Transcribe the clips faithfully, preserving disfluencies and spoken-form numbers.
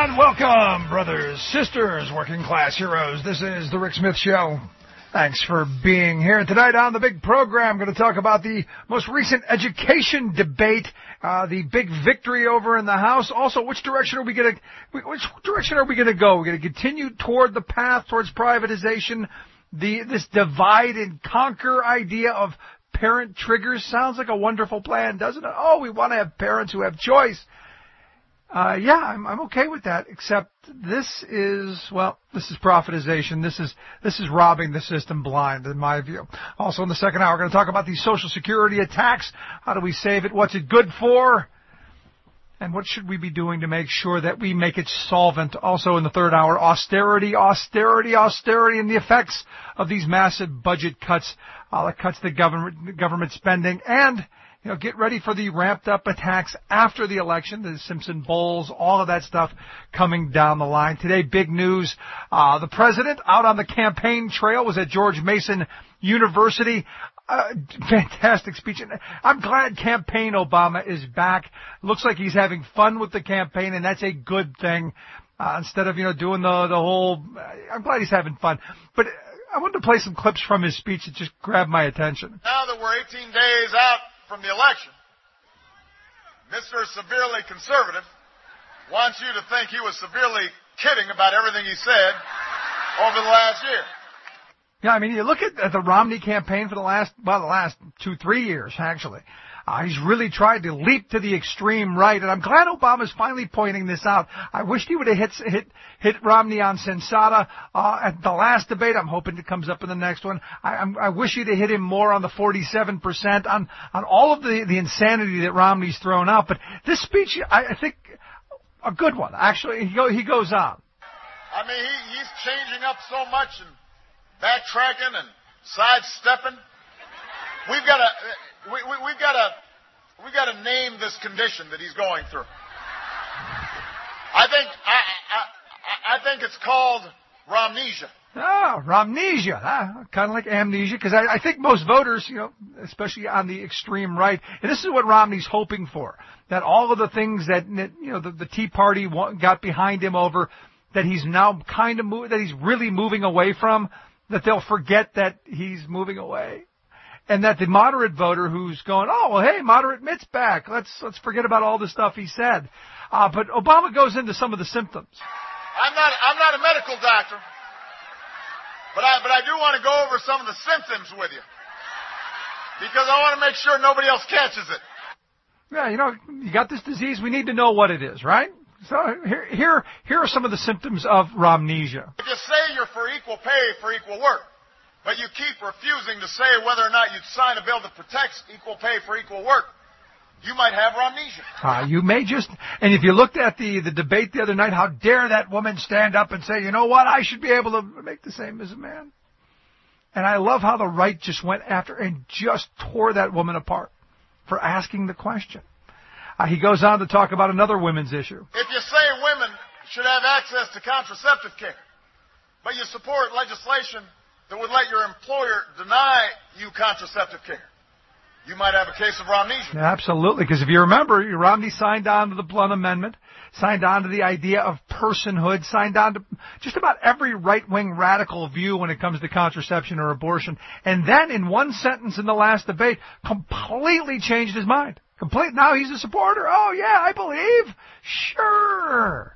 And welcome, brothers, sisters, working class heroes. This is the Rick Smith Show. Thanks for being here. Tonight on the big program, I'm going to talk about the most recent education debate, uh, the big victory over in the House. Also, which direction are we going to, which direction are we going to go? We're going to continue toward the path towards privatization. The, this divide and conquer idea of parent triggers sounds like a wonderful plan, doesn't it? Oh, we want to have parents who have choice. Uh, yeah, I'm, I'm okay with that, except this is, well, this is privatization. This is, this is robbing the system blind, in my view. Also in the second hour, we're going to talk about these Social Security attacks. How do we save it? What's it good for? And what should we be doing to make sure that we make it solvent? Also in the third hour, austerity, austerity, austerity, and the effects of these massive budget cuts, uh, that cuts the government, government spending, and you know, get ready for the ramped-up attacks after the election, the Simpson Bowls, all of that stuff coming down the line. Today, big news. Uh, the president out on the campaign trail was at George Mason University. Uh, fantastic speech. I'm glad Campaign Obama is back. Looks like he's having fun with the campaign, and that's a good thing. Uh, instead of, you know, doing the, the whole, I'm glad he's having fun. But I wanted to play some clips from his speech that just grabbed my attention. Now that we're eighteen days out from the election, Mister Severely Conservative wants you to think he was severely kidding about everything he said over the last year. Yeah, I mean, you look at, at the Romney campaign for the last, well, the last two, three years, actually. Uh, he's really tried to leap to the extreme right, and I'm glad Obama's finally pointing this out. I wished he would have hit, hit, hit Romney on Sensata uh, at the last debate. I'm hoping it comes up in the next one. I, I'm, I wish he'd have hit him more on the forty-seven percent, on, on all of the, the insanity that Romney's thrown out. But this speech, I, I think, a good one. Actually, he, go, he goes on. I mean, he, he's changing up so much and backtracking and sidestepping. We've got to... We, we, we've got to we got to name this condition that he's going through. I think I I, I think it's called Romnesia. Oh, Romnesia, ah, kind of like amnesia, because I, I think most voters, you know, especially on the extreme right, and this is what Romney's hoping for, that all of the things that, you know, the, the Tea Party got behind him over, that he's now kind of move, that he's really moving away from, that they'll forget that he's moving away. And that the moderate voter who's going, oh, well, hey, moderate Mitt's back. Let's let's forget about all the stuff he said. Uh, but Obama goes into some of the symptoms. I'm not I'm not a medical doctor, but I but I do want to go over some of the symptoms with you because I want to make sure nobody else catches it. Yeah, you know, you got this disease. We need to know what it is, right? So here here here are some of the symptoms of Romnesia. If you say you're for equal pay for equal work, but you keep refusing to say whether or not you'd sign a bill that protects equal pay for equal work, you might have Romnesia. Uh, you may just, and if you looked at the, the debate the other night, how dare that woman stand up and say, you know what, I should be able to make the same as a man. And I love how the right just went after and just tore that woman apart for asking the question. Uh, he goes on to talk about another women's issue. If you say women should have access to contraceptive care, but you support legislation that would let your employer deny you contraceptive care, you might have a case of Romnesia. Absolutely, because if you remember, Romney signed on to the Blunt Amendment, signed on to the idea of personhood, signed on to just about every right-wing radical view when it comes to contraception or abortion, and then in one sentence in the last debate, completely changed his mind. Complete. Now he's a supporter. Oh, yeah, I believe. Sure.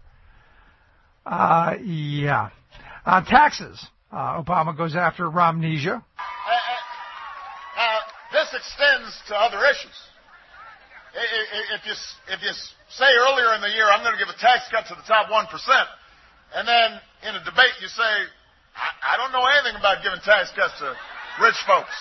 Uh, yeah. On taxes. Uh, Obama goes after Romnesia. Uh, uh, uh, this extends to other issues. If you, if you say earlier in the year, I'm going to give a tax cut to the top one percent, and then in a debate you say, I, I don't know anything about giving tax cuts to rich folks.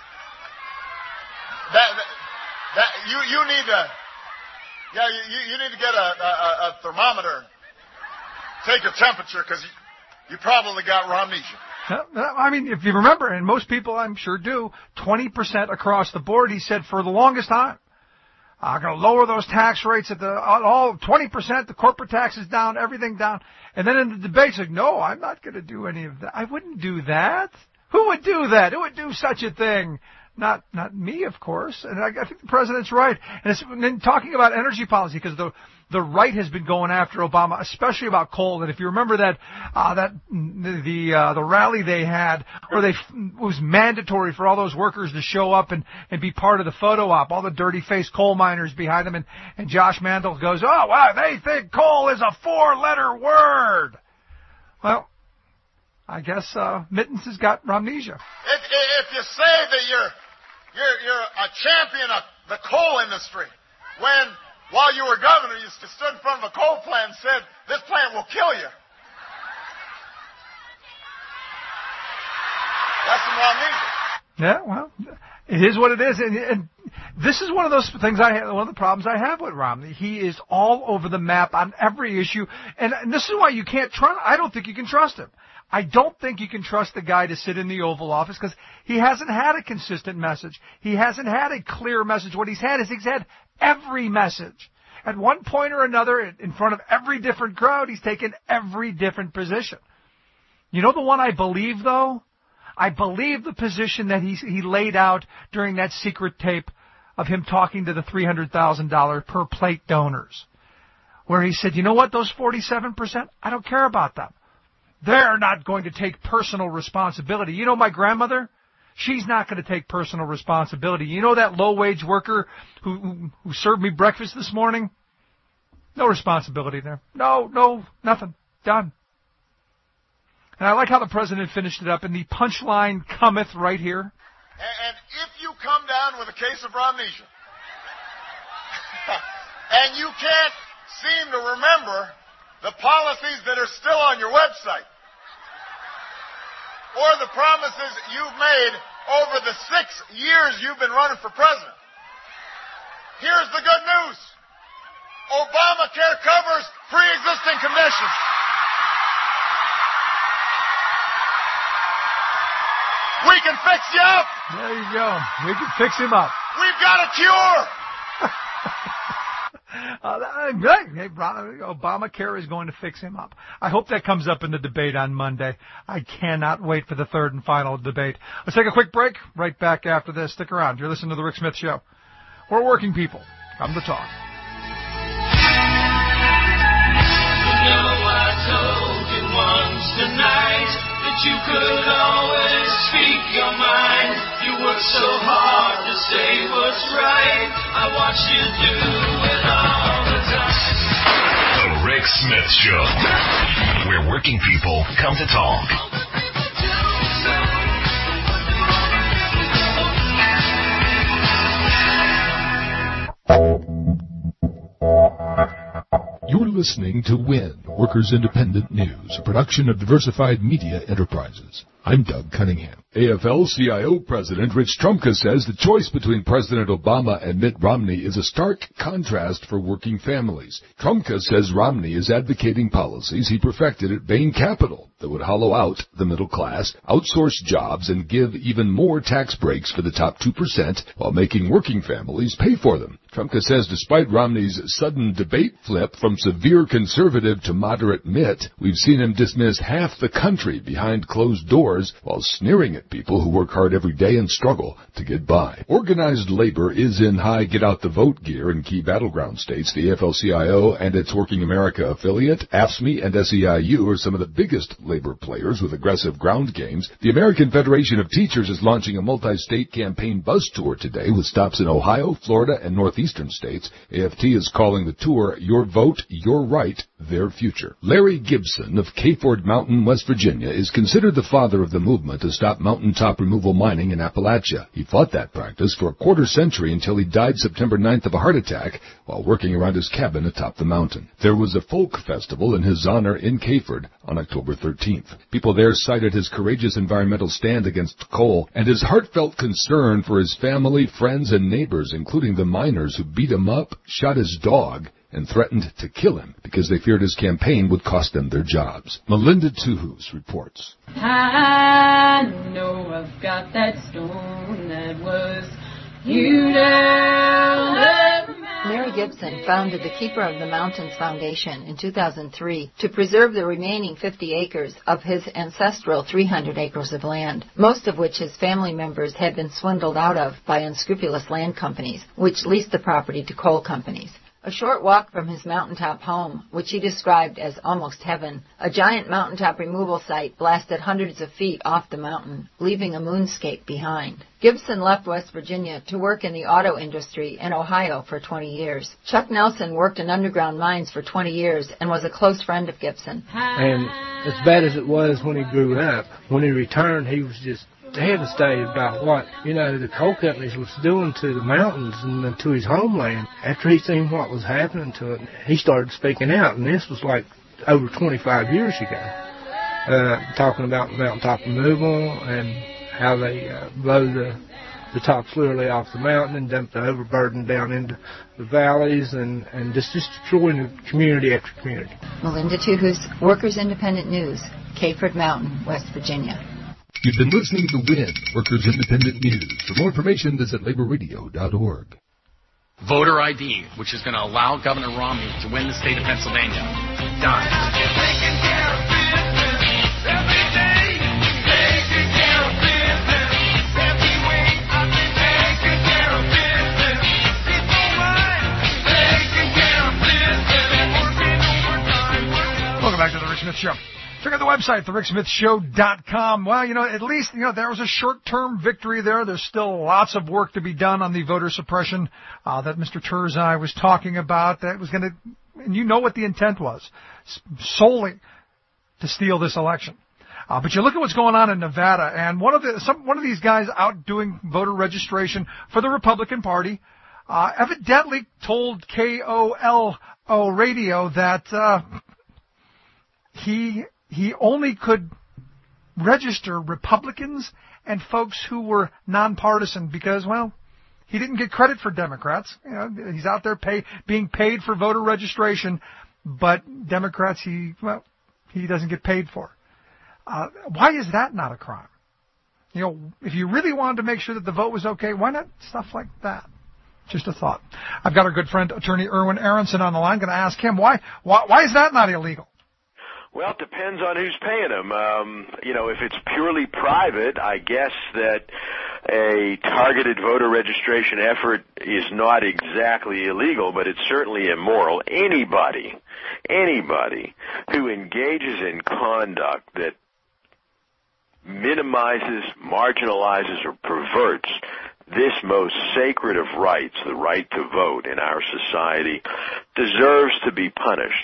That, that, that you, you need to, yeah, you, you need to get a, a, a thermometer, take your temperature, because you, You probably got Romnesia. I mean, if you remember, and most people I'm sure do, twenty percent across the board, he said for the longest time. I'm going to lower those tax rates at the all twenty percent, the corporate taxes down, everything down. And then in the debates, like, no, I'm not going to do any of that. I wouldn't do that. Who would do that? Who would do such a thing? not not me, of course. And I, I think the president's right. And it's and then talking about energy policy, because the the right has been going after Obama, especially about coal. And if you remember that uh, that the uh, the rally they had, where they it was mandatory for all those workers to show up and and be part of the photo op, all the dirty faced coal miners behind them, and and Josh Mandel goes, "Oh wow, they think coal is a four letter word." Well, I guess uh, Mittens has got Romnesia. If, if you say that you're, you're, you're a champion of the coal industry, when, while you were governor, you stood in front of a coal plant and said, this plant will kill you. That's some Romnesia. Yeah, well, it is what it is. And, and this is one of those things I have, one of the problems I have with Romney. He is all over the map on every issue. And, and this is why you can't trust, I don't think you can trust him. I don't think you can trust the guy to sit in the Oval Office because he hasn't had a consistent message. He hasn't had a clear message. What he's had is he's had every message. At one point or another, in front of every different crowd, he's taken every different position. You know the one I believe, though? I believe the position that he, he laid out during that secret tape of him talking to the three hundred thousand dollars per plate donors, where he said, you know what, those forty-seven percent, I don't care about them. They're not going to take personal responsibility. You know my grandmother? She's not going to take personal responsibility. You know that low-wage worker who, who, who served me breakfast this morning? No responsibility there. No, no, nothing. Done. And I like how the president finished it up, and the punchline cometh right here. And, and if you come down with a case of Romnesia, and you can't seem to remember the policies that are still on your website, or the promises you've made over the six years you've been running for president, here's the good news. Obamacare covers pre-existing conditions. We can fix you up. There you go. We can fix him up. We've got a cure. Uh, hey, Obamacare is going to fix him up. I hope that comes up in the debate on Monday. I cannot wait for the third and final debate. Let's take a quick break. Right back after this. Stick around. You're listening to The Rick Smith Show. We're working people. Come to talk. You know I told you once tonight that you could always speak your mind. You work so hard to say what's right. I watch you do it all the time. The Rick Smith Show, where working people come to talk. You're listening to WIN, Workers Independent News, a production of Diversified Media Enterprises. I'm Doug Cunningham. A F L C I O President Rich Trumka says the choice between President Obama and Mitt Romney is a stark contrast for working families. Trumka says Romney is advocating policies he perfected at Bain Capital that would hollow out the middle class, outsource jobs, and give even more tax breaks for the top two percent while making working families pay for them. Trumka says despite Romney's sudden debate flip from severe conservative to moderate Mitt, we've seen him dismiss half the country behind closed doors while sneering at people who work hard every day and struggle to get by. Organized labor is in high get-out-the-vote gear in key battleground states. The A F L C I O and its Working America affiliate, A F S M E and S E I U, are some of the biggest labor players with aggressive ground games. The American Federation of Teachers is launching a multi-state campaign bus tour today with stops in Ohio, Florida, and northeastern states. A F T is calling the tour Your Vote, Your Right, Their Future. Larry Gibson of Kayford Mountain, West Virginia, is considered the father of the movement to stop mountaintop removal mining in Appalachia. He fought that practice for a quarter century until he died September ninth of a heart attack while working around his cabin atop the mountain. There was a folk festival in his honor in Kayford on October thirteenth. People there cited his courageous environmental stand against coal and his heartfelt concern for his family, friends, and neighbors, including the miners who beat him up, shot his dog, and threatened to kill him because they feared his campaign would cost them their jobs. Melinda Tuhus reports. I know I've got that stone that was hewed out of man. Mary Gibson founded the Keeper of the Mountains Foundation in two thousand three to preserve the remaining fifty acres of his ancestral three hundred acres of land, most of which his family members had been swindled out of by unscrupulous land companies, which leased the property to coal companies. A short walk from his mountaintop home, which he described as almost heaven, a giant mountaintop removal site blasted hundreds of feet off the mountain, leaving a moonscape behind. Gibson left West Virginia to work in the auto industry in Ohio for twenty years. Chuck Nelson worked in underground mines for twenty years and was a close friend of Gibson. And as bad as it was when he grew up, when he returned, he was just devastated about what, you know, the coal companies was doing to the mountains and to his homeland. After he seen what was happening to it, he started speaking out, and this was like over twenty-five years ago, uh, talking about mountaintop removal and how they uh, blow the, the tops literally off the mountain and dump the overburden down into the valleys and, and just, just destroying the community after community. Melinda Tuhus, Workers Independent News, Cayford Mountain, West Virginia. You've been listening to W I N, Workers Independent News. For more information, visit labor radio dot org. Voter I D, which is going to allow Governor Romney to win the state of Pennsylvania. Done. Welcome back to the Rick Smith Show. Check out the website, the rick smith show dot com. Well, you know, at least, you know, there was a short-term victory there. There's still lots of work to be done on the voter suppression uh, that Mister Turzai was talking about. That was going to, and you know what the intent was, solely to steal this election. Uh, but you look at what's going on in Nevada, and one of the some one of these guys out doing voter registration for the Republican Party uh, evidently told K O L O radio that uh, he. He only could register Republicans and folks who were nonpartisan because, well, he didn't get credit for Democrats. You know, he's out there pay, being paid for voter registration, but Democrats, he well, he doesn't get paid for. Uh, why is that not a crime? You know, if you really wanted to make sure that the vote was okay, why not stuff like that? Just a thought. I've got our good friend, Attorney Erwin Aronson, on the line. Going to ask him why, why, why is that not illegal? Well, it depends on who's paying them. Um, you know, if it's purely private, I guess that a targeted voter registration effort is not exactly illegal, but it's certainly immoral. Anybody, anybody who engages in conduct that minimizes, marginalizes, or perverts this most sacred of rights, the right to vote in our society, deserves to be punished.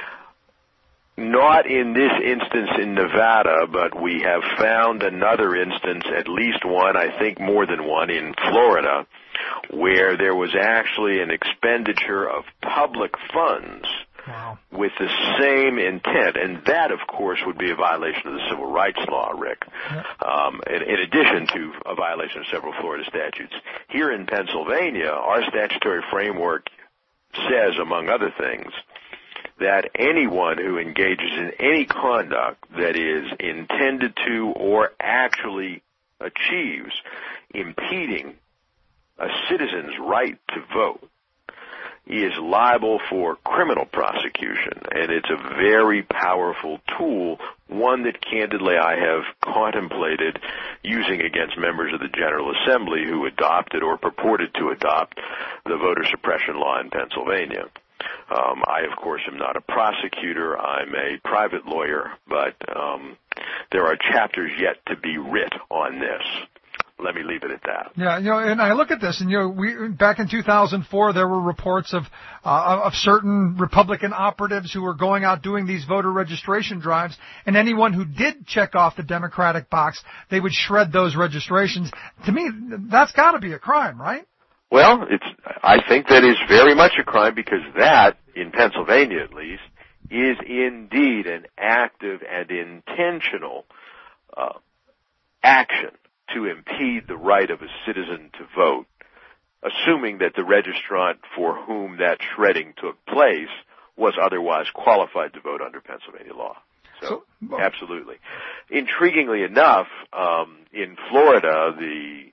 Not in this instance in Nevada, but we have found another instance, at least one, I think more than one, in Florida, where there was actually an expenditure of public funds wow. with the same intent. And that, of course, would be a violation of the civil rights law, Rick, yep. um, in, in addition to a violation of several Florida statutes. Here in Pennsylvania, our statutory framework says, among other things, that anyone who engages in any conduct that is intended to or actually achieves impeding a citizen's right to vote is liable for criminal prosecution. And it's a very powerful tool, one that candidly I have contemplated using against members of the General Assembly who adopted or purported to adopt the voter suppression law in Pennsylvania. Um, I, of course, am not a prosecutor. I'm a private lawyer, but um, there are chapters yet to be writ on this. Let me leave it at that. Yeah, you know, and I look at this, and you know, we back in two thousand four, there were reports of uh, of certain Republican operatives who were going out doing these voter registration drives, and anyone who did check off the Democratic box, they would shred those registrations. To me, that's got to be a crime, right? Well, it's. I think that is very much a crime because that, in Pennsylvania at least, is indeed an active and intentional uh, action to impede the right of a citizen to vote, assuming that the registrant for whom that shredding took place was otherwise qualified to vote under Pennsylvania law. So, so well, absolutely. Intriguingly enough, um, in Florida, the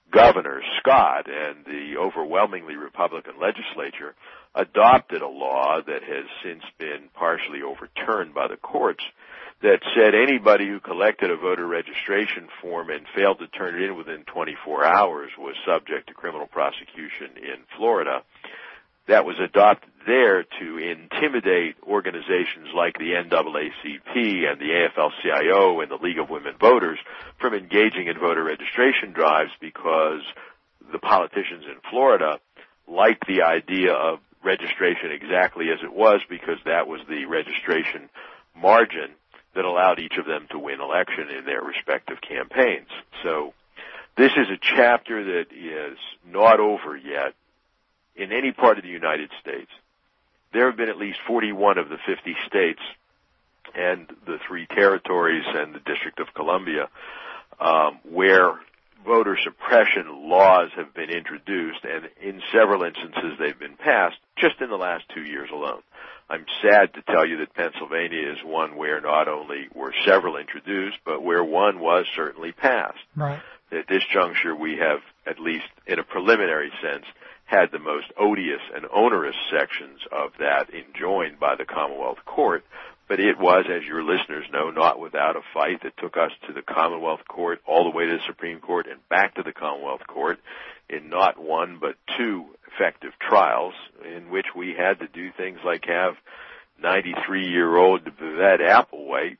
Governor Scott and the overwhelmingly Republican legislature adopted a law that has since been partially overturned by the courts that said anybody who collected a voter registration form and failed to turn it in within twenty-four hours was subject to criminal prosecution in Florida. That was adopted there to intimidate organizations like the N double A C P and the A F L C I O and the League of Women Voters from engaging in voter registration drives, because the politicians in Florida liked the idea of registration exactly as it was, because that was the registration margin that allowed each of them to win election in their respective campaigns. So this is a chapter that is not over yet in any part of the United States. There have been at least forty-one of the fifty states and the three territories and the District of Columbia um, where voter suppression laws have been introduced, and in several instances they've been passed just in the last two years alone. I'm sad to tell you that Pennsylvania is one where not only were several introduced, but where one was certainly passed. Right. At this juncture, we have, at least in a preliminary sense, had the most odious and onerous sections of that enjoined by the Commonwealth Court, but it was, as your listeners know, not without a fight that took us to the Commonwealth Court, all the way to the Supreme Court, and back to the Commonwealth Court in not one but two effective trials in which we had to do things like have ninety-three-year-old Bevette Applewhite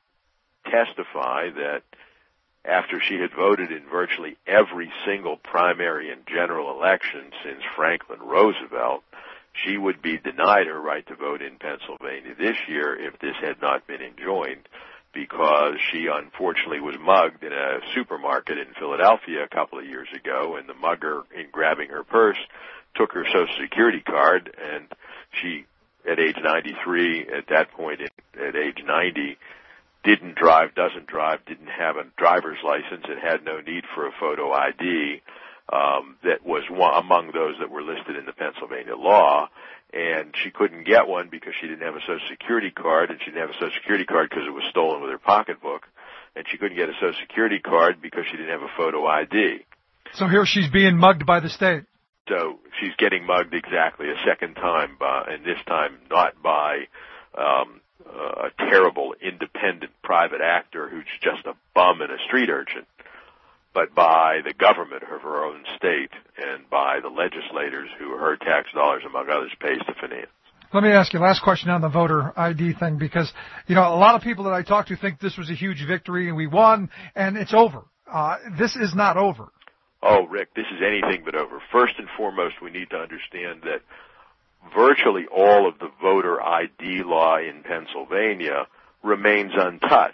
testify that after she had voted in virtually every single primary and general election since Franklin Roosevelt, she would be denied her right to vote in Pennsylvania this year if this had not been enjoined, because she unfortunately was mugged in a supermarket in Philadelphia a couple of years ago, and the mugger, in grabbing her purse, took her Social Security card, and she, at age ninety-three, at that point, at age ninety, didn't drive, doesn't drive, didn't have a driver's license, and had no need for a photo I D. Um, that was one, among those that were listed in the Pennsylvania law, and she couldn't get one because she didn't have a Social Security card, and she didn't have a Social Security card because it was stolen with her pocketbook, and she couldn't get a Social Security card because she didn't have a photo I D. So here she's being mugged by the state. So she's getting mugged exactly a second time, by, and this time not by um, a terrible independent private actor who's just a bum and a street urchin, but by the government of her own state and by the legislators who her tax dollars, among others, pays to finance. Let me ask you, last question on the voter I D thing, because, you know, a lot of people that I talk to think this was a huge victory and we won and it's over. Uh, this is not over. Oh, Rick, this is anything but over. First and foremost, we need to understand that virtually all of the voter I D law in Pennsylvania remains untouched.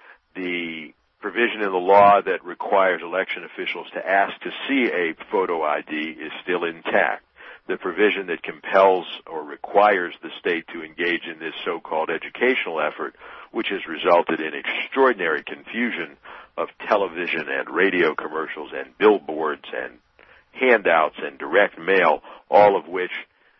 The provision in the law that requires election officials to ask to see a photo I D is still intact. The provision that compels or requires the state to engage in this so-called educational effort, which has resulted in extraordinary confusion of television and radio commercials and billboards and handouts and direct mail, all of which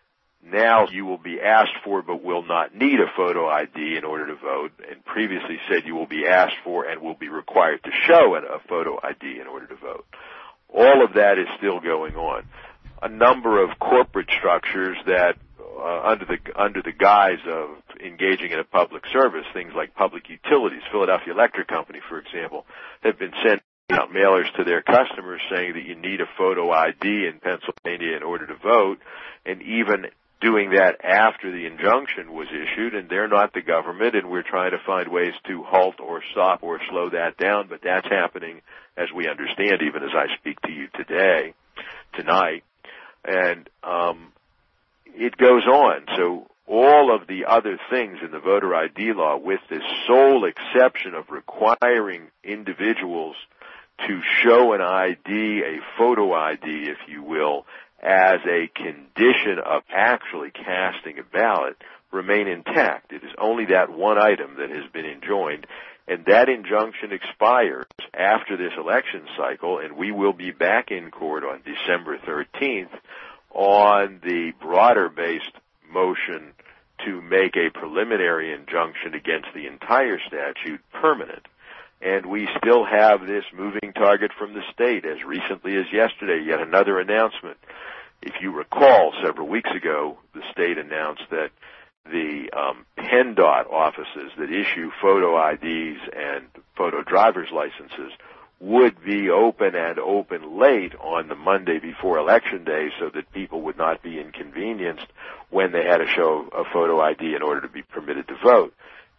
now you will be asked for but will not need a photo I D in order to vote, and previously said you will be asked for and will be required to show a photo I D in order to vote. All of that is still going on. A number of corporate structures that, uh, under the under the guise of engaging in a public service, things like public utilities, Philadelphia Electric Company, for example, have been sending out mailers to their customers saying that you need a photo I D in Pennsylvania in order to vote, and even doing that after the injunction was issued, and they're not the government, and we're trying to find ways to halt or stop or slow that down, but that's happening, as we understand, even as I speak to you today, tonight. And um, it goes on. So all of the other things in the voter I D law, with this sole exception of requiring individuals to show an I D, a photo I D, if you will, as a condition of actually casting a ballot, remain intact. It is only that one item that has been enjoined, and that injunction expires after this election cycle, and we will be back in court on December thirteenth on the broader-based motion to make a preliminary injunction against the entire statute permanent. And we still have this moving target from the state. As recently as yesterday, yet another announcement. If you recall, several weeks ago, the state announced that the um, PennDOT offices that issue photo I Ds and photo driver's licenses would be open and open late on the Monday before Election Day so that people would not be inconvenienced when they had to show a photo I D in order to be permitted to vote.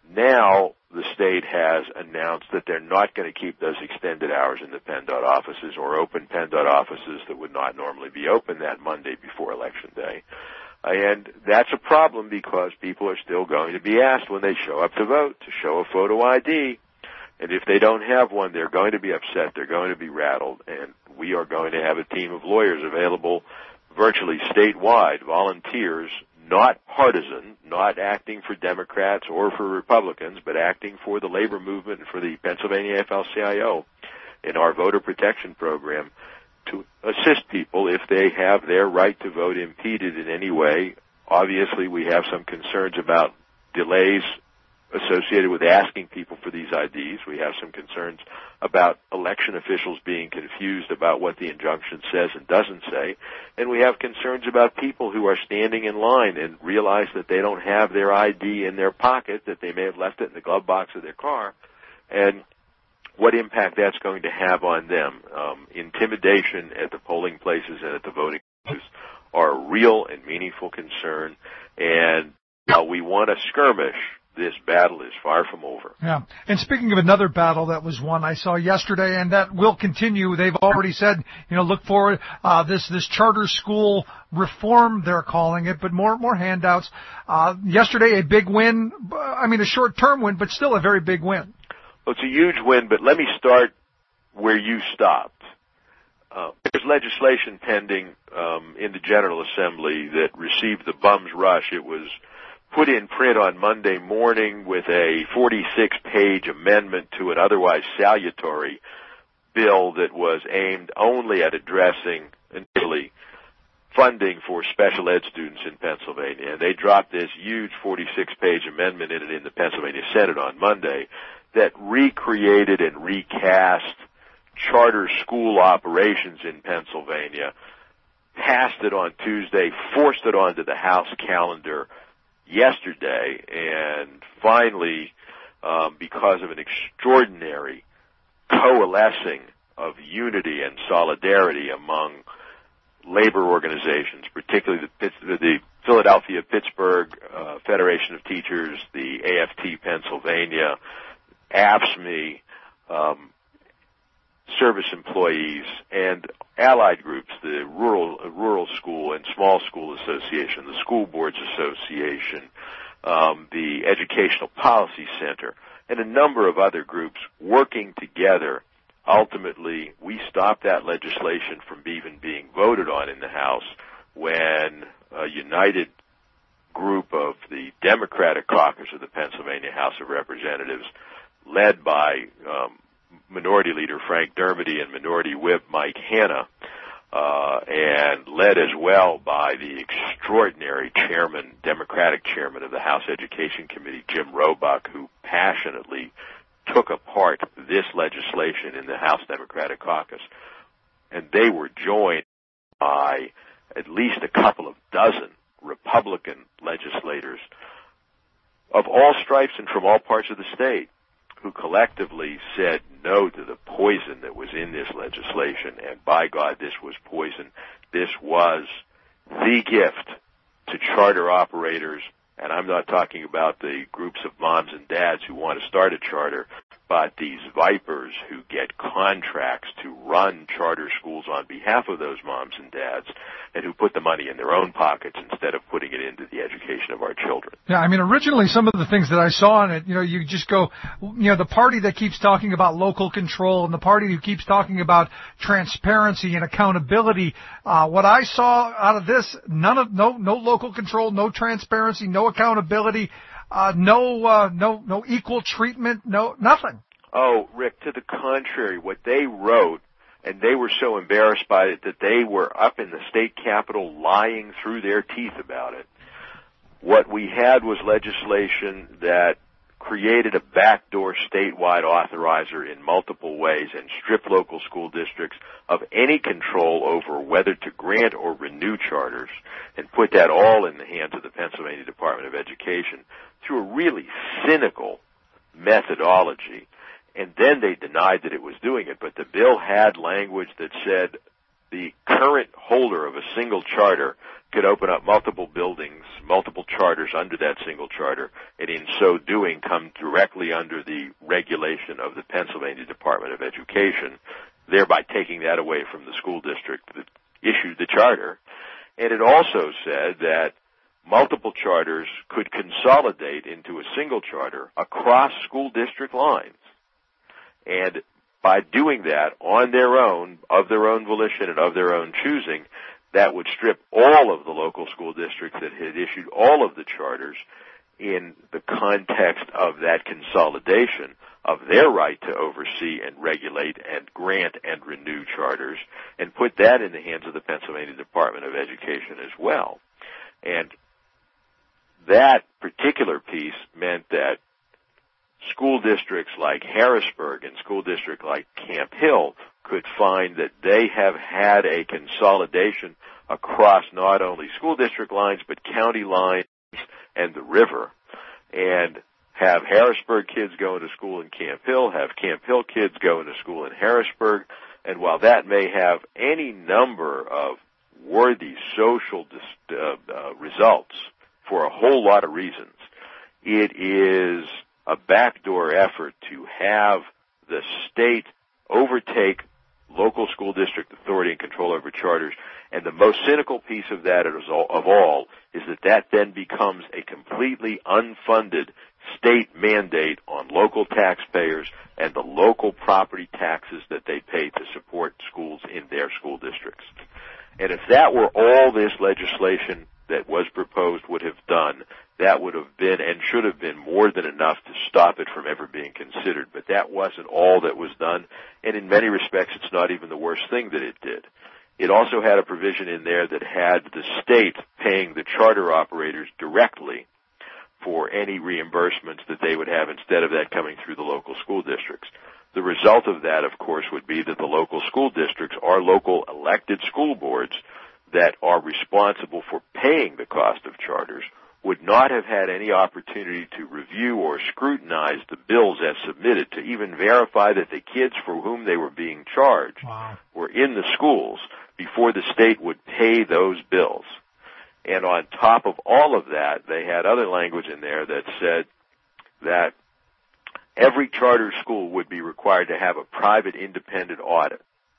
Now the state has announced that they're not going to keep those extended hours in the PennDOT offices or open PennDOT offices that would not normally be open that Monday before Election Day. And that's a problem because people are still going to be asked when they show up to vote to show a photo I D. And if they don't have one, they're going to be upset. They're going to be rattled. And we are going to have a team of lawyers available virtually statewide, volunteers, not partisan, not acting for Democrats or for Republicans, but acting for the labor movement and for the Pennsylvania A F L C I O in our voter protection program to assist people if they have their right to vote impeded in any way. Obviously, we have some concerns about delays associated with asking people for these I Ds. We have some concerns about election officials being confused about what the injunction says and doesn't say. And we have concerns about people who are standing in line and realize that they don't have their I D in their pocket, that they may have left it in the glove box of their car, and what impact that's going to have on them. Um, intimidation at the polling places and at the voting places are a real and meaningful concern. And while we want to skirmish, this battle is far from over. Yeah. And speaking of another battle that was won, I saw yesterday, and that will continue. They've already said, you know, look forward, uh, this, this charter school reform, they're calling it, but more, more handouts. Uh, yesterday, a big win. I mean, a short-term win, but still a very big win. Well, it's a huge win, but let me start where you stopped. Uh, there's legislation pending, um, in the General Assembly that received the bum's rush. It was put in print on Monday morning with a forty-six page amendment to an otherwise salutary bill that was aimed only at addressing initially funding for special ed students in Pennsylvania. And they dropped this huge forty-six page amendment in it in the Pennsylvania Senate on Monday that recreated and recast charter school operations in Pennsylvania, passed it on Tuesday, forced it onto the House calendar yesterday, and finally, um, because of an extraordinary coalescing of unity and solidarity among labor organizations, particularly the, the Philadelphia-Pittsburgh uh, Federation of Teachers, the A F T Pennsylvania, A F S M E, um, service employees, and allied groups, the Rural Rural School and Small School Association, the School Boards Association, um, the Educational Policy Center, and a number of other groups working together. Ultimately, we stopped that legislation from even being voted on in the House when a united group of the Democratic caucus of the Pennsylvania House of Representatives, led by um, Minority Leader Frank Dermody and Minority Whip Mike Hanna, uh, and led as well by the extraordinary chairman, Democratic chairman of the House Education Committee, Jim Roebuck, who passionately took apart this legislation in the House Democratic caucus. And they were joined by at least a couple of dozen Republican legislators of all stripes and from all parts of the state, who collectively said no to the poison that was in this legislation. And by God, this was poison. This was the gift to charter operators. And I'm not talking about the groups of moms and dads who want to start a charter, but these vipers who get contracts to run charter schools on behalf of those moms and dads, and who put the money in their own pockets instead of putting it into the education of our children. Yeah, I mean, originally some of the things that I saw in it, you know, you just go, you know, the party that keeps talking about local control and the party who keeps talking about transparency and accountability, uh, what I saw out of this, none of, no, no local control, no transparency, no accountability, uh, no, uh, no, no equal treatment, no, nothing. Oh, Rick, to the contrary, what they wrote, and they were so embarrassed by it that they were up in the state capitol lying through their teeth about it. What we had was legislation that created a backdoor statewide authorizer in multiple ways and stripped local school districts of any control over whether to grant or renew charters, and put that all in the hands of the Pennsylvania Department of Education through a really cynical methodology. And then they denied that it was doing it, but the bill had language that said the current holder of a single charter could open up multiple buildings, multiple charters under that single charter, and in so doing come directly under the regulation of the Pennsylvania Department of Education, thereby taking that away from the school district that issued the charter. And it also said that multiple charters could consolidate into a single charter across school district lines. And by doing that on their own, of their own volition and of their own choosing, that would strip all of the local school districts that had issued all of the charters in the context of that consolidation of their right to oversee and regulate and grant and renew charters, and put that in the hands of the Pennsylvania Department of Education as well. And that particular piece meant that school districts like Harrisburg and school districts like Camp Hill could find that they have had a consolidation across not only school district lines but county lines and the river, and have Harrisburg kids going to school in Camp Hill, have Camp Hill kids going to school in Harrisburg. And while that may have any number of worthy social dis- uh, uh, results for a whole lot of reasons, it is a backdoor effort to have the state overtake local school district authority and control over charters. And the most cynical piece of that of all is that that then becomes a completely unfunded state mandate on local taxpayers and the local property taxes that they pay to support schools in their school districts. And if that were all this legislation that was proposed would have done, that would have been and should have been more than enough to stop it from ever being considered. But that wasn't all that was done, and in many respects it's not even the worst thing that it did. It also had a provision in there that had the state paying the charter operators directly for any reimbursements that they would have instead of that coming through the local school districts. The result of that, of course, would be that the local school districts are local elected school boards that are responsible for paying the cost of charters would not have had any opportunity to review or scrutinize the bills as submitted, to even verify that the kids for whom they were being charged wow. were in the schools before the state would pay those bills. And on top of all of that, they had other language in there that said that every charter school would be required to have a private independent audit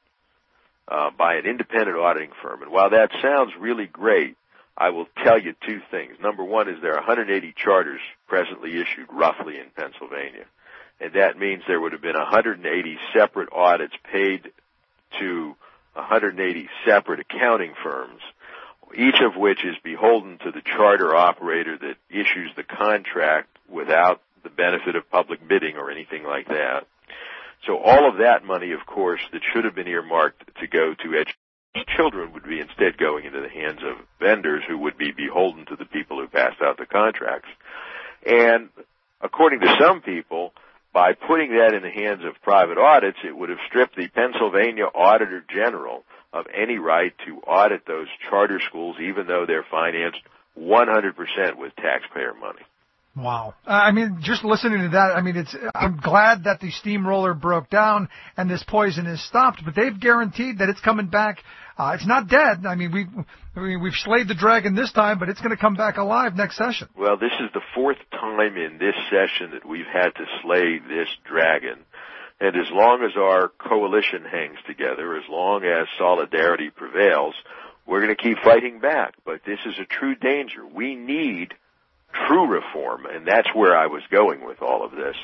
uh, by an independent auditing firm. And while that sounds really great, I will tell you two things. Number one is there are one hundred eighty charters presently issued roughly in Pennsylvania. And that means there would have been one hundred eighty separate audits paid to one hundred eighty separate accounting firms, each of which is beholden to the charter operator that issues the contract without the benefit of public bidding or anything like that. So all of that money, of course, that should have been earmarked to go to education children would be instead going into the hands of vendors who would be beholden to the people who passed out the contracts. And according to some people, by putting that in the hands of private audits, it would have stripped the Pennsylvania Auditor General of any right to audit those charter schools, even though they're financed one hundred percent with taxpayer money. Wow. Uh, I mean, just listening to that, I mean, it's, I'm glad that the steamroller broke down and this poison is stopped, but they've guaranteed that it's coming back. Uh, it's not dead. I mean, we've, I mean, we've slayed the dragon this time, but it's going to come back alive next session. Well, this is the fourth time in this session that we've had to slay this dragon. And as long as our coalition hangs together, as long as solidarity prevails, we're going to keep fighting back. But this is a true danger. We need true reform, and that's where I was going with all of this.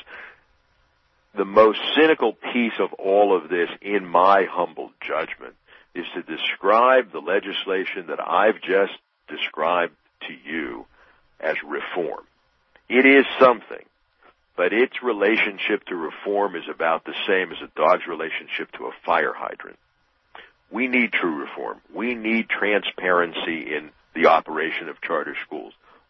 The most cynical piece of all of this, in my humble judgment, is to describe the legislation that I've just described to you as reform. It is something, but its relationship to reform is about the same as a dog's relationship to a fire hydrant. We need true reform. We need transparency in the operation of charter schools.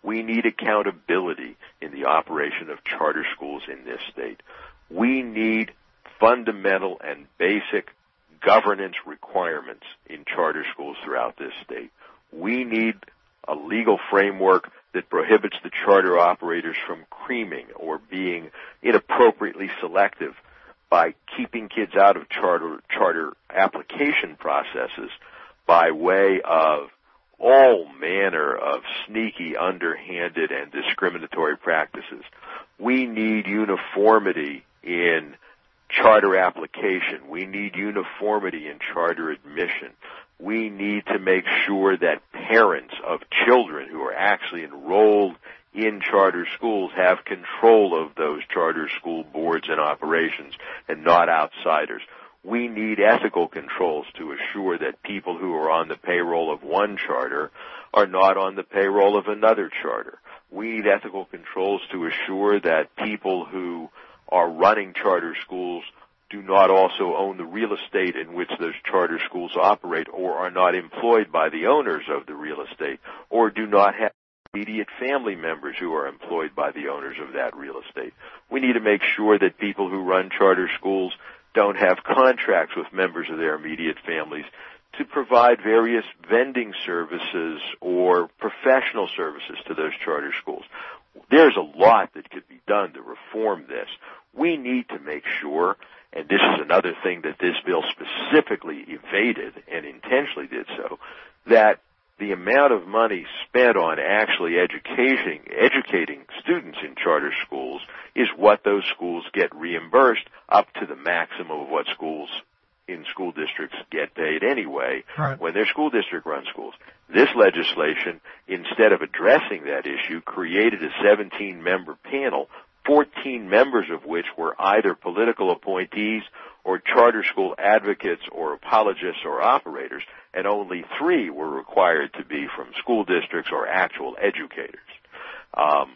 We need accountability in the operation of charter schools in this state. We need fundamental and basic governance requirements in charter schools throughout this state. We need a legal framework that prohibits the charter operators from creaming or being inappropriately selective by keeping kids out of charter charter application processes by way of all manner of sneaky, underhanded, and discriminatory practices. We need uniformity in charter application. We need uniformity in charter admission. We need to make sure that parents of children who are actually enrolled in charter schools have control of those charter school boards and operations and not outsiders. We need ethical controls to assure that people who are on the payroll of one charter are not on the payroll of another charter. We need ethical controls to assure that people who are running charter schools do not also own the real estate in which those charter schools operate, or are not employed by the owners of the real estate, or do not have immediate family members who are employed by the owners of that real estate. We need to make sure that people who run charter schools don't have contracts with members of their immediate families to provide various vending services or professional services to those charter schools. There's a lot that could be done to reform this. We need to make sure, and this is another thing that this bill specifically evaded and intentionally did so, that the amount of money spent on actually educating, educating students in charter schools is what those schools get reimbursed up to the maximum of what schools in school districts get paid anyway right. when they're school district-run schools. This legislation, instead of addressing that issue, created a seventeen-member panel, fourteen members of which were either political appointees or charter school advocates or apologists or operators, and only three were required to be from school districts or actual educators. Um,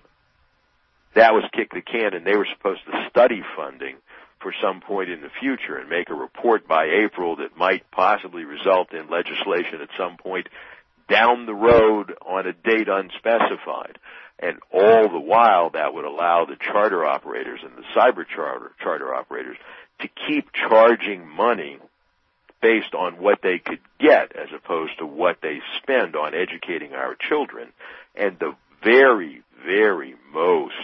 that was kick the can, and they were supposed to study funding for some point in the future and make a report by April that might possibly result in legislation at some point down the road on a date unspecified. And all the while, that would allow the charter operators and the cyber charter, charter operators to keep charging money based on what they could get as opposed to what they spend on educating our children. And the very, very most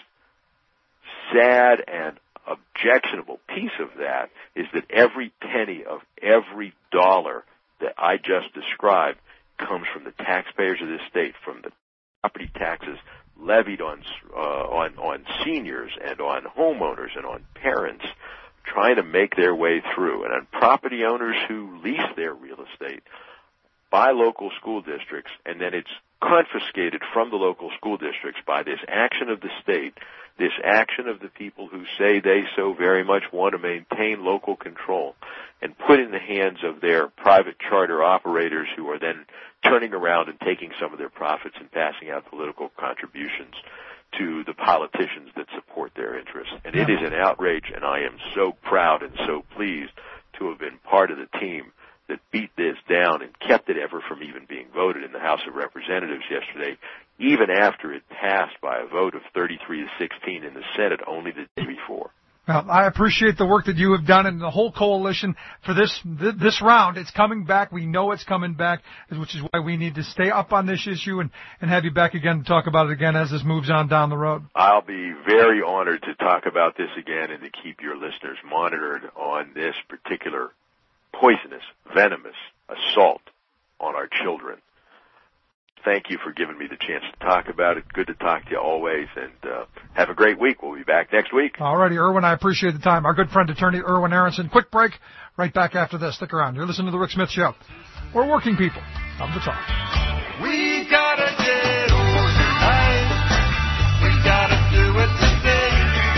sad and objectionable piece of that is that every penny of every dollar that I just described comes from the taxpayers of this state, from the property taxes levied on uh, on on seniors and on homeowners and on parents trying to make their way through, and on property owners who lease their real estate by local school districts, and then it's confiscated from the local school districts by this action of the state, this action of the people who say they so very much want to maintain local control, and put in the hands of their private charter operators who are then turning around and taking some of their profits and passing out political contributions to the politicians that support their interests. And it is an outrage, and I am so proud and so pleased to have been part of the team that beat this down and kept it ever from even being voted in the House of Representatives yesterday, even after it passed by a vote of thirty-three to sixteen in the Senate only the day before. Well, I appreciate the work that you have done and the whole coalition for this this round. It's coming back. We know it's coming back, which is why we need to stay up on this issue and, and have you back again to talk about it again as this moves on down the road. I'll be very honored to talk about this again and to keep your listeners monitored on this particular poisonous, venomous assault on our children. Thank you for giving me the chance to talk about it. Good to talk to you always, and uh, have a great week. We'll be back next week. All righty, Irwin, I appreciate the time. Our good friend, attorney Irwin Aronson. Quick break, right back after this. Stick around. You're listening to The Rick Smith Show. We're working people. Come to talk. We gotta get over tonight. We gotta do it today.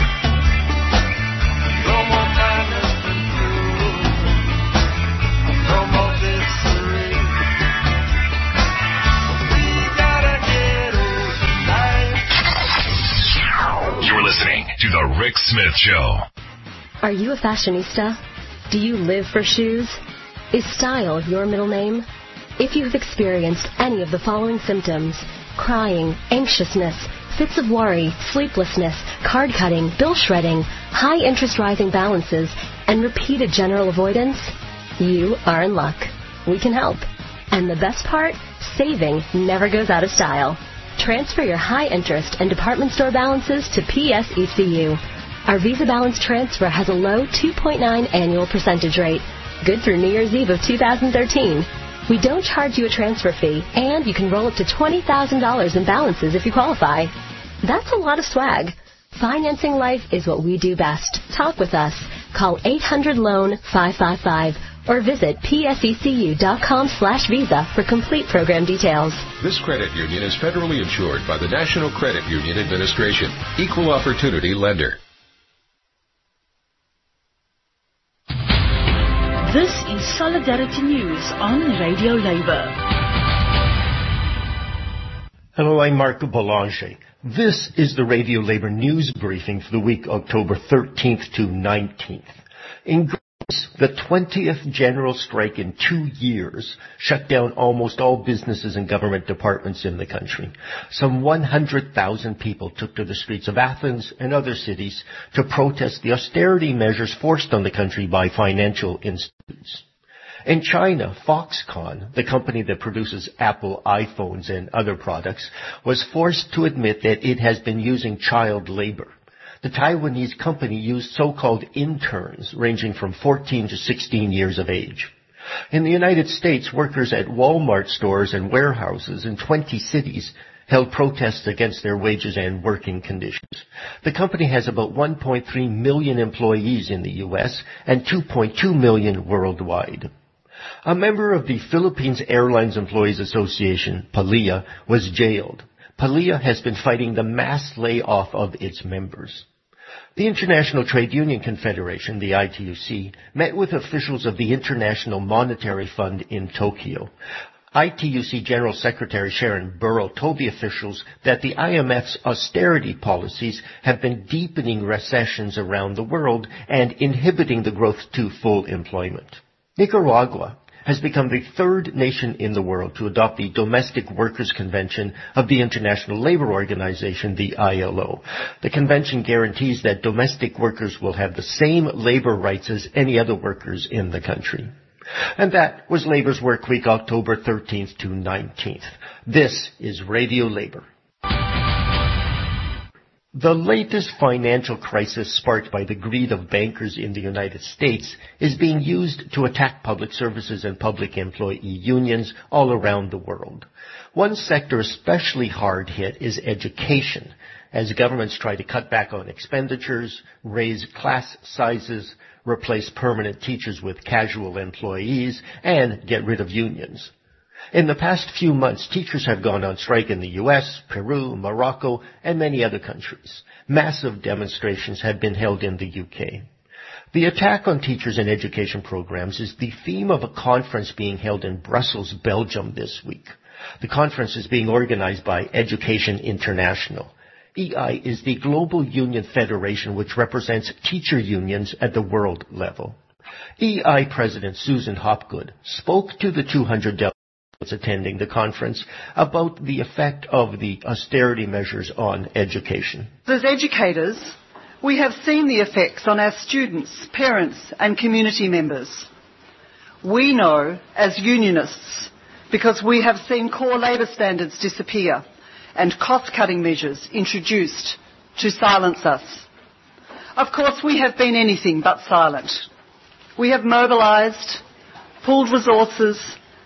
No more madness and cruelty. No more disarray. You're listening to The Rick Smith Show. Are you a fashionista? Do you live for shoes? Is style your middle name? If you have experienced any of the following symptoms, crying, anxiousness, fits of worry, sleeplessness, card cutting, bill shredding, high interest rising balances, and repeated general avoidance? You are in luck. We can help. And the best part? Saving never goes out of style. Transfer your high interest and department store balances to P S E C U. Our Visa Balance Transfer has a low two point nine annual percentage rate, good through New Year's Eve of two thousand thirteen. We don't charge you a transfer fee, and you can roll up to twenty thousand dollars in balances if you qualify. That's a lot of swag. Financing life is what we do best. Talk with us. Call eight hundred loan five five five or visit psecu.com slash visa for complete program details. This credit union is federally insured by the National Credit Union Administration. Equal Opportunity Lender. This is Solidarity News on Radio Labour. Hello, I'm Marco Boulanger. This is the Radio Labour News Briefing for the week October thirteenth to nineteenth. In Greece, the twentieth general strike in two years shut down almost all businesses and government departments in the country. Some one hundred thousand people took to the streets of Athens and other cities to protest the austerity measures forced on the country by financial institutions. In China, Foxconn, the company that produces Apple iPhones and other products, was forced to admit that it has been using child labor. The Taiwanese company used so-called interns ranging from fourteen to sixteen years of age. In the United States, workers at Walmart stores and warehouses in twenty cities held protests against their wages and working conditions. The company has about one point three million employees in the U S and two point two million worldwide. A member of the Philippines Airlines Employees Association, P A L I A, was jailed. P A L I A has been fighting the mass layoff of its members. The International Trade Union Confederation, the I T U C, met with officials of the International Monetary Fund in Tokyo. I T U C General Secretary Sharon Burrow told the officials that the I M F's austerity policies have been deepening recessions around the world and inhibiting the growth to full employment. Nicaragua has become the third nation in the world to adopt the Domestic Workers Convention of the International Labour Organization, the I L O. The convention guarantees that domestic workers will have the same labor rights as any other workers in the country. And that was Labour's Work Week, October thirteenth to nineteenth. This is Radio Labour. The latest financial crisis sparked by the greed of bankers in the United States is being used to attack public services and public employee unions all around the world. One sector especially hard hit is education, as governments try to cut back on expenditures, raise class sizes, replace permanent teachers with casual employees, and get rid of unions. In the past few months, teachers have gone on strike in the U S, Peru, Morocco, and many other countries. Massive demonstrations have been held in the U K. The attack on teachers and education programs is the theme of a conference being held in Brussels, Belgium this week. The conference is being organized by Education International. E I is the global union federation which represents teacher unions at the world level. E I President Susan Hopgood spoke to the two hundred delegates attending the conference about the effect of the austerity measures on education. As educators, we have seen the effects on our students, parents and community members. We know as unionists because we have seen core labour standards disappear and cost-cutting measures introduced to silence us. Of course, we have been anything but silent. We have mobilised, pooled resources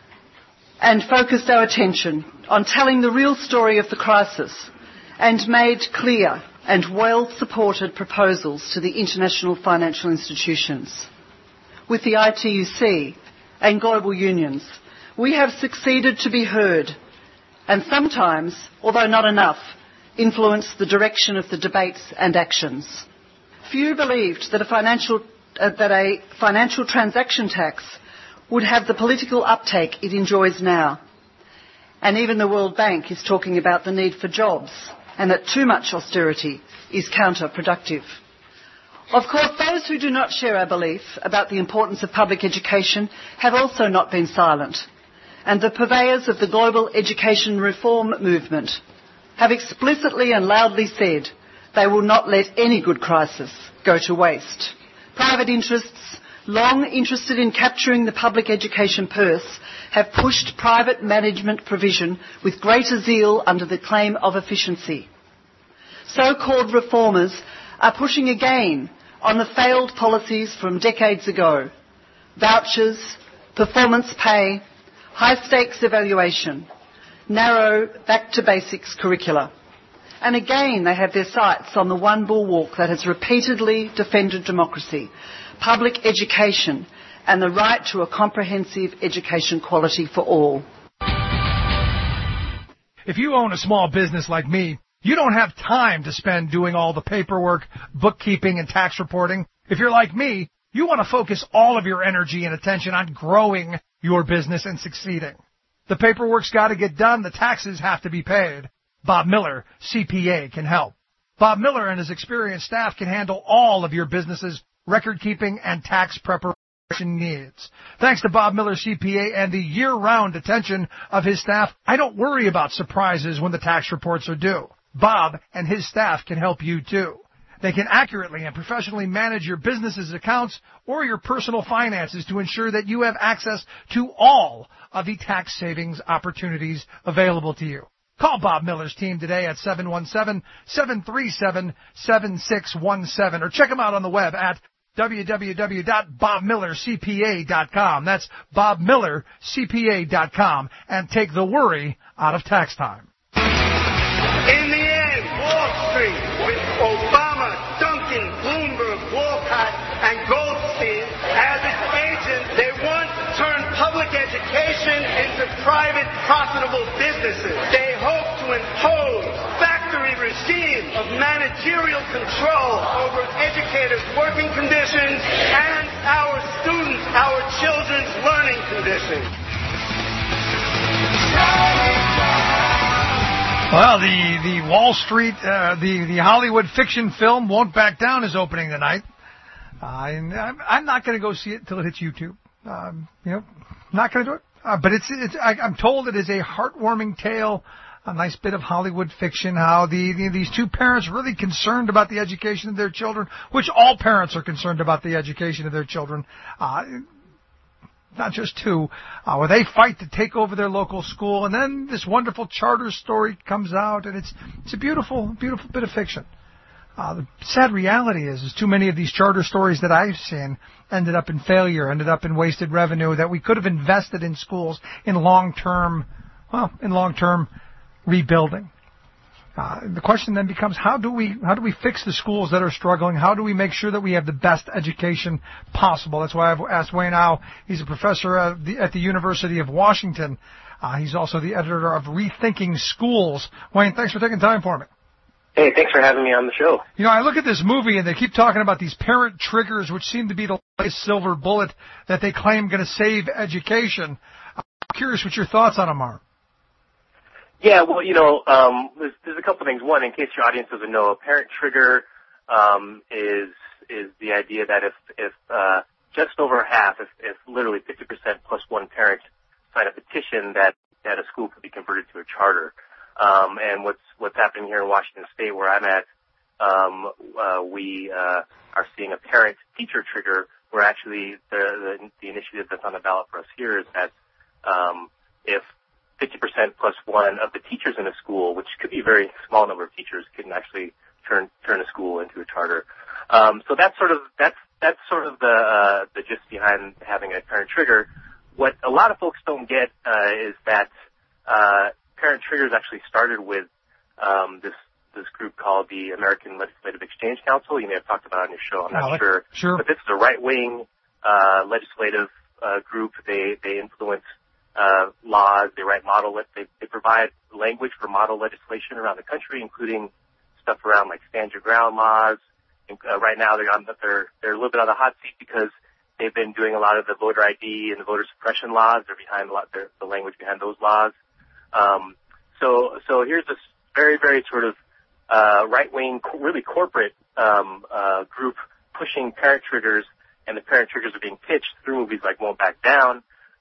and focused our attention on telling the real story of the crisis and made clear and well-supported proposals to the international financial institutions. With the I T U C and global unions, we have succeeded to be heard and sometimes, although not enough, influence the direction of the debates and actions. Few believed that a financial, uh, that a financial transaction tax would have the political uptake it enjoys now. And even the World Bank is talking about the need for jobs and that too much austerity is counterproductive. Of course, those who do not share our belief about the importance of public education have also not been silent. and the purveyors of the global education reform movement have explicitly and loudly said they will not let any good crisis go to waste. Private interests, long interested in capturing the public education purse, have pushed private management provision with greater zeal under the claim of efficiency. So-called reformers are pushing again on the failed policies from decades ago: vouchers, performance pay, high-stakes evaluation, narrow back-to-basics curricula. And again they have their sights on the one bulwark that has repeatedly defended democracy, public education, and the right to a comprehensive education quality for all. If you own a small business like me, you don't have time to spend doing all the paperwork, bookkeeping, and tax reporting. If you're like me, you want to focus all of your energy and attention on growing your business and succeeding. The paperwork's got to get done. The taxes have to be paid. Bob Miller, C P A, can help. Bob Miller and his experienced staff can handle all of your business's record-keeping and tax preparation needs. Thanks to Bob Miller, C P A, and the year-round attention of his staff, I don't worry about surprises when the tax reports are due. Bob and his staff can help you, too. They can accurately and professionally manage your business's accounts or your personal finances to ensure that you have access to all of the tax savings opportunities available to you. Call Bob Miller's team today at seven one seven, seven three seven, seven six one seven or check them out on the web at w w w dot bob miller c p a dot com. That's bob miller c p a dot com, and take the worry out of tax time. In the end, Wall Street, with Obama, Duncan, Bloomberg, Walcott, and Goldstein as its agents, they want to turn public education into private, profitable businesses. They hope to impose factory regime of managerial control over educators' working conditions and our students, our children's learning conditions. Well, the, the Wall Street, uh, the, the Hollywood fiction film Won't Back Down is opening tonight. Uh, and I'm, I'm not going to go see it until it hits YouTube. Um, you know, not going to do it. Uh, but it's, it's, I, I'm told it is a heartwarming tale, a nice bit of Hollywood fiction, how the, the these two parents really concerned about the education of their children, which all parents are concerned about the education of their children. Uh, not just two, uh, where they fight to take over their local school, and then this wonderful charter story comes out, and it's it's a beautiful, beautiful bit of fiction. Uh, the sad reality is, is too many of these charter stories that I've seen ended up in failure, ended up in wasted revenue that we could have invested in schools in long-term, well, in long-term rebuilding. Uh, the question then becomes, how do we how do we fix the schools that are struggling? How do we make sure that we have the best education possible? That's why I've asked Wayne Au. He's a professor at the, at the University of Washington. Uh, he's also the editor of Rethinking Schools. Wayne, thanks for taking time for me. Hey, thanks for having me on the show. You know, I look at this movie and they keep talking about these parent triggers, which seem to be the latest silver bullet that they claim going to save education. I'm curious what your thoughts on them are. Yeah, well, you know, um, there's, there's a couple things. One, in case your audience doesn't know, a parent trigger um, is is the idea that if if uh, just over half, if, if literally fifty percent plus one parent sign a petition, that that a school could be converted to a charter. Um, and what's what's happening here in Washington State, where I'm at, um, uh, we uh, are seeing a parent-teacher trigger, where actually the, the the initiative that's on the ballot for us here is that um, if fifty percent plus one of the teachers in a school, which could be a very small number of teachers, can actually turn turn a school into a charter. Um, so that's sort of that's that's sort of the uh, the gist behind having a parent trigger. What a lot of folks don't get uh, is that uh, parent triggers actually started with um, this this group called the American Legislative Exchange Council. You may have talked about it on your show. I'm not Alec, sure. Sure. But this is a right wing uh, legislative uh, group. They they influence Uh, laws, they write model, they, they provide language for model legislation around the country, including stuff around like stand your ground laws. And, uh, right now they're on, they're, they're a little bit on the hot seat because they've been doing a lot of the voter I D and the voter suppression laws. They're behind a lot, they're, the language behind those laws. Um, so, so here's this very, very sort of, uh, right-wing, really corporate, um, uh, group pushing parent triggers, and the parent triggers are being pitched through movies like Won't Back Down.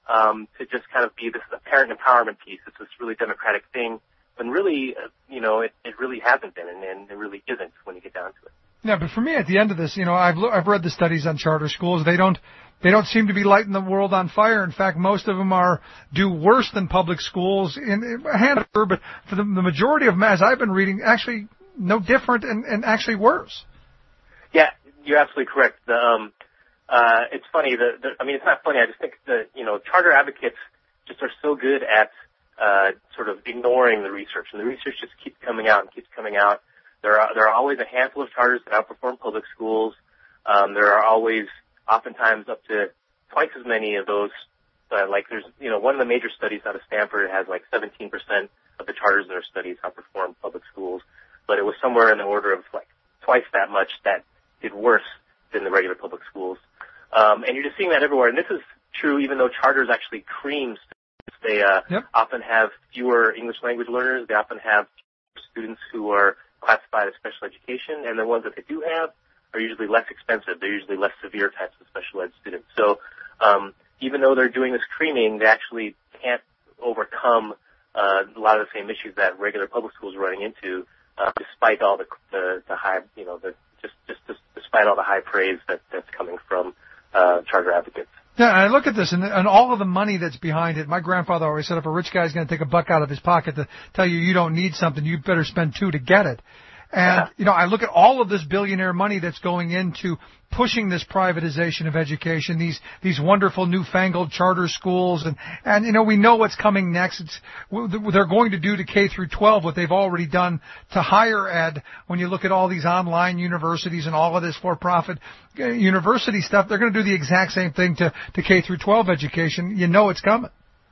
um, to just kind of be this a parent empowerment piece. It's this really democratic thing, when really, uh, you know, it, it really hasn't been, and, and it really isn't when you get down to it. Yeah, but for me, at the end of this, you know, I've lo- I've read the studies on charter schools. They don't they don't seem to be lighting the world on fire. In fact, most of them are do worse than public schools in a handful, but for the, the majority of them, as I've been reading, actually no different and, and actually worse. Yeah, you're absolutely correct. The, um, uh, it's funny. The, the I mean, it's not funny. I just think that you know, charter advocates just are so good at uh, sort of ignoring the research, and the research just keeps coming out and keeps coming out. There are there are always a handful of charters that outperform public schools. Um, there are always, oftentimes, up to twice as many of those. Uh, like there's, you know, one of the major studies out of Stanford has like seventeen percent of the charters in their studies outperform public schools, but it was somewhere in the order of like twice that much that did worse than the regular public schools. Um, and you're just seeing that everywhere. And this is true even though charters actually cream students. They uh, yep. often have fewer English language learners. They often have students who are classified as special education, and the ones that they do have are usually less expensive. They're usually less severe types of special ed students. So um, even though they're doing this creaming, they actually can't overcome uh, a lot of the same issues that regular public schools are running into, uh, despite all the, the, the high, you know, the, just, just, just despite all the high praise that, that's coming from uh, charter advocates. Yeah, and I look at this, and, and all of the money that's behind it. My grandfather always said, if a rich guy's going to take a buck out of his pocket to tell you you don't need something, you better spend two to get it. And, yeah. you know, I look at all of this billionaire money that's going into pushing this privatization of education, these these wonderful newfangled charter schools, and, and you know, we know what's coming next. It's, they're going to do to K through twelve what they've already done to higher ed. When you look at all these online universities and all of this for-profit university stuff, they're going to do the exact same thing to, to K through twelve education. You know it's coming.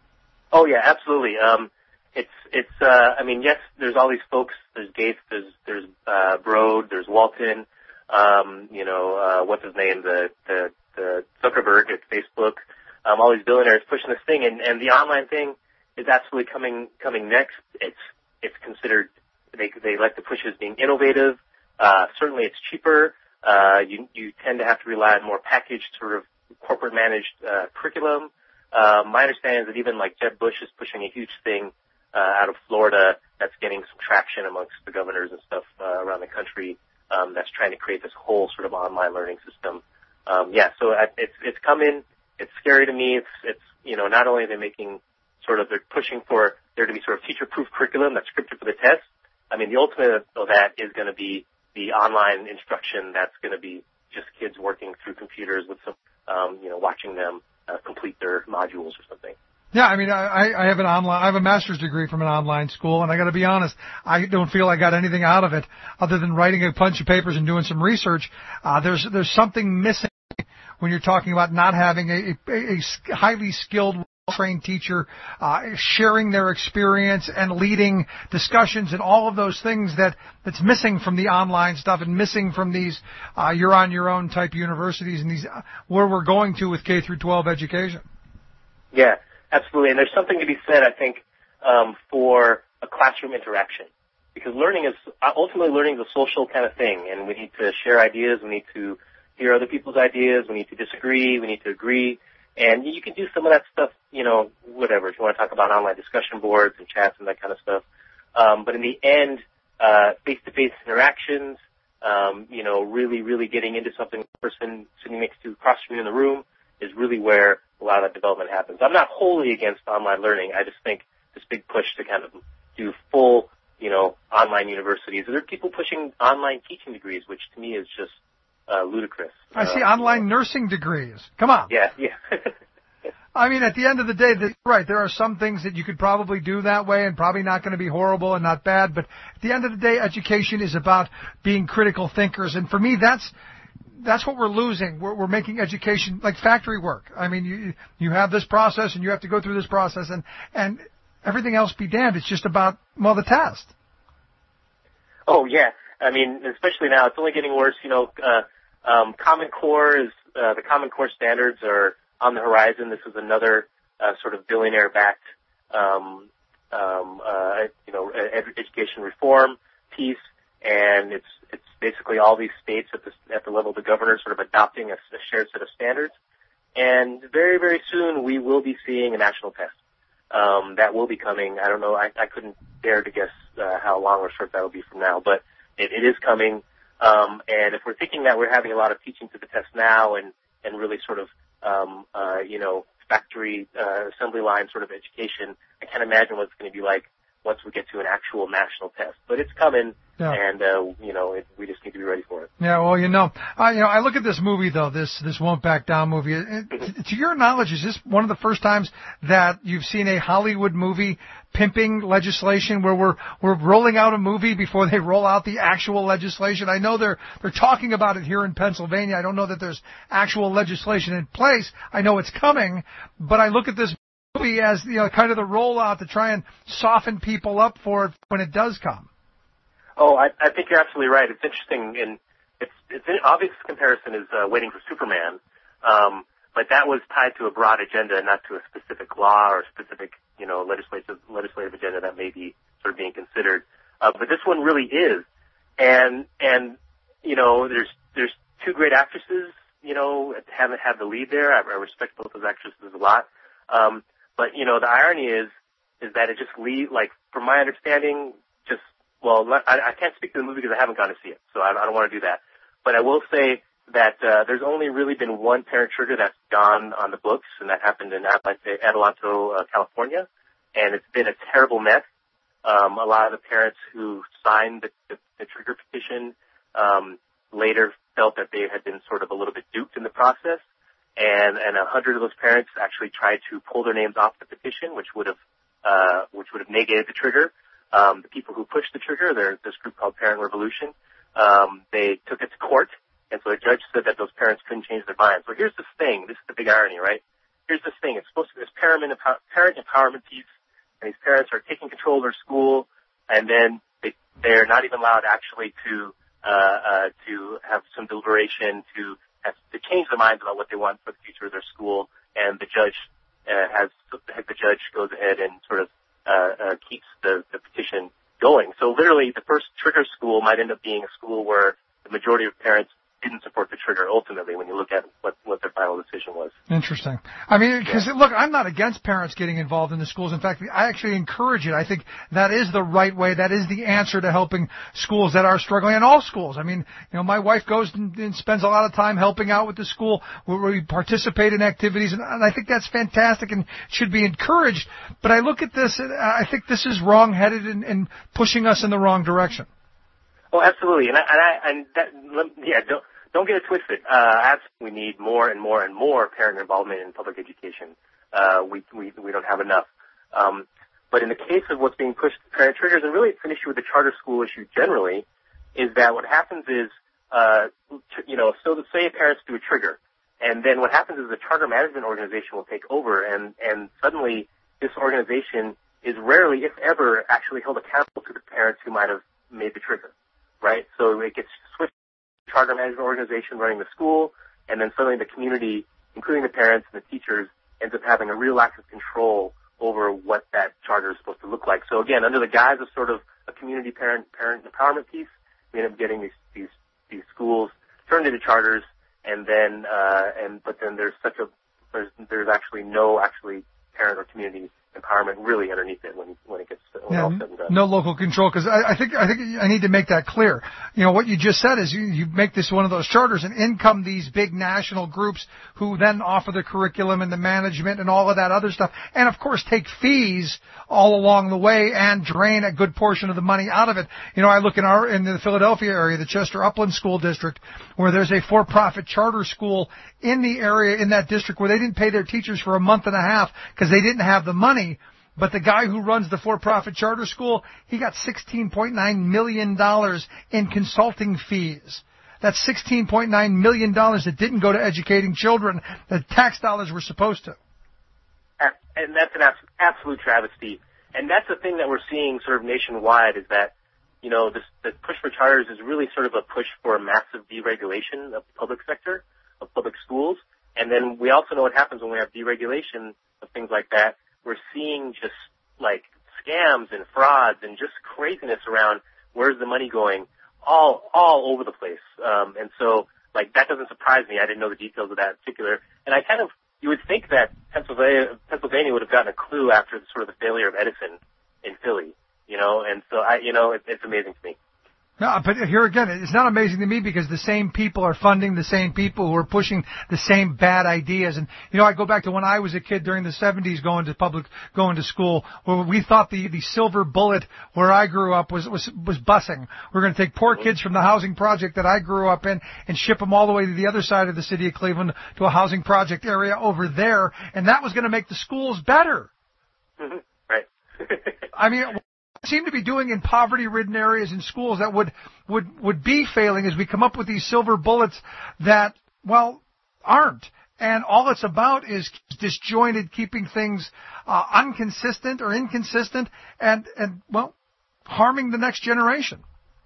Oh, yeah, absolutely. Um, It's, it's, uh, I mean, yes, there's all these folks, there's Gates, there's, there's, uh, Broad, there's Walton, um, you know, uh, what's his name, the, the, the Zuckerberg at Facebook, um, all these billionaires pushing this thing, and, and the online thing is absolutely coming, coming next. It's, it's considered, they, they like to push it as being innovative, uh, certainly it's cheaper, uh, you, you tend to have to rely on more packaged sort of corporate managed, uh, curriculum. Uh, my understanding is that even like Jeb Bush is pushing a huge thing Uh, out of Florida that's getting some traction amongst the governors and stuff uh, around the country, um, that's trying to create this whole sort of online learning system. Um, yeah, so I, it's it's coming. It's scary to me. It's it's you know, not only are they making sort of, they're pushing for there to be sort of teacher-proof curriculum that's scripted for the test. I mean, the ultimate of that is going to be the online instruction that's going to be just kids working through computers with some, um, you know, watching them uh, complete their modules or something. Yeah, I mean, I, I have an online, I have a master's degree from an online school, and I got to be honest, I don't feel I got anything out of it other than writing a bunch of papers and doing some research. Uh, there's there's something missing when you're talking about not having a, a, a highly skilled, trained teacher uh, sharing their experience and leading discussions and all of those things that that's missing from the online stuff and missing from these uh, you're on your own type universities and these uh, where we're going to with K through twelve education. Yeah. Absolutely, and there's something to be said, I think, um, for a classroom interaction, because learning is ultimately learning is a social kind of thing, and we need to share ideas, we need to hear other people's ideas, we need to disagree, we need to agree, and you can do some of that stuff, you know, whatever. If you want to talk about online discussion boards and chats and that kind of stuff, um, but in the end, uh, face-to-face interactions, um, you know, really, really getting into something, the person sitting next to across from you in the room is really where a lot of that development happens. I'm not wholly against online learning. I just think this big push to kind of do full, you know, online universities. There are people pushing online teaching degrees, which to me is just uh, ludicrous. I see uh, online you know. nursing degrees. Come on. Yeah, yeah. I mean, at the end of the day, the, right, there are some things that you could probably do that way and probably not going to be horrible and not bad, but at the end of the day, education is about being critical thinkers, and for me, that's That's what we're losing. We're, we're making education like factory work. I mean, you you have this process and you have to go through this process and, and everything else be damned. It's just about, well, the test. Oh, yeah. I mean, especially now, it's only getting worse. You know, uh, um, Common Core is, uh, the Common Core standards are on the horizon. This is another uh, sort of billionaire-backed, um, um, uh, you know, ed- education reform piece. And it's it's basically all these states at the at the level of the governor sort of adopting a, a shared set of standards. And very, very soon we will be seeing a national test. Um, that will be coming. I don't know. I, I couldn't dare to guess uh, how long or short that will be from now, but it, it is coming. Um, and if we're thinking that we're having a lot of teaching to the test now and, and really sort of, um, uh, you know, factory, uh, assembly line sort of education, I can't imagine what it's going to be like once we get to an actual national test. But it's coming, yeah. and, uh, you know, it, we just need to be ready for it. Yeah, well, you know, uh, you know, I look at this movie, though, this, this Won't Back Down movie. It, it, to your knowledge, is this one of the first times that you've seen a Hollywood movie pimping legislation where we're, we're rolling out a movie before they roll out the actual legislation? I know they're, they're talking about it here in Pennsylvania. I don't know that there's actual legislation in place. I know it's coming, but I look at this movie as, you know, kind of the rollout to try and soften people up for it when it does come. Oh, I, I think you're absolutely right. It's interesting, and it's, it's an obvious comparison is uh, Waiting for Superman, um, but that was tied to a broad agenda, not to a specific law or specific, you know, legislative legislative agenda that may be sort of being considered. Uh, but this one really is, and and you know, there's there's two great actresses, you know, haven't had the lead there. I, I respect both those actresses a lot, um, but you know, the irony is is that it just leaves, like, from my understanding, just Well, I, I can't speak to the movie because I haven't gone to see it, so I, I don't want to do that. But I will say that uh, there's only really been one parent trigger that's gone on the books, and that happened in Adelanto, uh, California, and it's been a terrible mess. Um, a lot of the parents who signed the, the, the trigger petition um, later felt that they had been sort of a little bit duped in the process, and and a hundred of those parents actually tried to pull their names off the petition, which would have uh, which would have negated the trigger. Um, the people who pushed the trigger, there's this group called Parent Revolution, um, they took it to court, and so the judge said that those parents couldn't change their minds. So here's this thing. This is the big irony, right? Here's this thing. It's supposed to be this parent, parent empowerment piece, and these parents are taking control of their school, and then they, they're not even allowed actually to uh, uh, to have some deliberation, to have, to change their minds about what they want for the future of their school, and the judge uh, has the judge goes ahead and sort of Uh, uh, keeps the, the petition going. So literally the first trigger school might end up being a school where the majority of parents didn't support the trigger ultimately when you look at what, what their final decision was. Interesting. I mean, because, yeah. look, I'm not against parents getting involved in the schools. In fact, I actually encourage it. I think that is the right way. That is the answer to helping schools that are struggling, and all schools. I mean, you know, my wife goes and, and spends a lot of time helping out with the school where we participate in activities, and, and I think that's fantastic and should be encouraged. But I look at this, and I think this is wrong-headed and, and pushing us in the wrong direction. Oh, absolutely. And I, and, I, and that, yeah, don't, don't get it twisted. Uh, we need more and more and more parent involvement in public education. Uh, we, we, we don't have enough. Um, but in the case of what's being pushed to parent triggers, and really it's an issue with the charter school issue generally, is that what happens is, uh, you know, so let's say parents do a trigger, and then what happens is the charter management organization will take over, and, and suddenly this organization is rarely, if ever, actually held accountable to the parents who might have made the trigger, right? So it gets switched to the charter management organization running the school, and then suddenly the community, including the parents and the teachers, ends up having a real lack of control over what that charter is supposed to look like. So again, under the guise of sort of a community parent parent empowerment piece, we end up getting these these these schools turned into charters, and then uh, and but then there's such a there's there's actually no actually parent or community empowerment really underneath it when when it gets when yeah, all said and done. No local control, because I, I think I think I need to make that clear. You know, what you just said is you, you make this one of those charters, and in come these big national groups who then offer the curriculum and the management and all of that other stuff, and of course take fees all along the way and drain a good portion of the money out of it. You know, I look in our in the Philadelphia area, the Chester Upland School District, where there's a for-profit charter school in the area in that district where they didn't pay their teachers for a month and a half because they didn't have the money. But the guy who runs the for-profit charter school, he got sixteen point nine million dollars in consulting fees. That's sixteen point nine million dollars that didn't go to educating children that tax dollars were supposed to. And that's an absolute travesty. And that's the thing that we're seeing sort of nationwide is that, you know, this, the push for charters is really sort of a push for a massive deregulation of the public sector, of public schools. And then we also know what happens when we have deregulation of things like that. We're seeing just like scams and frauds and just craziness around where's the money going all all over the place. Um, and so like that doesn't surprise me. I didn't know the details of that in particular. And I kind of you would think that Pennsylvania, Pennsylvania would have gotten a clue after the, sort of the failure of Edison in Philly, you know, and so I, you know, it, it's amazing to me. No, but here again, it's not amazing to me because the same people are funding the same people who are pushing the same bad ideas. And, you know, I go back to when I was a kid during the seventies going to public, going to school, where we thought the, the silver bullet where I grew up was, was, was busing. We're going to take poor kids from the housing project that I grew up in and ship them all the way to the other side of the city of Cleveland to a housing project area over there. And that was going to make the schools better. Mm-hmm. Right. I mean, seem to be doing in poverty-ridden areas in schools that would, would, would be failing as we come up with these silver bullets that, well, aren't. And all it's about is disjointed, keeping things uh, inconsistent or inconsistent and, and, well, harming the next generation.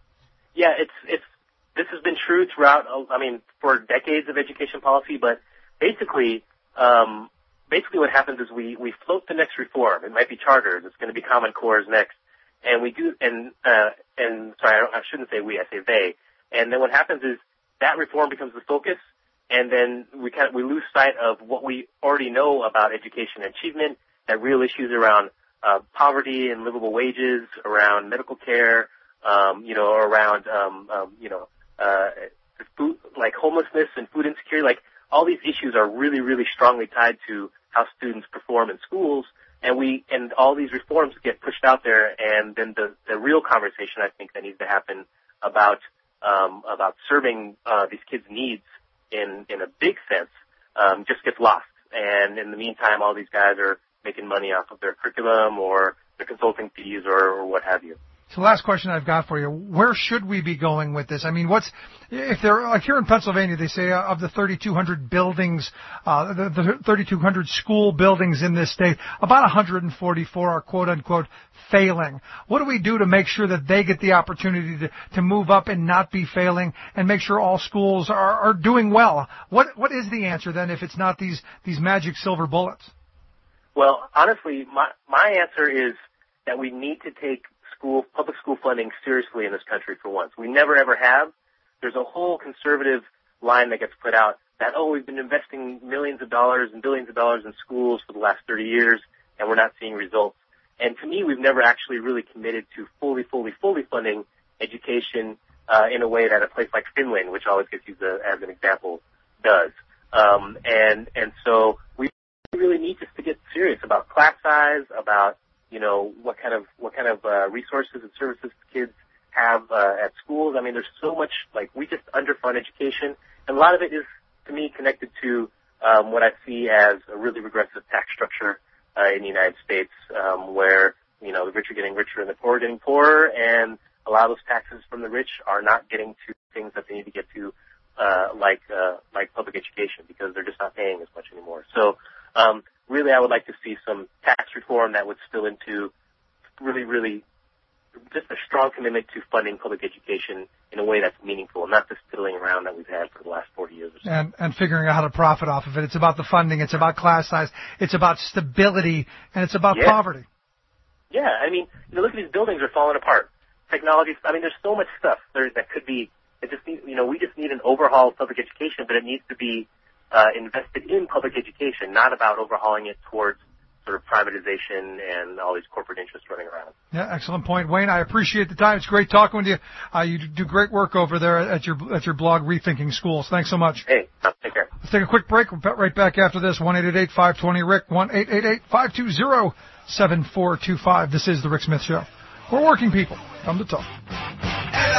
Yeah, it's, it's, this has been true throughout, I mean, for decades of education policy, but basically, um, basically what happens is we, we float the next reform. It might be charters. It's going to be Common Cores next. And we do, and, uh, and sorry, I, don't, I shouldn't say we, I say they. And then what happens is that reform becomes the focus, and then we kind of, we lose sight of what we already know about education and achievement, that real issues around, uh, poverty and livable wages, around medical care, um, you know, around, um, um, you know, uh, food, like homelessness and food insecurity. Like, all these issues are really, really strongly tied to how students perform in schools. And we, and all these reforms get pushed out there, and then the, the real conversation I think that needs to happen about, um, about serving, uh, these kids' needs in, in a big sense, um, just gets lost. And in the meantime, all these guys are making money off of their curriculum or their consulting fees or, or what have you. So last question I've got for you. Where should we be going with this? I mean, what's, if they're, like here in Pennsylvania, they say uh, of the thirty-two hundred buildings, uh, the, the thirty-two hundred school buildings in this state, about one hundred forty-four are quote unquote failing. What do we do to make sure that they get the opportunity to, to move up and not be failing and make sure all schools are, are doing well? What, what is the answer then if it's not these, these magic silver bullets? Well, honestly, my, my answer is that we need to take school, public school funding seriously in this country for once. We never ever have. There's a whole conservative line that gets put out that, oh, we've been investing millions of dollars and billions of dollars in schools for the last thirty years and we're not seeing results. And to me, we've never actually really committed to fully, fully, fully funding education uh, in a way that a place like Finland, which always gets used as an example, does. Um, and, and so we really need just to get serious about class size, about you know, what kind of, what kind of, uh, resources and services kids have, uh, at schools. I mean, there's so much, like, we just underfund education. And a lot of it is, to me, connected to, um, what I see as a really regressive tax structure, uh, in the United States, um, where, you know, the rich are getting richer and the poor are getting poorer, and a lot of those taxes from the rich are not getting to things that they need to get to, uh, like, uh, like public education, because they're just not paying as much anymore. So, um, really, I would like to see some tax reform that would spill into really, really just a strong commitment to funding public education in a way that's meaningful, and not this fiddling around that we've had for the last forty years or so. And, and figuring out how to profit off of it. It's about the funding. It's about class size. It's about stability. And it's about yeah. poverty. Yeah, I mean, you know, look at these buildings are falling apart. Technology, I mean, there's so much stuff there that could be, it just need, you know, we just need an overhaul of public education, but it needs to be Uh, invested in public education, not about overhauling it towards sort of privatization and all these corporate interests running around. Yeah, excellent point, Wayne. I appreciate the time. It's great talking with you. Uh, you do great work over there at your at your blog, Rethinking Schools. Thanks so much. Hey, take care. Let's take a quick break. We'll be right back after this. one eight eight eight, five two zero, R I C K, one eight eight eight, five two zero, seven four two five. This is the Rick Smith Show. We're working people. Come to talk. And,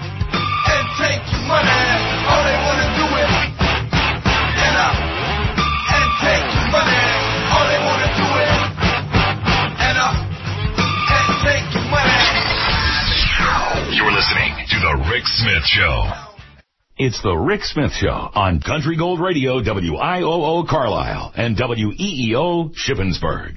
uh, and take your money. All they want to do is and take your money. All they want to do is and up and take your money. You're listening to the Rick Smith Show. It's the Rick Smith Show on Country Gold Radio, W I O O Carlisle and W E E O Shippensburg.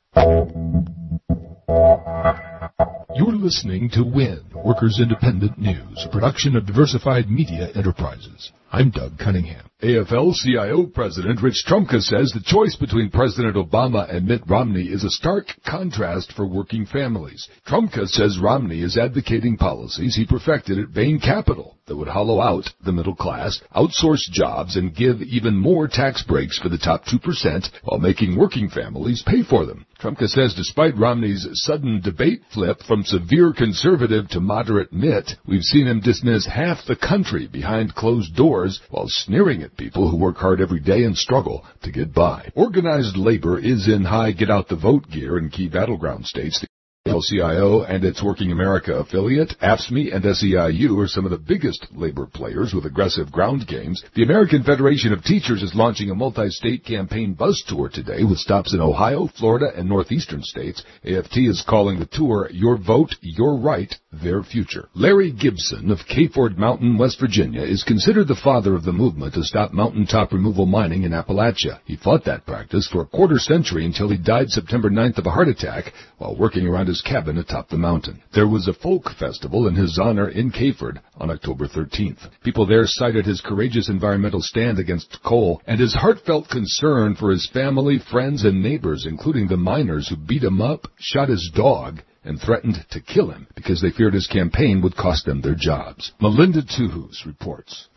You're listening to WIN, Workers Independent News, a production of Diversified Media Enterprises. I'm Doug Cunningham. A F L C I O President Rich Trumka says the choice between President Obama and Mitt Romney is a stark contrast for working families. Trumka says Romney is advocating policies he perfected at Bain Capital. that would hollow out the middle class, outsource jobs, and give even more tax breaks for the top two percent while making working families pay for them. Trumka says despite Romney's sudden debate flip from severe conservative to moderate Mitt, we've seen him dismiss half the country behind closed doors while sneering at people who work hard every day and struggle to get by. Organized labor is in high get-out-the-vote gear in key battleground states. The L C I O and its Working America affiliate, A F S C M E and S E I U, are some of the biggest labor players with aggressive ground games. The American Federation of Teachers is launching a multi-state campaign bus tour today with stops in Ohio, Florida, and northeastern states. A F T is calling the tour Your Vote, Your Right, Their Future. Larry Gibson of Kayford Mountain, West Virginia, is considered the father of the movement to stop mountaintop removal mining in Appalachia. He fought that practice for a quarter century until he died September ninth of a heart attack while working around his cabin atop the mountain. There was a folk festival in his honor in Kayford on October thirteenth. People there cited his courageous environmental stand against coal and his heartfelt concern for his family, friends, and neighbors, including the miners who beat him up, shot his dog, and threatened to kill him because they feared his campaign would cost them their jobs. Melinda Tuhus reports.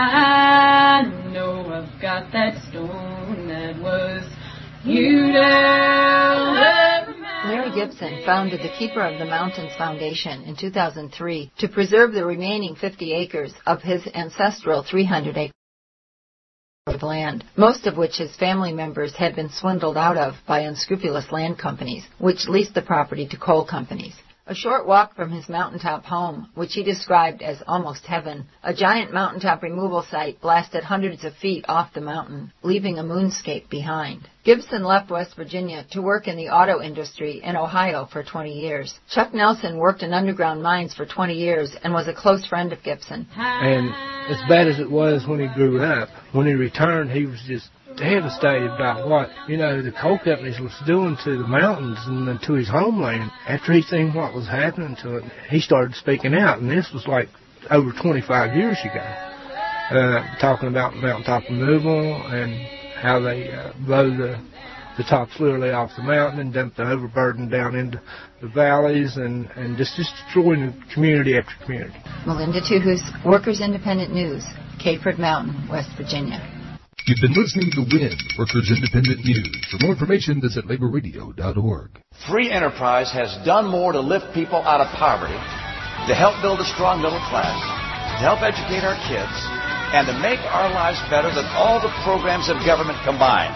I know I've got that stone that was you down. Larry Gibson founded the Keeper of the Mountains Foundation in two thousand three to preserve the remaining fifty acres of his ancestral three hundred acres of land, most of which his family members had been swindled out of by unscrupulous land companies, which leased the property to coal companies. A short walk from his mountaintop home, which he described as almost heaven, a giant mountaintop removal site blasted hundreds of feet off the mountain, leaving a moonscape behind. Gibson left West Virginia to work in the auto industry in Ohio for twenty years. Chuck Nelson worked in underground mines for twenty years and was a close friend of Gibson. And as bad as it was when he grew up, when he returned, he was just devastated about what, you know, the coal companies was doing to the mountains and to his homeland. After he seen what was happening to it, he started speaking out, and this was like over twenty-five years ago, uh, talking about mountaintop removal and how they uh, blow the, the tops literally off the mountain and dump the overburden down into the valleys and, and just, just destroying community after community. Melinda Tuhus, Workers Independent News, Kayford Mountain, West Virginia. You've been listening to W I N, Workers Independent News. For more information, visit labor radio dot org. Free enterprise has done more to lift people out of poverty, to help build a strong middle class, to help educate our kids, and to make our lives better than all the programs of government combined.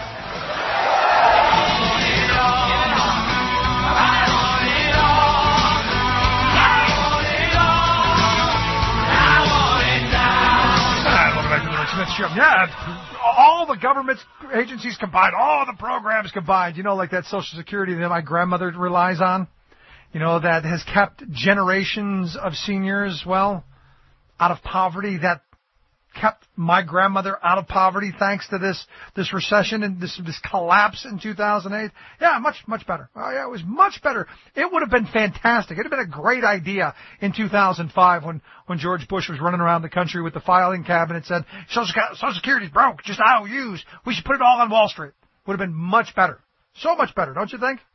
Yeah, all the government agencies combined, all the programs combined, you know, like that Social Security that my grandmother relies on, you know, that has kept generations of seniors, well, out of poverty, that kept my grandmother out of poverty thanks to this this recession and this this collapse in two thousand eight. Yeah, much, much better. Oh, yeah, it was much better. It would have been fantastic. It would have been a great idea in two thousand five when, when George Bush was running around the country with the filing cabinet and said, Social, Social Security's broke, just I O Us. We should put it all on Wall Street. Would have been much better. So much better, don't you think?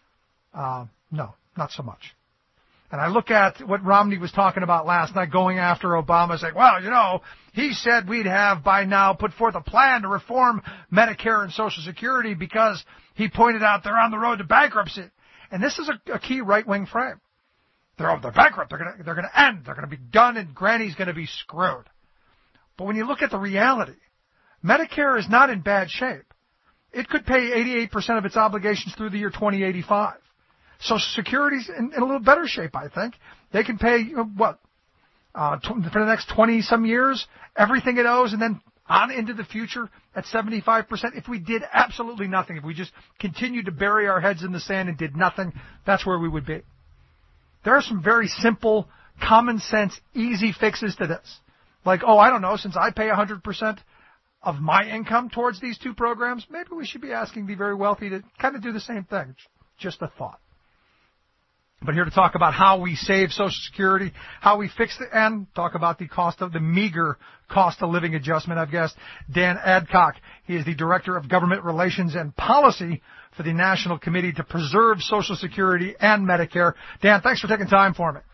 Uh, no, not so much. And I look at what Romney was talking about last night, going after Obama, saying, well, you know, he said we'd have by now put forth a plan to reform Medicare and Social Security because he pointed out they're on the road to bankruptcy. And this is a, a key right-wing frame. They're, they're bankrupt. They're going to, they're going to end. They're going to be done, and Granny's going to be screwed. But when you look at the reality, Medicare is not in bad shape. It could pay eighty-eight percent of its obligations through the year twenty eighty-five. Social Security's in, in a little better shape, I think. They can pay, you know, what, uh, tw- for the next twenty-some years, everything it owes, and then on into the future at seventy-five percent. If we did absolutely nothing, if we just continued to bury our heads in the sand and did nothing, that's where we would be. There are some very simple, common sense, easy fixes to this. Like, oh, I don't know, since I pay one hundred percent of my income towards these two programs, maybe we should be asking the very wealthy to kind of do the same thing. Just a thought. But here to talk about how we save Social Security, how we fix it, and talk about the cost of the meager cost of living adjustment, I've guessed Dan Adcock. He is the Director of Government Relations and Policy for the National Committee to Preserve Social Security and Medicare. Dan, thanks for taking time for me.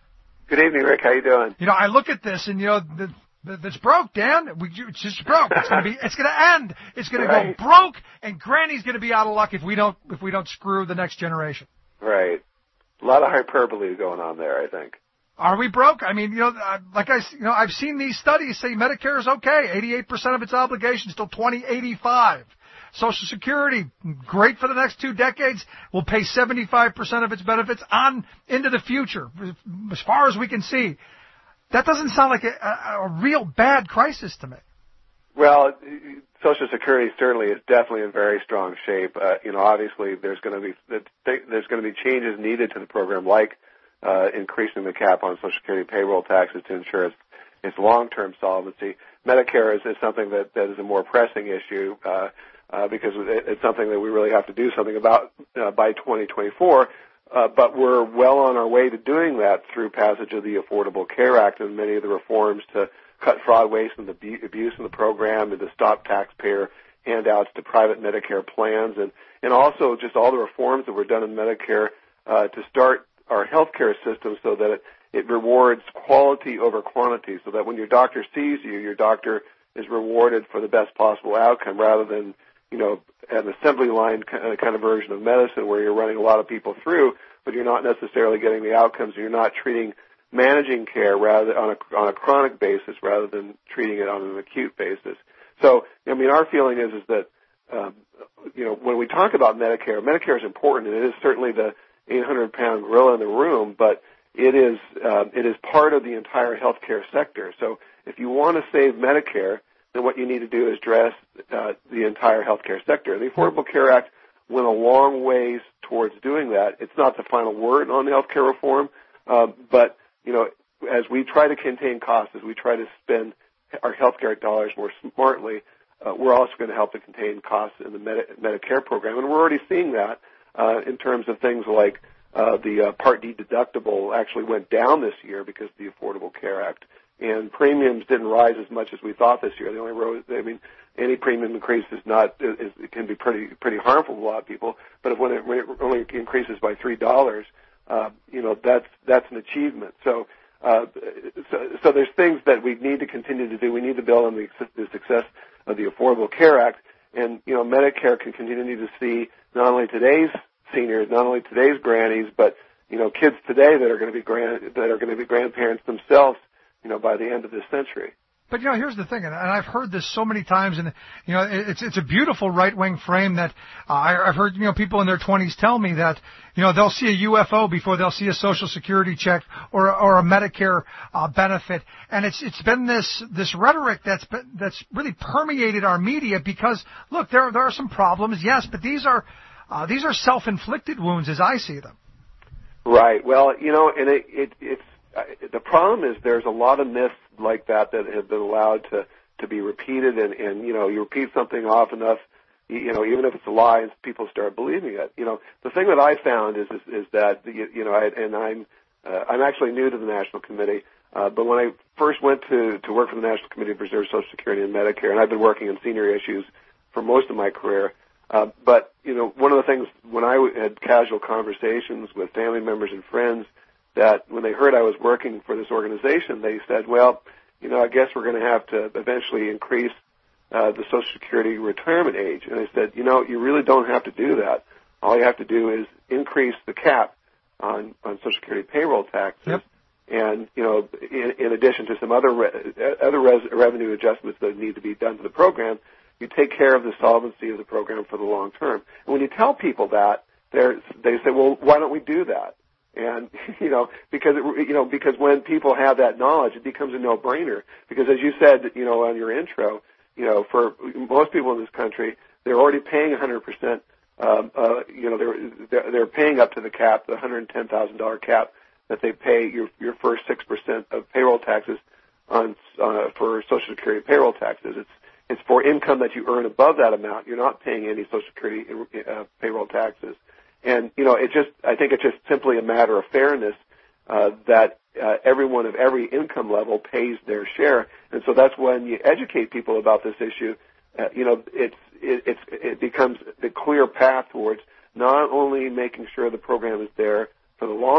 Good evening, Rick. How you doing? You know, I look at this and, you know, the, the, it's broke, Dan. We, it's just broke. It's going to be, it's going to end. It's going Right. to go broke, and Granny's going to be out of luck if we don't, if we don't screw the next generation. Right. A lot of hyperbole going on there, I think. Are we broke? I mean, you know, uh, like I, s- you know, I've seen these studies say Medicare is okay, eighty-eight percent of its obligations till twenty eighty-five. Social Security, great for the next two decades, will pay seventy-five percent of its benefits on into the future, as far as we can see. That doesn't sound like a, a, a real bad crisis to me. Well, Social Security certainly is definitely in very strong shape. Uh, you know, obviously there's going to be there's going to be changes needed to the program, like uh, increasing the cap on Social Security payroll taxes to ensure its, its long-term solvency. Medicare is, is something that, that is a more pressing issue uh, uh, because it, it's something that we really have to do something about uh, by twenty twenty-four. Uh, but we're well on our way to doing that through passage of the Affordable Care Act and many of the reforms to cut fraud, waste, and abu- abuse in the program, and to stop taxpayer handouts to private Medicare plans, and, and also just all the reforms that were done in Medicare uh, to start our healthcare system so that it, it rewards quality over quantity, so that when your doctor sees you, your doctor is rewarded for the best possible outcome rather than, you know, an assembly line kind of version of medicine where you're running a lot of people through, but you're not necessarily getting the outcomes, and you're not treating managing care rather on a, on a chronic basis rather than treating it on an acute basis. So, I mean, our feeling is, is that, um, you know, when we talk about Medicare, Medicare is important, and it is certainly the eight hundred pound gorilla in the room, but it is, uh, it is part of the entire healthcare sector. So if you want to save Medicare, then what you need to do is address uh, the entire healthcare sector. The Affordable Care Act went a long ways towards doing that. It's not the final word on healthcare reform, uh, but you know, as we try to contain costs, as we try to spend our healthcare dollars more smartly, uh, we're also going to help to contain costs in the Medi- Medicare program, and we're already seeing that uh, in terms of things like uh, the uh, Part D deductible actually went down this year because of the Affordable Care Act, and premiums didn't rise as much as we thought this year. They only rose. I mean, any premium increase is not is, it can be pretty pretty harmful to a lot of people, but if when it, when it only increases by three dollars. Uh, you know, that's that's an achievement. So, uh, so, so there's things that we need to continue to do. We need to build on the, the success of the Affordable Care Act, and you know, Medicare can continue to see not only today's seniors, not only today's grannies, but you know, kids today that are going to be grand that are going to be grandparents themselves. You know, by the end of this century. But, you know, here's the thing, and I've heard this so many times, and, you know, it's it's a beautiful right-wing frame that uh, I, I've heard, you know, people in their twenties tell me that, you know, they'll see a U F O before they'll see a Social Security check or or a Medicare uh, benefit. And it's it's been this this rhetoric that's been, that's really permeated our media because, look, there there are some problems, yes, but these are uh, these are self-inflicted wounds as I see them. Right. Well, you know, and it, it it's uh, the problem is there's a lot of myths like that that have been allowed to to be repeated, and and you know, you repeat something often enough, you, you know, even if it's a lie, and people start believing it. You know, the thing that I found is is, is that you, you know, I, and I'm uh, I'm actually new to the National Committee, uh, but when I first went to to work for the National Committee to Preserve Social Security and Medicare, and I've been working on senior issues for most of my career. Uh, but you know, one of the things when I had casual conversations with family members and friends, that when they heard I was working for this organization, they said, well, you know, I guess we're going to have to eventually increase uh, the Social Security retirement age. And I said, you know, you really don't have to do that. All you have to do is increase the cap on, on Social Security payroll taxes. Yep. And, you know, in, in addition to some other re- other res- revenue adjustments that need to be done to the program, you take care of the solvency of the program for the long term. And when you tell people that, they're, they say, well, why don't we do that? And, you know, because, it, you know, because when people have that knowledge, it becomes a no-brainer. Because as you said, you know, on your intro, you know, for most people in this country, they're already paying one hundred percent, um, uh, you know, they're, they're paying up to the cap, the one hundred ten thousand dollars cap that they pay your, your first six percent of payroll taxes on, uh, for Social Security payroll taxes. It's, it's for income that you earn above that amount. You're not paying any Social Security uh, payroll taxes. And, you know, it just, I think it's just simply a matter of fairness, uh, that, uh, everyone of every income level pays their share. And so that's when you educate people about this issue, uh, you know, it's, it, it's, it becomes the clear path towards not only making sure the program is there for the long haul,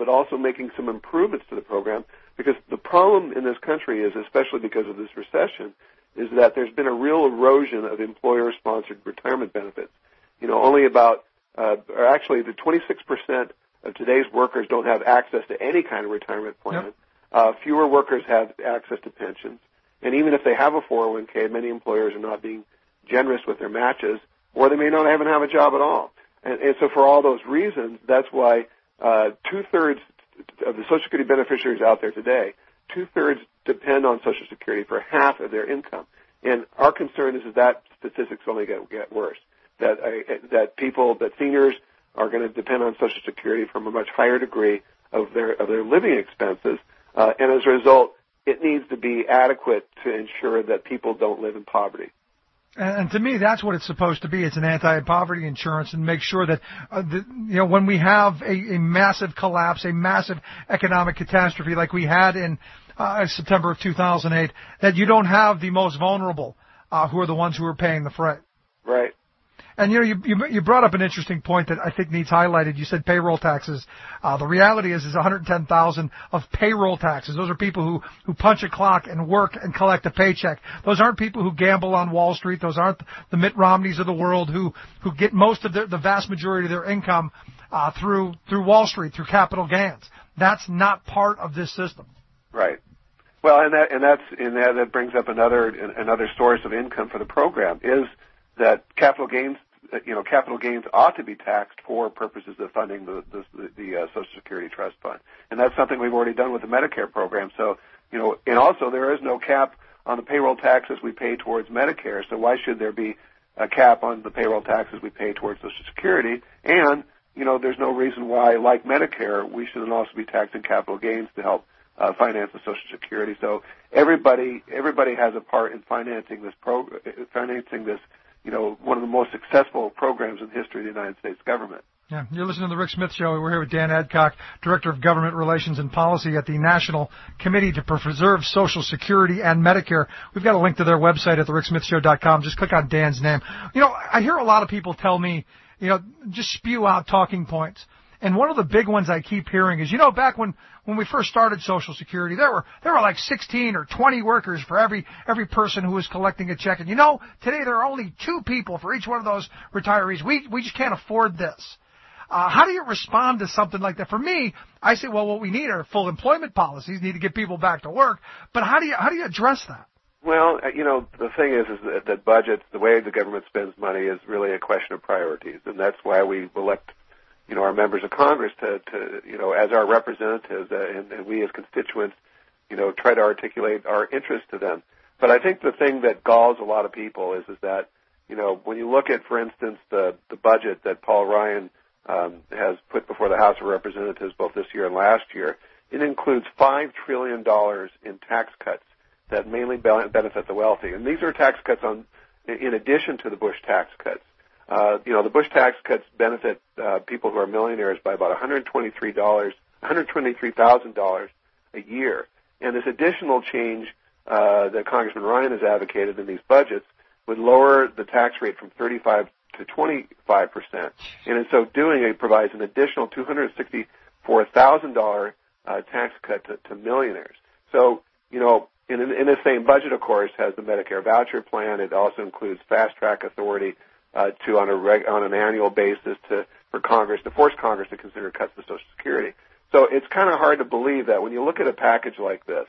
but also making some improvements to the program, because the problem in this country is, especially because of this recession, is that there's been a real erosion of employer-sponsored retirement benefits. You know, only about, uh, or actually the twenty-six percent of today's workers don't have access to any kind of retirement plan. Yep. Uh, fewer workers have access to pensions. And even if they have a four oh one k, many employers are not being generous with their matches, or they may not even have a job at all. And, and so for all those reasons, that's why uh, two-thirds of the Social Security beneficiaries out there today, two-thirds depend on Social Security for half of their income. And our concern is that statistics only get, get worse, that uh, that people, that seniors are going to depend on Social Security from a much higher degree of their of their living expenses, uh, and as a result, it needs to be adequate to ensure that people don't live in poverty. And to me, that's what it's supposed to be. It's an anti-poverty insurance, and make sure that, uh, the, you know, when we have a, a massive collapse, a massive economic catastrophe like we had in uh, September of two thousand eight, that you don't have the most vulnerable uh, who are the ones who are paying the freight. Right. And, you know, you, you, you brought up an interesting point that I think needs highlighted. You said payroll taxes. Uh, the reality is, is one hundred ten thousand of payroll taxes. Those are people who, who punch a clock and work and collect a paycheck. Those aren't people who gamble on Wall Street. Those aren't the Mitt Romneys of the world who, who get most of their, the vast majority of their income, uh, through, through Wall Street, through capital gains. That's not part of this system. Right. Well, and that, and that's, and that, that brings up another, another source of income for the program is that capital gains, you know, capital gains ought to be taxed for purposes of funding the the, the uh, Social Security Trust Fund, and that's something we've already done with the Medicare program. So, you know, and also there is no cap on the payroll taxes we pay towards Medicare. So why should there be a cap on the payroll taxes we pay towards Social Security? And you know, there's no reason why, like Medicare, we shouldn't also be taxing capital gains to help uh, finance the Social Security. So everybody everybody has a part in financing this pro financing this. You know, one of the most successful programs in the history of the United States government. Yeah, you're listening to the Rick Smith Show. We're here with Dan Adcock, Director of Government Relations and Policy at the National Committee to Preserve Social Security and Medicare. We've got a link to their website at the rick smith show dot com. Just click on Dan's name. You know, I hear a lot of people tell me, you know, just spew out talking points. And one of the big ones I keep hearing is, you know, back when, when we first started Social Security, there were, there were like sixteen or twenty workers for every, every person who was collecting a check. And you know, today there are only two people for each one of those retirees. We, we just can't afford this. Uh, how do you respond to something like that? For me, I say, well, what we need are full employment policies, need to get people back to work. But how do you, how do you address that? Well, you know, the thing is, is that, that budgets, the way the government spends money is really a question of priorities. And that's why we elect, you know, our members of Congress to, to you know, as our representatives, uh, and, and we as constituents, you know, try to articulate our interest to them. But I think the thing that galls a lot of people is, is that, you know, when you look at, for instance, the, the budget that Paul Ryan um, has put before the House of Representatives both this year and last year, it includes five trillion dollars in tax cuts that mainly benefit the wealthy. And these are tax cuts on, in addition to the Bush tax cuts. Uh, you know, the Bush tax cuts benefit uh, people who are millionaires by about one hundred twenty-three dollars, one hundred twenty-three thousand dollars a year. And this additional change uh, that Congressman Ryan has advocated in these budgets would lower the tax rate from thirty-five to twenty-five percent. And in so doing, it provides an additional two hundred sixty-four thousand dollars uh, tax cut to, to millionaires. So, you know, in, in the same budget, of course, has the Medicare voucher plan. It also includes fast-track authority Uh, to on a reg, on an annual basis to for Congress to force Congress to consider cuts to Social Security. So it's kind of hard to believe that when you look at a package like this,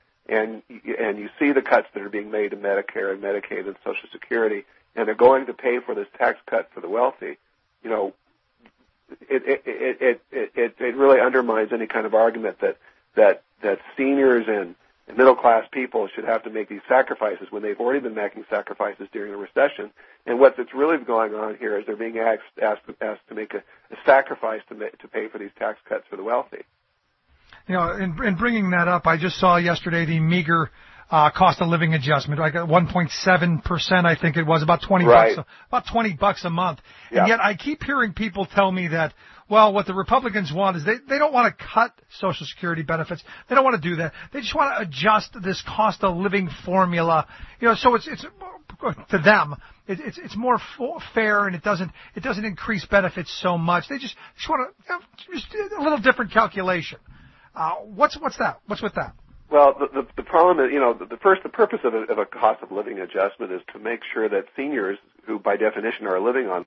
and and you see the cuts that are being made to Medicare and Medicaid and Social Security, and they're going to pay for this tax cut for the wealthy, you know, it it it it it, it really undermines any kind of argument that that that seniors and middle class people should have to make these sacrifices when they've already been making sacrifices during the recession. And what's really going on here is they're being asked asked, asked to make a, a sacrifice to make, to pay for these tax cuts for the wealthy. You know, in, in bringing that up, I just saw yesterday the meager uh, cost of living adjustment, like one point seven percent, I think it was, about twenty right. bucks, about twenty bucks a month. Yeah. And yet I keep hearing people tell me that, well, what the Republicans want is they, they don't want to cut Social Security benefits. They don't want to do that. They just want to adjust this cost of living formula. You know, so it's, it's, to them, it, it's, it's more fair and it doesn't, it doesn't increase benefits so much. They just, just want to, you know, just a little different calculation. Uh, what's, what's that? What's with that? Well, the, the, the problem is, you know, the, the first, the purpose of a, of a cost of living adjustment is to make sure that seniors, who by definition are living on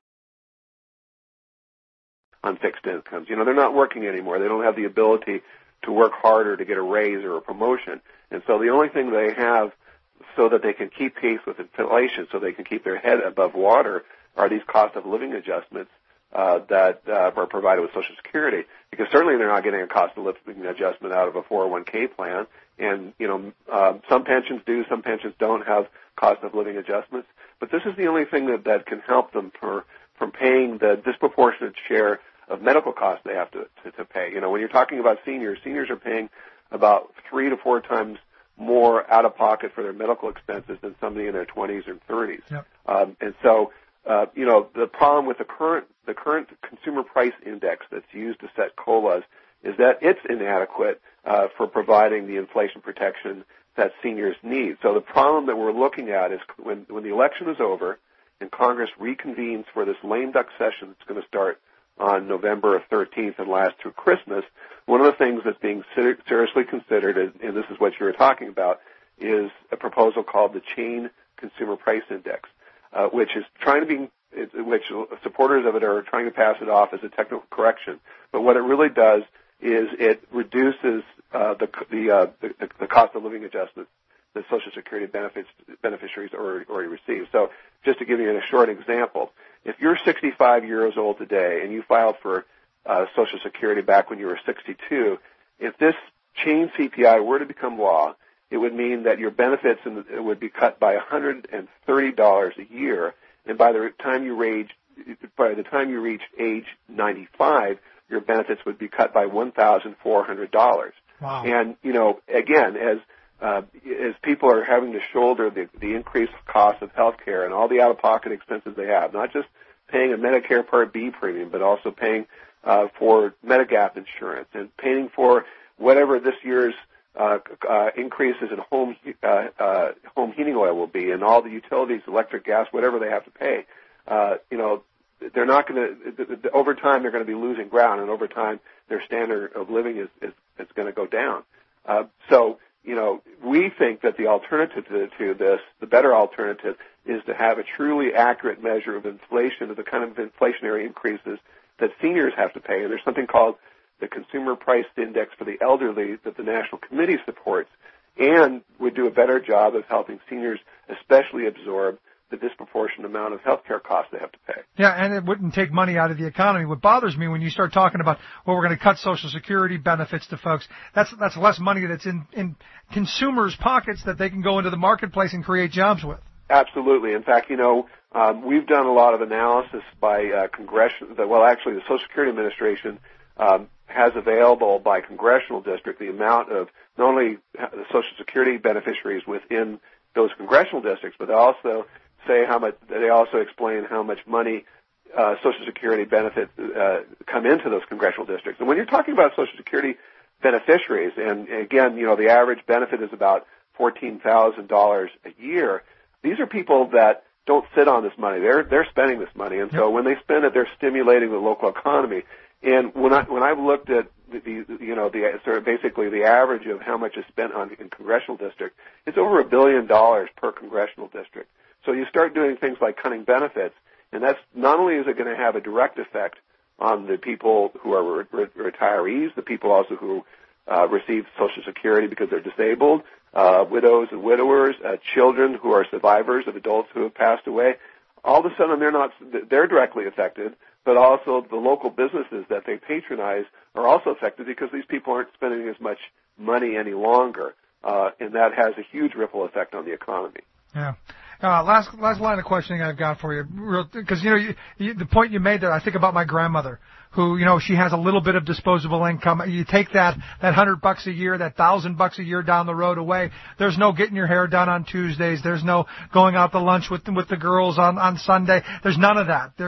on fixed incomes, you know, they're not working anymore. They don't have the ability to work harder to get a raise or a promotion. And so the only thing they have so that they can keep pace with inflation, so they can keep their head above water, are these cost of living adjustments uh, that uh, are provided with Social Security. Because certainly they're not getting a cost of living adjustment out of a four oh one k plan. And, you know, uh, some pensions do, some pensions don't have cost of living adjustments. But this is the only thing that, that can help them for, from paying the disproportionate share of medical costs they have to, to, to pay. You know, when you're talking about seniors, seniors are paying about three to four times more out of pocket for their medical expenses than somebody in their twenties or thirties. Yep. Um, and so, uh, you know, the problem with the current, the current consumer price index that's used to set COLAs is that it's inadequate uh, for providing the inflation protection that seniors need. So the problem that we're looking at is when, when the election is over and Congress reconvenes for this lame duck session that's going to start on November thirteenth and last through Christmas, one of the things that's being ser- seriously considered, and this is what you were talking about, is a proposal called the Chain Consumer Price Index, uh, which is trying to be, which supporters of it are trying to pass it off as a technical correction. But what it really does is it reduces uh, the the, uh, the the cost of living adjustment that Social Security benefits beneficiaries already, already receive. So just to give you a short example, if you're sixty-five years old today and you filed for uh, Social Security back when you were sixty-two, if this chain C P I were to become law, it would mean that your benefits in the, would be cut by one hundred thirty dollars a year, and by the time you reach by the time you reach age ninety-five, your benefits would be cut by one thousand four hundred dollars. Wow. And you know, again, as Uh, as people are having to shoulder the, the increased cost of health care and all the out-of-pocket expenses they have, not just paying a Medicare Part B premium, but also paying uh, for Medigap insurance and paying for whatever this year's uh, uh, increases in home uh, uh, home heating oil will be, and all the utilities, electric, gas, whatever they have to pay. Uh, you know, they're not going to. Over time, they're going to be losing ground, and over time, their standard of living is is, is going to go down. Uh, so. You know, we think that the alternative to, to this, the better alternative, is to have a truly accurate measure of inflation, of the kind of inflationary increases that seniors have to pay. And there's something called the Consumer Price Index for the Elderly that the National Committee supports and would do a better job of helping seniors especially absorb the disproportionate amount of health care costs they have to pay. Yeah, and it wouldn't take money out of the economy. What bothers me when you start talking about, well, we're going to cut Social Security benefits to folks, that's that's less money that's in, in consumers' pockets that they can go into the marketplace and create jobs with. Absolutely. In fact, you know, um, we've done a lot of analysis by uh, congressional, well, actually the Social Security Administration um, has available by congressional district the amount of not only the Social Security beneficiaries within those congressional districts, but also say how much, they also explain how much money uh, Social Security benefits uh, come into those congressional districts. And when you're talking about Social Security beneficiaries, and again, you know, the average benefit is about fourteen thousand dollars a year, these are people that don't sit on this money. They're they're spending this money, and so when they spend it, they're stimulating the local economy. And when I when I've looked at the, the you know the sort of basically the average of how much is spent on in congressional district, it's over a billion dollars per congressional district. So you start doing things like cutting benefits, and that's not only is it going to have a direct effect on the people who are re- re- retirees, the people also who uh, receive Social Security because they're disabled, uh, widows and widowers, uh, children who are survivors of adults who have passed away. All of a sudden, they're not they're directly affected, but also the local businesses that they patronize are also affected because these people aren't spending as much money any longer, uh, and that has a huge ripple effect on the economy. Yeah. Uh, last last line of questioning I've got for you, because you know you, you, the point you made there. I think about my grandmother, who you know she has a little bit of disposable income. You take that that hundred bucks a year, that thousand bucks a year down the road away. There's no getting your hair done on Tuesdays. There's no going out to lunch with with the girls on on Sunday. There's none of that. There's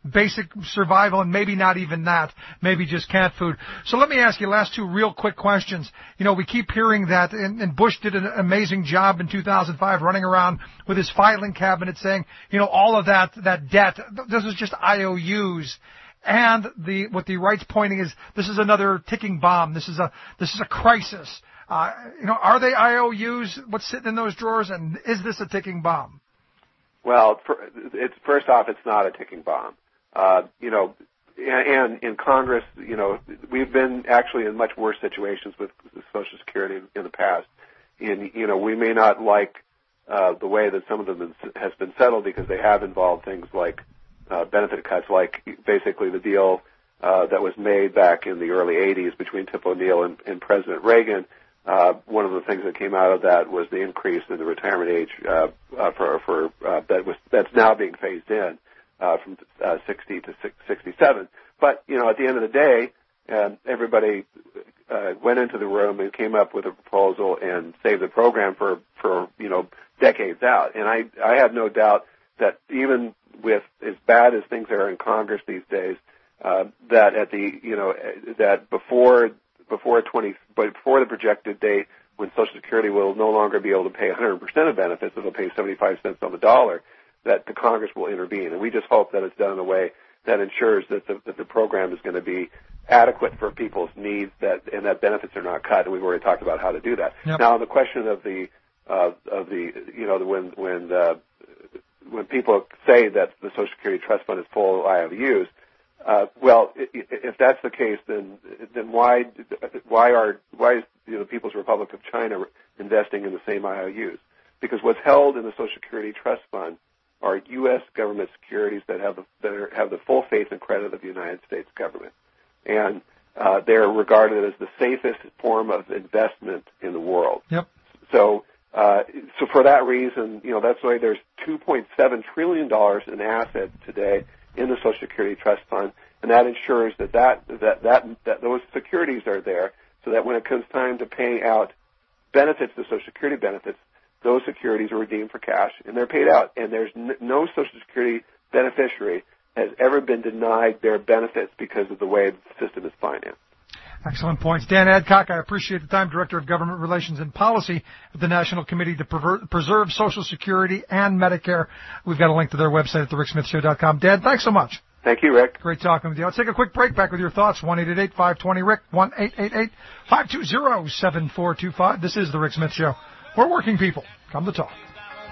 basic survival, and maybe not even that, maybe just cat food. So let me ask you last two real quick questions. You know, we keep hearing that, and, and Bush did an amazing job in two thousand five running around with his filing cabinet saying, you know, all of that, that debt, this is just I O Us. And the, what the right's pointing is, this is another ticking bomb. This is a, this is a crisis. Uh, you know, are they I O Us? What's sitting in those drawers? And is this a ticking bomb? Well, for, it's first off, it's not a ticking bomb. Uh, you know, and, and in Congress, you know, we've been actually in much worse situations with Social Security in, in the past. And, you know, we may not like uh, the way that some of them has been settled because they have involved things like uh, benefit cuts, like basically the deal uh, that was made back in the early eighties between Tip O'Neill and, and President Reagan. Uh, one of the things that came out of that was the increase in the retirement age uh, uh, for, for uh, that was that's now being phased in uh, from uh, sixty to sixty-seven. But you know, at the end of the day, uh, everybody uh, went into the room and came up with a proposal and saved the program for for you know decades out. And I I have no doubt that even with as bad as things are in Congress these days, uh, that at the you know that before before twenty, but before the projected date when Social Security will no longer be able to pay one hundred percent of benefits, it'll pay seventy-five cents on the dollar, that the Congress will intervene. And we just hope that it's done in a way that ensures that the, that the program is going to be adequate for people's needs, that and that benefits are not cut. And we've already talked about how to do that. Yep. Now, on the question of the uh, of the you know when when uh, when people say that the Social Security Trust Fund is full of I O Us. Uh, well, if that's the case, then then why why are why is you know, the People's Republic of China investing in the same I O Us? Because what's held in the Social Security Trust Fund are U S government securities that have the, that are, have the full faith and credit of the United States government, and uh, they're regarded as the safest form of investment in the world. Yep. So. Uh, so for that reason, you know, that's why there's two point seven trillion dollars in assets today in the Social Security Trust Fund, and that ensures that that, that, that, that those securities are there so that when it comes time to pay out benefits, the Social Security benefits, those securities are redeemed for cash and they're paid out. And there's n- no Social Security beneficiary has ever been denied their benefits because of the way the system is financed. Excellent points. Dan Adcock, I appreciate the time, Director of Government Relations and Policy at the National Committee to Prever- Preserve Social Security and Medicare. We've got a link to their website at the rick smith show dot com. Dan, thanks so much. Thank you, Rick. Great talking with you. Let's take a quick break. Back with your thoughts. one eight eight eight, five two zero, R I C K, one eight eight eight, five two zero, seven four two five. This is The Rick Smith Show. We're working people. Come to talk.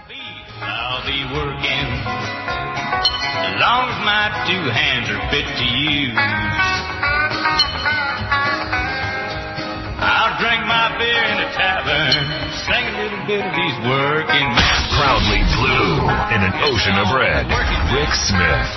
I'll be working as long as my two hands are fit to use. I'll drink my beer in a tavern, sing a little bit of these working men. Proudly blue in an ocean of red. Rick Smith.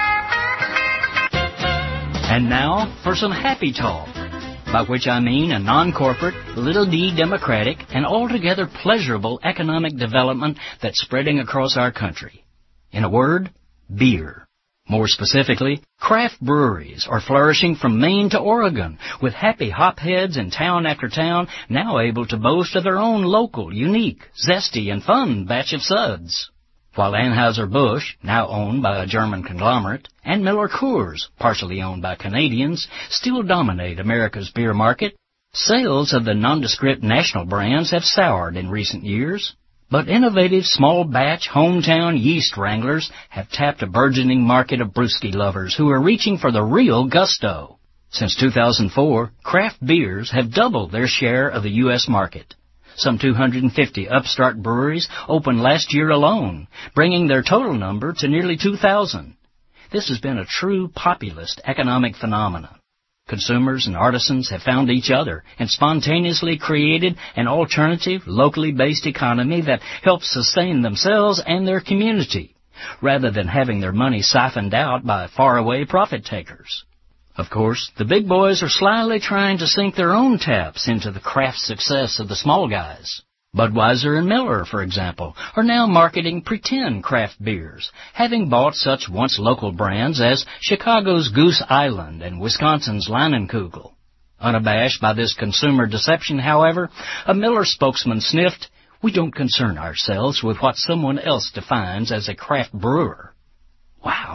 And now for some happy talk, by which I mean a non-corporate, little d democratic, and altogether pleasurable economic development that's spreading across our country. In a word, beer. More specifically, craft breweries are flourishing from Maine to Oregon, with happy hopheads in town after town now able to boast of their own local, unique, zesty, and fun batch of suds. While Anheuser-Busch, now owned by a German conglomerate, and Miller Coors, partially owned by Canadians, still dominate America's beer market, sales of the nondescript national brands have soured in recent years. But innovative small-batch hometown yeast wranglers have tapped a burgeoning market of brewski lovers who are reaching for the real gusto. Since two thousand four, craft beers have doubled their share of the U S market. Some two hundred fifty upstart breweries opened last year alone, bringing their total number to nearly two thousand. This has been a true populist economic phenomenon. Consumers and artisans have found each other and spontaneously created an alternative, locally based economy that helps sustain themselves and their community, rather than having their money siphoned out by faraway profit takers. Of course, the big boys are slyly trying to sink their own taps into the craft success of the small guys. Budweiser and Miller, for example, are now marketing pretend craft beers, having bought such once local brands as Chicago's Goose Island and Wisconsin's Leinenkugel. Unabashed by this consumer deception, however, a Miller spokesman sniffed, "We don't concern ourselves with what someone else defines as a craft brewer." Wow!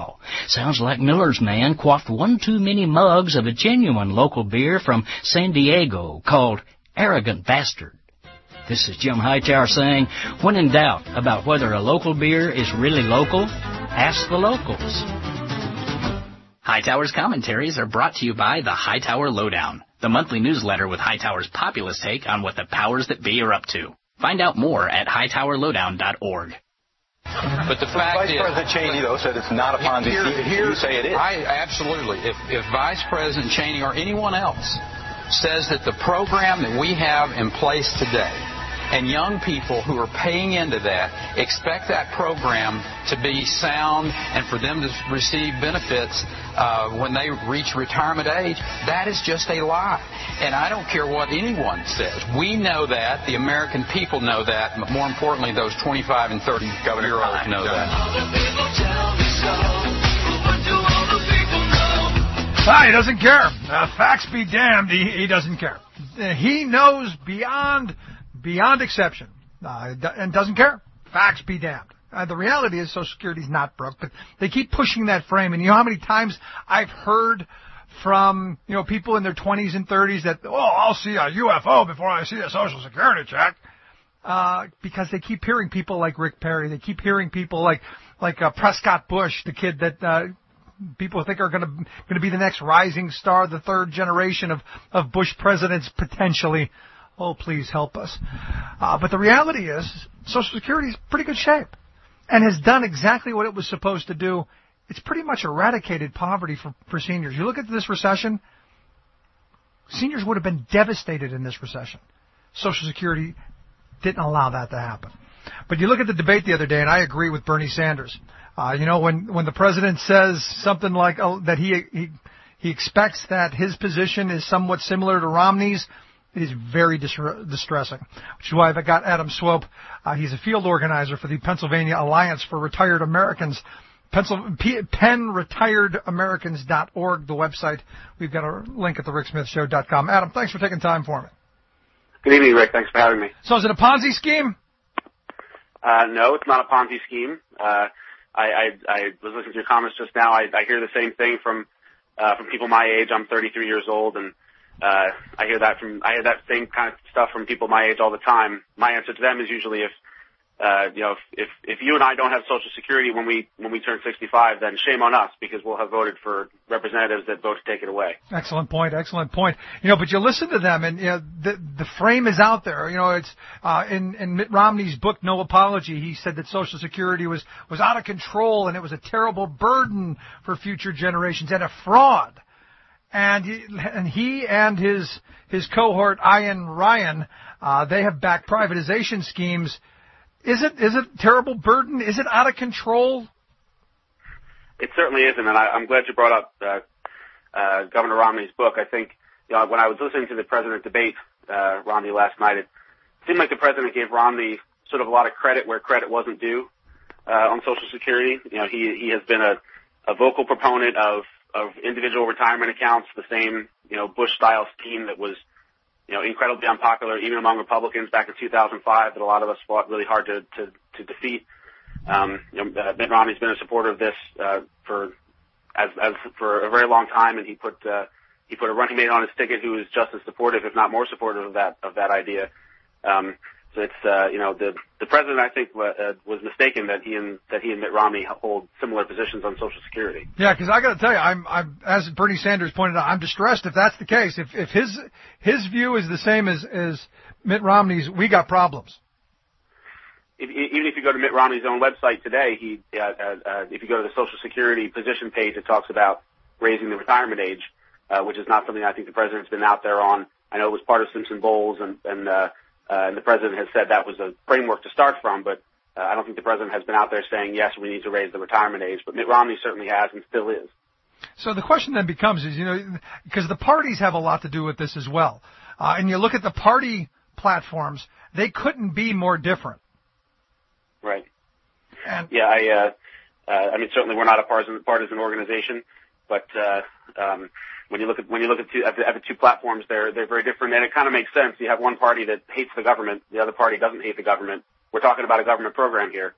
Sounds like Miller's man quaffed one too many mugs of a genuine local beer from San Diego called Arrogant Bastard. This is Jim Hightower saying, when in doubt about whether a local beer is really local, ask the locals. Hightower's commentaries are brought to you by the Hightower Lowdown, the monthly newsletter with Hightower's populist take on what the powers that be are up to. Find out more at hightower lowdown dot org. But the fact Vice is, President Cheney, though, said it's not a Ponzi here, scheme. Here, You say it is. I, absolutely. If, if Vice President Cheney or anyone else says that the program that we have in place today, and young people who are paying into that expect that program to be sound and for them to receive benefits uh, when they reach retirement age, that is just a lie. And I don't care what anyone says. We know that. The American people know that. But more importantly, those twenty-five and thirty-year-olds know that. Ah, he doesn't care. Uh, facts be damned, he, he doesn't care. Uh, he knows beyond... Beyond exception, uh, and doesn't care. Facts be damned. Uh, the reality is Social Security's not broke, but they keep pushing that frame. And you know how many times I've heard from, you know, people in their twenties and thirties that, oh, I'll see a U F O before I see a Social Security check. Uh, because they keep hearing people like Rick Perry. They keep hearing people like, like, uh, Prescott Bush, the kid that, uh, people think are going to going to be the next rising star, the third generation of, of Bush presidents potentially. Oh, please help us. Uh, but the reality is, Social Security is in pretty good shape and has done exactly what it was supposed to do. It's pretty much eradicated poverty for, for seniors. You look at this recession, seniors would have been devastated in this recession. Social Security didn't allow that to happen. But you look at the debate the other day, and I agree with Bernie Sanders. Uh, you know, when, when the president says something like uh, that he, he he expects that his position is somewhat similar to Romney's, it is very dis- distressing, which is why I've got Adam Swope. Uh, he's a field organizer for the Pennsylvania Alliance for Retired Americans, Pencil- P- pen retired americans dot org, the website. We've got a link at the rick smith show dot com. Adam, thanks for taking time for me. Good evening, Rick. Thanks for having me. So is it a Ponzi scheme? Uh, no, it's not a Ponzi scheme. Uh, I, I, I was listening to your comments just now. I, I hear the same thing from uh, from people my age. I'm thirty-three years old, and Uh, I hear that from, I hear that same kind of stuff from people my age all the time. My answer to them is usually if, uh, you know, if, if, if you and I don't have Social Security when we, when we turn sixty-five, then shame on us because we'll have voted for representatives that vote to take it away. Excellent point, excellent point. You know, but you listen to them and, you know, the, the frame is out there. You know, it's, uh, in, in Mitt Romney's book, No Apology, he said that Social Security was, was out of control and it was a terrible burden for future generations and a fraud. And he, and he and his his cohort, Ian Ryan, uh, they have backed privatization schemes. Is it is it a terrible burden? Is it out of control? It certainly isn't, and I, I'm glad you brought up uh, uh, Governor Romney's book. I think, you know, when I was listening to the president debate uh, Romney last night, it seemed like the president gave Romney sort of a lot of credit where credit wasn't due uh, on Social Security. You know, he he has been a, a vocal proponent of. of individual retirement accounts, the same, you know, Bush-style scheme that was, you know, incredibly unpopular even among Republicans back in two thousand five that a lot of us fought really hard to, to, to defeat. Um, you know, uh, Mitt Romney's been a supporter of this, uh, for, as, as, for a very long time, and he put, uh, he put a running mate on his ticket who is just as supportive, if not more supportive of that, of that idea. Um, So it's, uh, you know, the, the president, I think, uh, was mistaken that he and, that he and Mitt Romney hold similar positions on Social Security. Yeah, because I got to tell you, I'm, I'm, as Bernie Sanders pointed out, I'm distressed if that's the case. If, if his, his view is the same as, as Mitt Romney's, we got problems. If, even if you go to Mitt Romney's own website today, he, uh, uh, if you go to the Social Security position page, it talks about raising the retirement age, uh, which is not something I think the president's been out there on. I know it was part of Simpson Bowles and, and, uh, Uh, and the president has said that was a framework to start from, but uh, I don't think the president has been out there saying, yes, we need to raise the retirement age. But Mitt Romney certainly has and still is. So the question then becomes is, you know, because the parties have a lot to do with this as well. Uh, and you look at the party platforms, they couldn't be more different. Right. And yeah, I, uh, uh, I mean, certainly we're not a partisan, partisan organization, but uh, um, when you look at when you look at, two, at, the, at the two platforms, they're they're very different, and it kind of makes sense. You have one party that hates the government, the other party doesn't hate the government. We're talking about a government program here.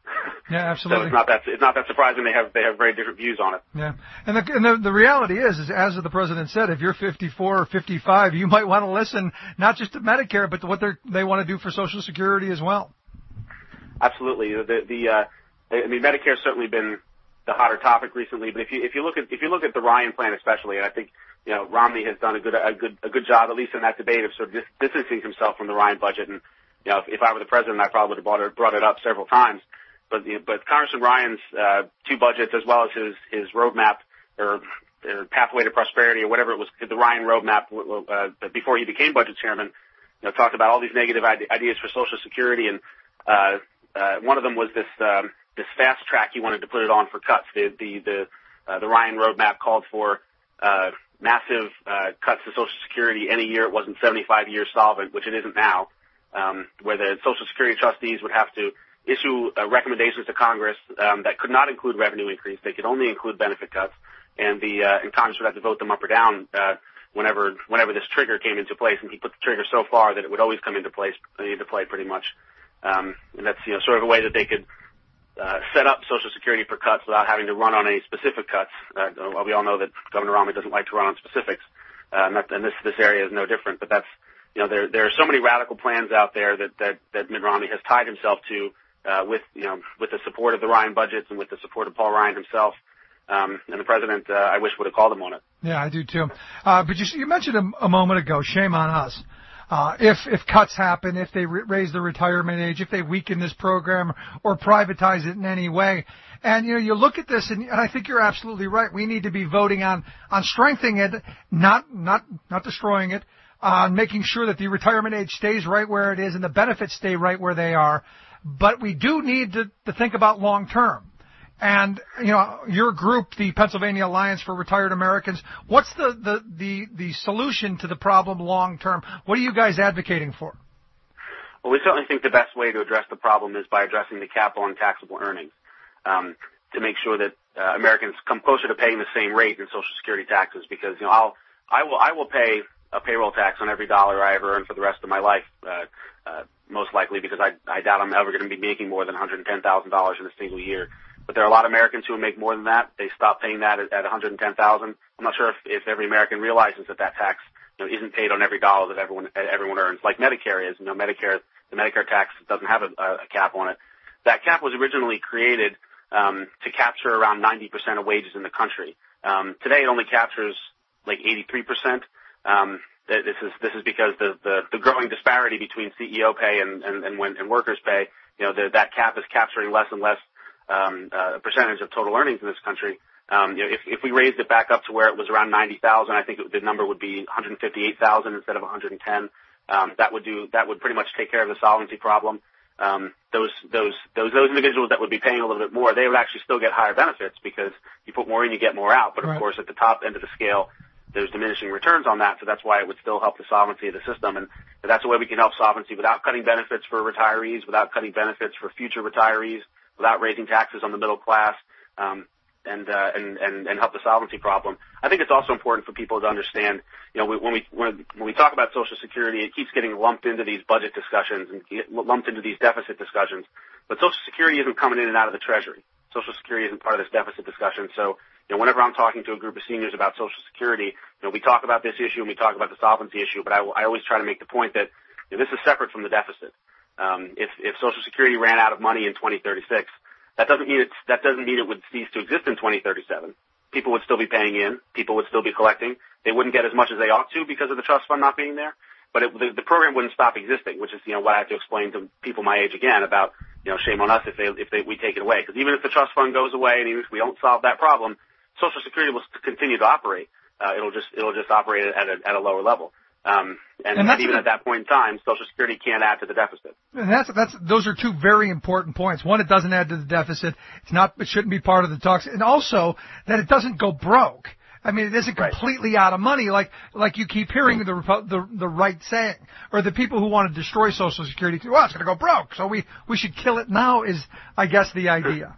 Yeah, absolutely. So it's not that it's not that surprising they have they have very different views on it. Yeah, and the and the, the reality is, is as the president said, if you're fifty-four or fifty-five, you might want to listen not just to Medicare, but to what they they want to do for Social Security as well. Absolutely. The the uh, I mean, Medicare's certainly been the hotter topic recently. But if you if you look at if you look at the Ryan plan especially, and I think you know Romney has done a good a good a good job, at least in that debate, of sort of dis- distancing himself from the Ryan budget. And you know, if, if I were the president, I probably would have brought it brought it up several times. But you know, but Congressman Ryan's uh, two budgets, as well as his his roadmap or, or pathway to prosperity or whatever it was, the Ryan roadmap uh, before he became budget chairman, you know, talked about all these negative ideas for Social Security, and uh, uh, one of them was this um, this fast track he wanted to put it on for cuts. The the the, uh, the Ryan roadmap called for uh, massive uh, cuts to Social Security any year it wasn't seventy-five years solvent, which it isn't now, um, where the Social Security trustees would have to issue uh, recommendations to Congress um, that could not include revenue increase. They could only include benefit cuts, and the uh, and Congress would have to vote them up or down uh, whenever whenever this trigger came into place. And he put the trigger so far that it would always come into place into play pretty much. Um, and that's you know sort of a way that they could uh, set up Social Security for cuts without having to run on any specific cuts. Uh, well, we all know that Governor Romney doesn't like to run on specifics, uh, and, that, and this this area is no different. But that's you know there there are so many radical plans out there that that that Mitt Romney has tied himself to. Uh, with you know, with the support of the Ryan budgets and with the support of Paul Ryan himself, um, and the president, uh, I wish would have called him on it. Yeah, I do too. Uh, but you, you mentioned a, a moment ago, shame on us. Uh, if if cuts happen, if they re- raise the retirement age, if they weaken this program or privatize it in any way, and you know, you look at this, and, and I think you're absolutely right. We need to be voting on on strengthening it, not not not destroying it, on making sure that the retirement age stays right where it is and the benefits stay right where they are. But we do need to, to think about long term. And, you know, your group, the Pennsylvania Alliance for Retired Americans, what's the, the, the, the solution to the problem long term? What are you guys advocating for? Well, we certainly think the best way to address the problem is by addressing the cap on taxable earnings, um, to make sure that uh, Americans come closer to paying the same rate in Social Security taxes. Because, you know, I'll, I will, I will pay a payroll tax on every dollar I ever earn for the rest of my life, uh, uh, most likely because I, I doubt I'm ever going to be making more than one hundred ten thousand dollars in a single year. But there are a lot of Americans who make more than that. They stop paying that at, at one hundred ten thousand dollars. I'm not sure if, if every American realizes that that tax, you know, isn't paid on every dollar that everyone everyone earns, like Medicare is. You know, Medicare, the Medicare tax doesn't have a, a cap on it. That cap was originally created um, to capture around ninety percent of wages in the country. Um, today, it only captures like eighty-three percent. Um, This is this is because the, the, the growing disparity between C E O pay and and and, when, and workers' pay, you know, the, that cap is capturing less and less um, uh, percentage of total earnings in this country. Um, you know, if if we raised it back up to where it was around ninety thousand, I think it, the number would be one hundred fifty-eight thousand instead of one hundred ten. Um, that would do that would pretty much take care of the solvency problem. Um, those those those those individuals that would be paying a little bit more, they would actually still get higher benefits because you put more in, you get more out. But of right. course, at the top end of the scale, there's diminishing returns on that, so that's why it would still help the solvency of the system. And that's the way we can help solvency without cutting benefits for retirees, without cutting benefits for future retirees, without raising taxes on the middle class, um, and, uh, and, and, and help the solvency problem. I think it's also important for people to understand, you know, when we, when, when we talk about Social Security, it keeps getting lumped into these budget discussions and get lumped into these deficit discussions. But Social Security isn't coming in and out of the Treasury. Social Security isn't part of this deficit discussion. So, you know, whenever I'm talking to a group of seniors about Social Security, you know, we talk about this issue and we talk about the solvency issue, but I, I always try to make the point that, you know, this is separate from the deficit. Um, if, if Social Security ran out of money in twenty thirty-six, that doesn't mean it's, that doesn't mean it would cease to exist in twenty thirty-seven. People would still be paying in. People would still be collecting. They wouldn't get as much as they ought to because of the trust fund not being there. But it, the, the program wouldn't stop existing, which is, you know, what I have to explain to people my age again about, you know, shame on us if they, if they, we take it away. Because even if the trust fund goes away and even if we don't solve that problem, Social Security will continue to operate. Uh, it'll just, it'll just operate at a, at a lower level. Um, and, and, and even at that point in time, Social Security can't add to the deficit. And that's, that's, those are two very important points. One, it doesn't add to the deficit. It's not, it shouldn't be part of the talks. And also that it doesn't go broke. I mean, it isn't completely right. out of money like, like you keep hearing the, the, the right saying, or the people who want to destroy Social Security. Well, it's going to go broke. So we, we should kill it now is, I guess, the idea.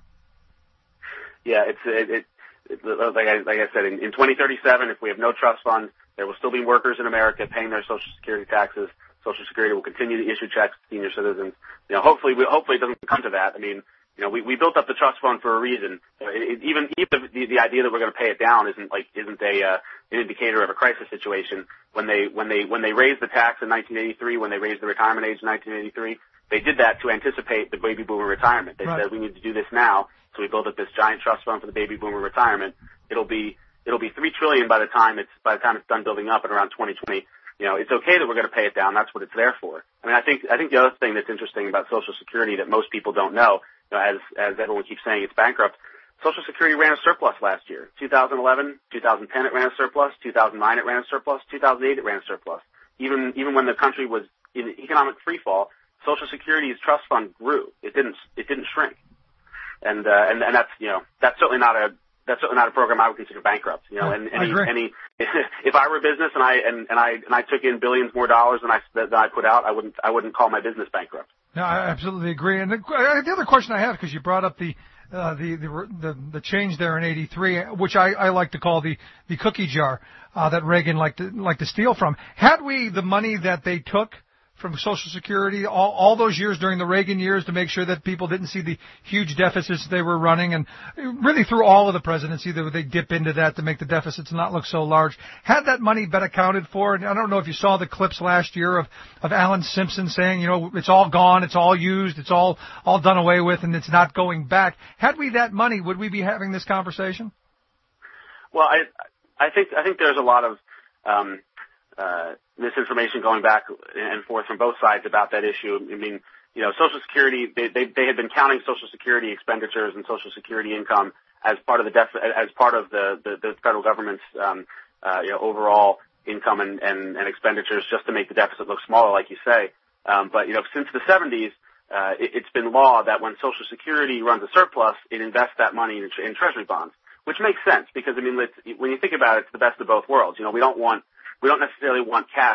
Yeah, it's, it, it, it like I, like I said, in, in twenty thirty-seven, if we have no trust fund, there will still be workers in America paying their Social Security taxes. Social Security will continue to issue checks to senior citizens. You know, hopefully, we, hopefully it doesn't come to that. I mean, You know, we, we built up the trust fund for a reason. It, it, even even the, the idea that we're going to pay it down isn't like isn't a uh, an indicator of a crisis situation. When they when they when they raised the tax in nineteen eighty-three, when they raised the retirement age in nineteen eighty-three, they did that to anticipate the baby boomer retirement. They right. said we need to do this now, so we built up this giant trust fund for the baby boomer retirement. It'll be it'll be three trillion by the time it's by the time it's done building up at around twenty twenty. You know, it's okay that we're going to pay it down. That's what it's there for. I mean, I think I think the other thing that's interesting about Social Security that most people don't know, you know, as as everyone keeps saying it's bankrupt, Social Security ran a surplus last year. two thousand eleven, two thousand ten it ran a surplus. two thousand nine it ran a surplus. two thousand eight it ran a surplus. Even even when the country was in economic freefall, Social Security's trust fund grew. It didn't it didn't shrink. And uh, and and that's you know that's certainly not a that's certainly not a program I would consider bankrupt. You know, and any any if I were a business and I and, and I and I took in billions more dollars than I than I put out, I wouldn't I wouldn't call my business bankrupt. No, I absolutely agree. And the, the other question I had, because you brought up the uh, the, the the the change there in eighty-three, which I, I like to call the the cookie jar uh, that Reagan liked to liked to steal from. Had we the money that they took from Social Security all, all those years during the Reagan years to make sure that people didn't see the huge deficits they were running, and really through all of the presidency they, they dip into that to make the deficits not look so large. Had that money been accounted for, and I don't know if you saw the clips last year of, of Alan Simpson saying, you know, it's all gone, it's all used, it's all, all done away with, and it's not going back. Had we that money, would we be having this conversation? Well, I, I think, I think there's a lot of, um, uh, misinformation going back and forth from both sides about that issue. I mean, you know, Social Security, they, they, they had been counting Social Security expenditures and Social Security income as part of the def- as part of the, the, the federal government's, um, uh, you know, overall income and, and, and expenditures just to make the deficit look smaller, like you say. Um, but, you know, since the seventies, uh, it, it's been law that when Social Security runs a surplus, it invests that money in, in treasury bonds, which makes sense because, I mean, it's, when you think about it, it's the best of both worlds. You know, we don't want We don't necessarily want cash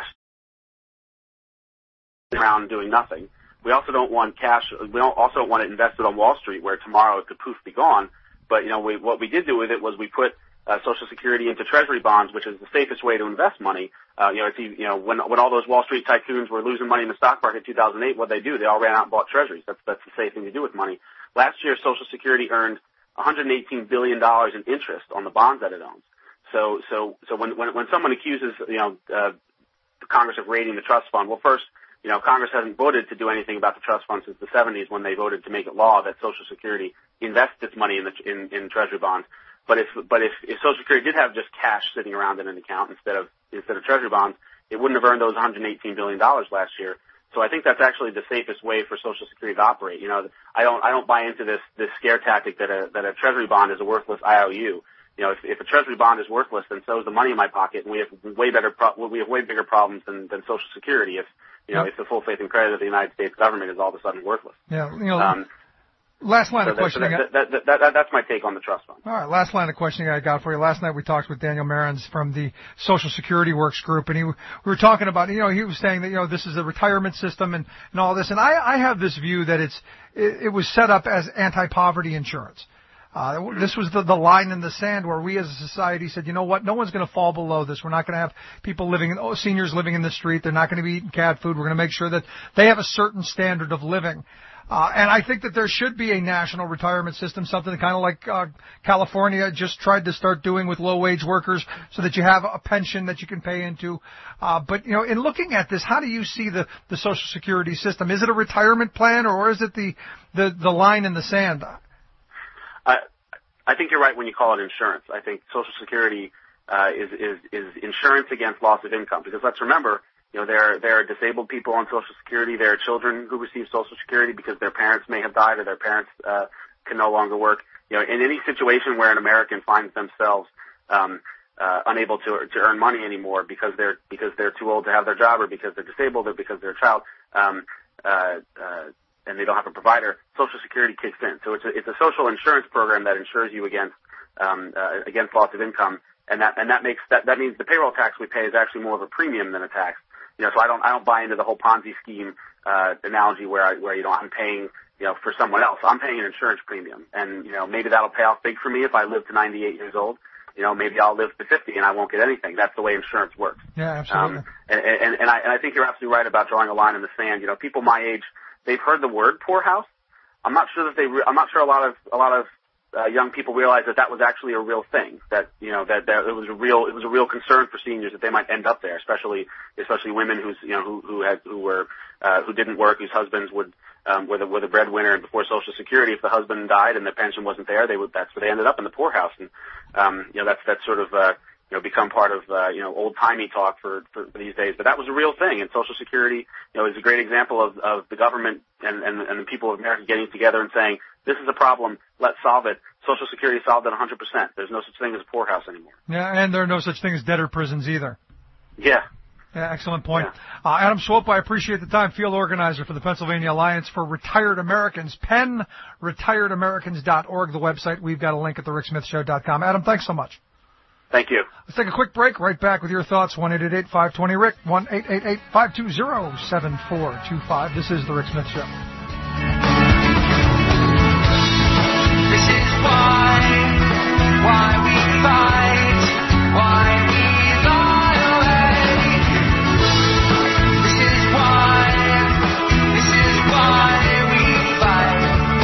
around doing nothing. We also don't want cash. We don't also don't want it invested on Wall Street where tomorrow it could poof be gone. But you know, we, what we did do with it was we put uh, Social Security into Treasury bonds, which is the safest way to invest money. Uh, you know, it's, you know, when when all those Wall Street tycoons were losing money in the stock market in two thousand eight, what they do? They all ran out and bought Treasuries. That's that's the safe thing to do with money. Last year, Social Security earned one hundred eighteen billion dollars in interest on the bonds that it owns. So, so, so when, when, when someone accuses, you know, uh, the Congress of raiding the trust fund, well, first, you know, Congress hasn't voted to do anything about the trust fund since the seventies when they voted to make it law that Social Security invests its money in the, in, in Treasury bonds. But if, but if, if Social Security did have just cash sitting around in an account instead of, instead of Treasury bonds, it wouldn't have earned those one hundred eighteen billion dollars last year. So I think that's actually the safest way for Social Security to operate. You know, I don't, I don't buy into this, this scare tactic that a, that a Treasury bond is a worthless I O U. You know, if, if a Treasury bond is worthless, then so is the money in my pocket, and we have way better, pro- we have way bigger problems than, than Social Security. If you know, yep. if the full faith and credit of the United States government is all of a sudden worthless. Yeah, you know. Um, last line so of that, questioning. So that, that, that, that, that, that's my take on the trust fund. All right, last line of questioning I got for you. Last night we talked with Daniel Marans from the Social Security Works Group, and he we were talking about, you know, he was saying that, you know, this is a retirement system and, and all this, and I, I have this view that it's it, it was set up as anti-poverty insurance. Uh, this was the, the line in the sand where we as a society said, you know what, no one's going to fall below this. We're not going to have people living, in, oh, seniors living in the street. They're not going to be eating cat food. We're going to make sure that they have a certain standard of living. Uh, and I think that there should be a national retirement system, something kind of like uh, California just tried to start doing with low-wage workers so that you have a pension that you can pay into. Uh, but, you know, in looking at this, how do you see the, the Social Security system? Is it a retirement plan or is it the, the, the line in the sand? I, I think you're right when you call it insurance. I think Social Security uh, is, is, is insurance against loss of income. Because let's remember, you know, there, there are disabled people on Social Security. There are children who receive Social Security because their parents may have died or their parents uh, can no longer work. You know, in any situation where an American finds themselves um, uh, unable to to earn money anymore because they're because they're too old to have their job or because they're disabled or because they're a child. Um, uh, uh, and they don't have a provider, Social Security kicks in. So it's a, it's a social insurance program that insures you against, um, uh, against loss of income. And that, and that makes, that, that means the payroll tax we pay is actually more of a premium than a tax. You know, so I don't, I don't buy into the whole Ponzi scheme, uh, analogy where I, where, you know, I'm paying, you know, for someone else. I'm paying an insurance premium. And, you know, maybe that'll pay off big for me if I live to ninety-eight years old. You know, maybe I'll live to fifty and I won't get anything. That's the way insurance works. Yeah, absolutely. Um, and, and, and I, and I think you're absolutely right about drawing a line in the sand. You know, people my age, they've heard the word poorhouse. I'm not sure that they. Re- I'm not sure a lot of a lot of uh, young people realize that that was actually a real thing. That you know that, that it was a real it was a real concern for seniors that they might end up there, especially especially women who's you know who who had who were uh, who didn't work, whose husbands would um, were the were the breadwinner, and before Social Security, if the husband died and the pension wasn't there, they would that's where they ended up in the poorhouse. And um, you know that's that's sort of uh, you know become part of uh, you know old timey talk for, for for these days. But that was a real thing, and Social Security you know is a great example of of the government and and, and the people of America getting together and saying, this is a problem, let's solve it. Social Security solved it one hundred percent. There's no such thing as a poorhouse anymore. Yeah, and there are no such thing as debtor prisons either. Yeah. Yeah, excellent point. Yeah. Uh, Adam Swope, I appreciate the time. Field organizer for the Pennsylvania Alliance for Retired Americans. penn retired americans dot org, the website. We've got a link at the rick smith show dot com. Adam, thanks so much. Thank you. Let's take a quick break. Right back with your thoughts. one eight eight eight, five two zero, rick, one eight eight eight, five two zero, seven four two five. This is the Rick Smith Show. This is why, why we fight, why we lie awake. This is why, this is why we fight.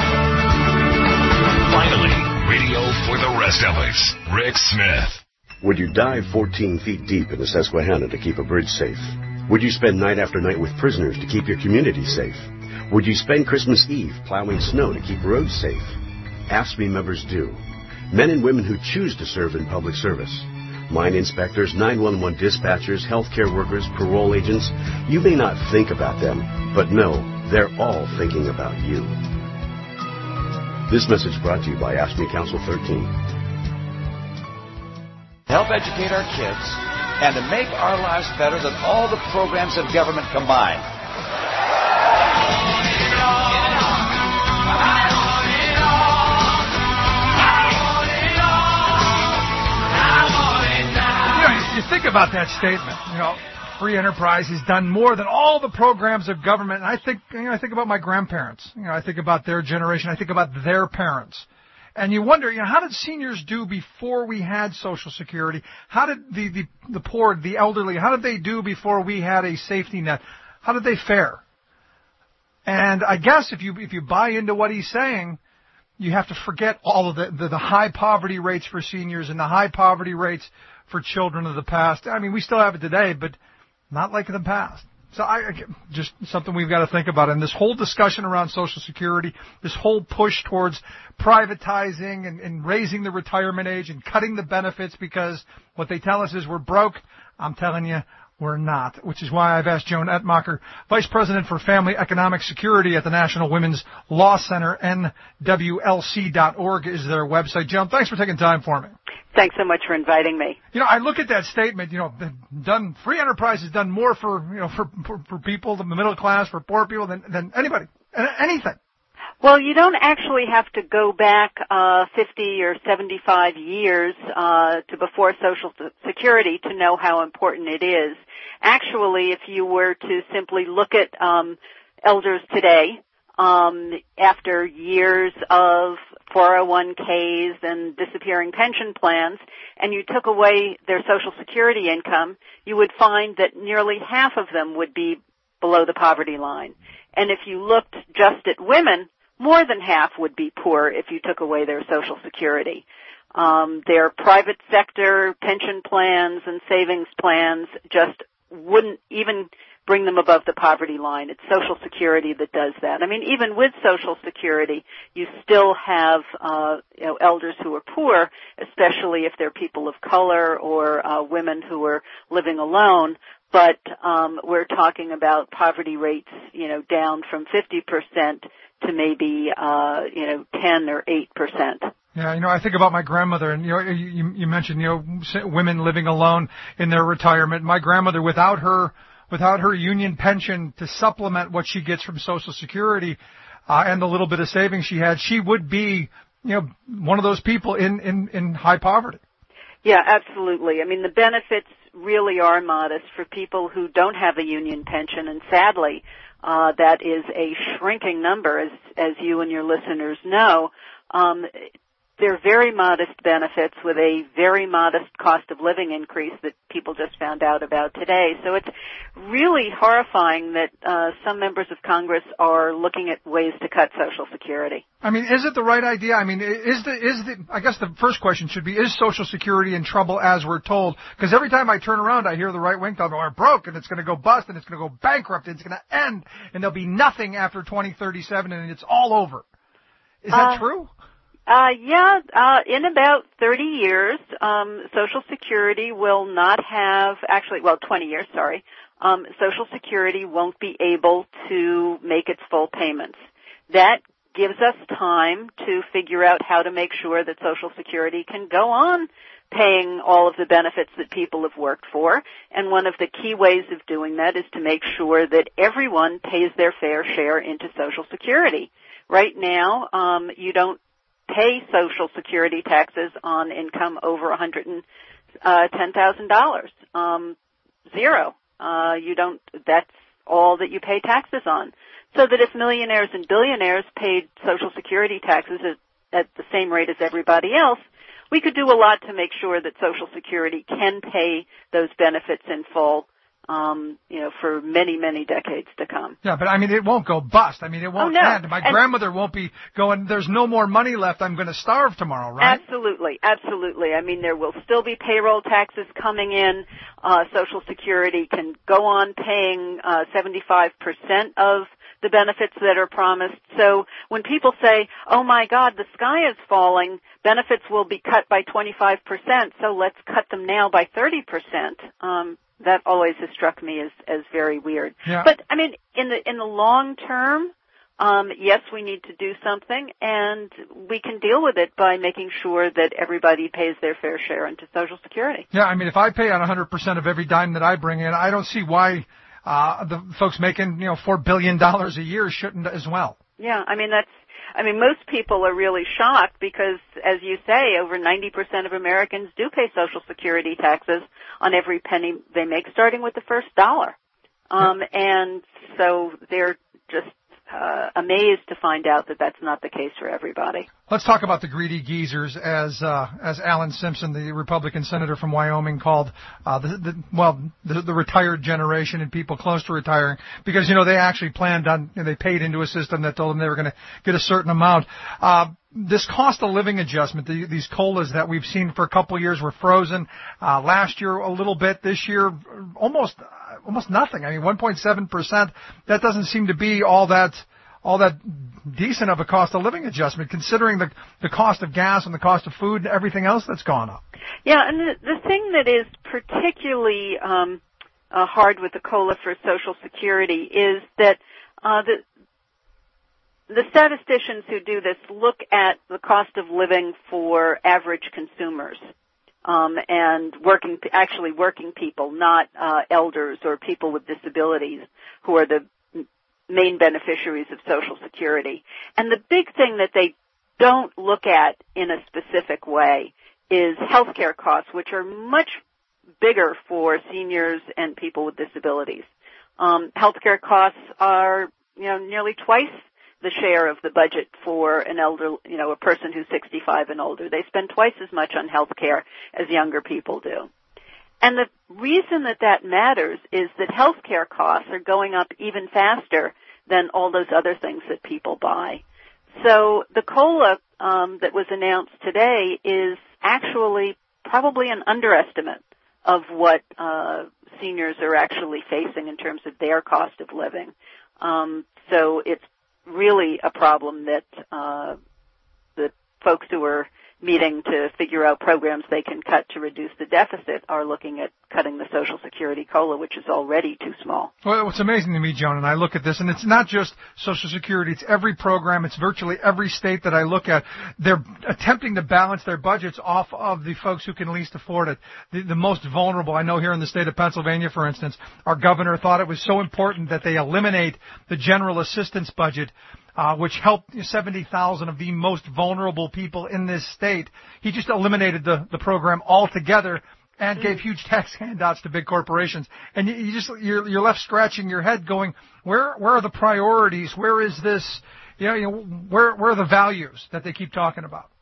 Finally, radio for the rest of us. Rick Smith. Would you dive fourteen feet deep in the Susquehanna to keep a bridge safe? Would you spend night after night with prisoners to keep your community safe? Would you spend Christmas Eve plowing snow to keep roads safe? AFSCME members do. Men and women who choose to serve in public service. Mine inspectors, nine one one dispatchers, healthcare workers, parole agents. You may not think about them, but know they're all thinking about you. This message brought to you by AFSCME Council thirteen. Help educate our kids and to make our lives better than all the programs of government combined. You think about that statement, you know, free enterprise has done more than all the programs of government. And I think, you know, I think about my grandparents. You know, I think about their generation. I think about their parents. And you wonder, you know, how did seniors do before we had Social Security? How did the, the, the poor, the elderly, how did they do before we had a safety net? How did they fare? And I guess if you, if you buy into what he's saying, you have to forget all of the, the, the high poverty rates for seniors and the high poverty rates for children of the past. I mean, we still have it today, but not like in the past. So I, just something we've got to think about. And this whole discussion around Social Security, this whole push towards privatizing and, and raising the retirement age and cutting the benefits because what they tell us is we're broke. I'm telling you, we're not, which is why I've asked Joan Etmacher, Vice President for Family Economic Security at the National Women's Law Center, N W L C dot org is their website. Joan, thanks for taking time for me. Thanks so much for inviting me. You know, I look at that statement, you know, done, free enterprise has done more for, you know, for, for, for people, the middle class, for poor people than, than anybody, anything. Well, you don't actually have to go back uh fifty or seventy-five years uh to before Social Security to know how important it is. Actually, if you were to simply look at um elders today, um after years of four oh one k's and disappearing pension plans, and you took away their Social Security income, you would find that nearly half of them would be below the poverty line. And if you looked just at women, more than half would be poor if you took away their Social Security. Um, their private sector pension plans and savings plans just wouldn't even bring them above the poverty line. It's Social Security that does that. I mean, even with Social Security, you still have uh, you know, elders who are poor, especially if they're people of color or uh, women who are living alone. But um, we're talking about poverty rates, you know, down from fifty percent to maybe, uh, you know, ten or eight percent. Yeah, you know, I think about my grandmother, and, you know, you, you mentioned, you know, women living alone in their retirement. My grandmother, without her, without her union pension to supplement what she gets from Social Security, uh, and the little bit of savings she had, she would be, you know, one of those people in, in, in high poverty. Yeah, absolutely. I mean, the benefits really are modest for people who don't have a union pension, and sadly, uh, that is a shrinking number, as, as you and your listeners know. Um, they're very modest benefits with a very modest cost of living increase that people just found out about today. So it's really horrifying that uh, some members of Congress are looking at ways to cut Social Security. I mean, is it the right idea? I mean, is the is the I guess the first question should be, is Social Security in trouble as we're told? Because every time I turn around, I hear the right wing talking, we're broke and it's going to go bust and it's going to go bankrupt and it's going to end and there'll be nothing after twenty thirty-seven and it's all over. Is that uh, true? Uh, yeah, uh, in about thirty years, um, Social Security will not have, actually, well, twenty years, sorry, um, Social Security won't be able to make its full payments. That gives us time to figure out how to make sure that Social Security can go on paying all of the benefits that people have worked for. And one of the key ways of doing that is to make sure that everyone pays their fair share into Social Security. Right now, um, you don't pay Social Security taxes on income over one hundred ten thousand dollars. Um, zero. Uh, you don't, that's all that you pay taxes on. So that if millionaires and billionaires paid Social Security taxes at, at the same rate as everybody else, we could do a lot to make sure that Social Security can pay those benefits in full, um, you know, for many, many decades to come. Yeah, but I mean, it won't go bust. I mean, it won't oh, no. end. My and grandmother won't be going, there's no more money left, I'm going to starve tomorrow, right? Absolutely, absolutely. I mean, there will still be payroll taxes coming in. Uh, Social Security can go on paying uh, seventy-five percent of the benefits that are promised. So when people say, oh my God, the sky is falling, benefits will be cut by twenty-five percent, so let's cut them now by thirty percent. Um, that always has struck me as, as very weird. Yeah. But I mean, in the, in the long term, um, yes, we need to do something, and we can deal with it by making sure that everybody pays their fair share into Social Security. Yeah, I mean, if I pay out one hundred percent of every dime that I bring in, I don't see why Uh, the folks making, you know, four billion dollars a year shouldn't as well. Yeah, I mean, that's, I mean, most people are really shocked because, as you say, over ninety percent of Americans do pay Social Security taxes on every penny they make, starting with the first dollar. Um, yeah. And so they're just uh, amazed to find out that that's not the case for everybody. Let's talk about the greedy geezers, as uh, as Alan Simpson, the Republican senator from Wyoming, called uh, the, the well the, the retired generation and people close to retiring, because you know they actually planned on, you know, they paid into a system that told them they were going to get a certain amount. Uh, this cost of living adjustment, the, these COLAs that we've seen for a couple of years were frozen. Uh, last year a little bit, this year almost almost nothing. I mean, one point seven percent. That doesn't seem to be all that. all that decent of a cost of living adjustment, considering the the cost of gas and the cost of food and everything else that's gone up. Yeah, and the, the thing that is particularly um, uh, hard with the COLA for Social Security is that uh, the the statisticians who do this look at the cost of living for average consumers um, and working, actually working people, not uh, elders or people with disabilities who are the main beneficiaries of Social Security. And the big thing that they don't look at in a specific way is healthcare costs, which are much bigger for seniors and people with disabilities. Um, healthcare costs are, you know, nearly twice the share of the budget for an elder, you know, a person who's sixty-five and older. They spend twice as much on healthcare as younger people do. And the reason that that matters is that healthcare costs are going up even faster than all those other things that people buy. So the COLA um, that was announced today is actually probably an underestimate of what uh, seniors are actually facing in terms of their cost of living. Um, so it's really a problem that uh, the folks who are meeting to figure out programs they can cut to reduce the deficit are looking at cutting the Social Security COLA, which is already too small. Well, what's amazing to me, Joan, and I look at this, and it's not just Social Security, it's every program, it's virtually every state that I look at. They're attempting to balance their budgets off of the folks who can least afford it, the, the most vulnerable. I know here in the state of Pennsylvania, for instance, our governor thought it was so important that they eliminate the general assistance budget, Uh, which helped seventy thousand of the most vulnerable people in this state. He just eliminated the, the program altogether and mm. gave huge tax handouts to big corporations. And you, you just, you're, you're left scratching your head going, where, where are the priorities? Where is this, you know, you know where, where are the values that they keep talking about?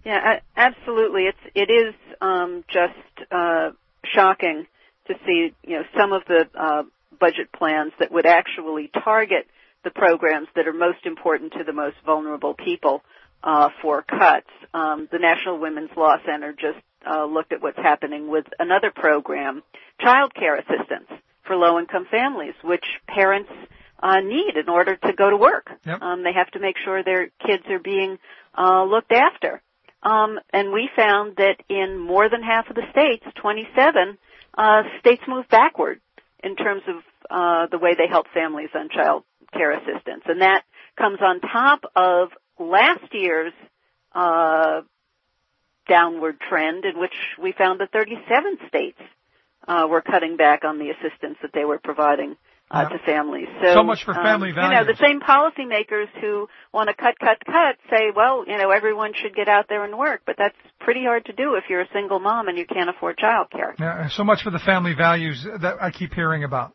Yeah, absolutely. It's it is um, just uh, shocking to see, you know, some of the uh, budget plans that would actually target the programs that are most important to the most vulnerable people uh, for cuts. Um, the National Women's Law Center just uh, looked at what's happening with another program, child care assistance for low-income families, which parents uh, need in order to go to work. Yep. Um, they have to make sure their kids are being uh, looked after. Um, and we found that in more than half of the states, twenty-seven, uh, states moved backward in terms of uh, the way they help families on child care assistance. And that comes on top of last year's uh, downward trend in which we found that thirty-seven states uh, were cutting back on the assistance that they were providing Uh, yeah. to families. So, so much for family um, values. You know, the same policymakers who want to cut, cut, cut say, well, you know, everyone should get out there and work, but that's pretty hard to do if you're a single mom and you can't afford child care. Yeah, so much for the family values that I keep hearing about.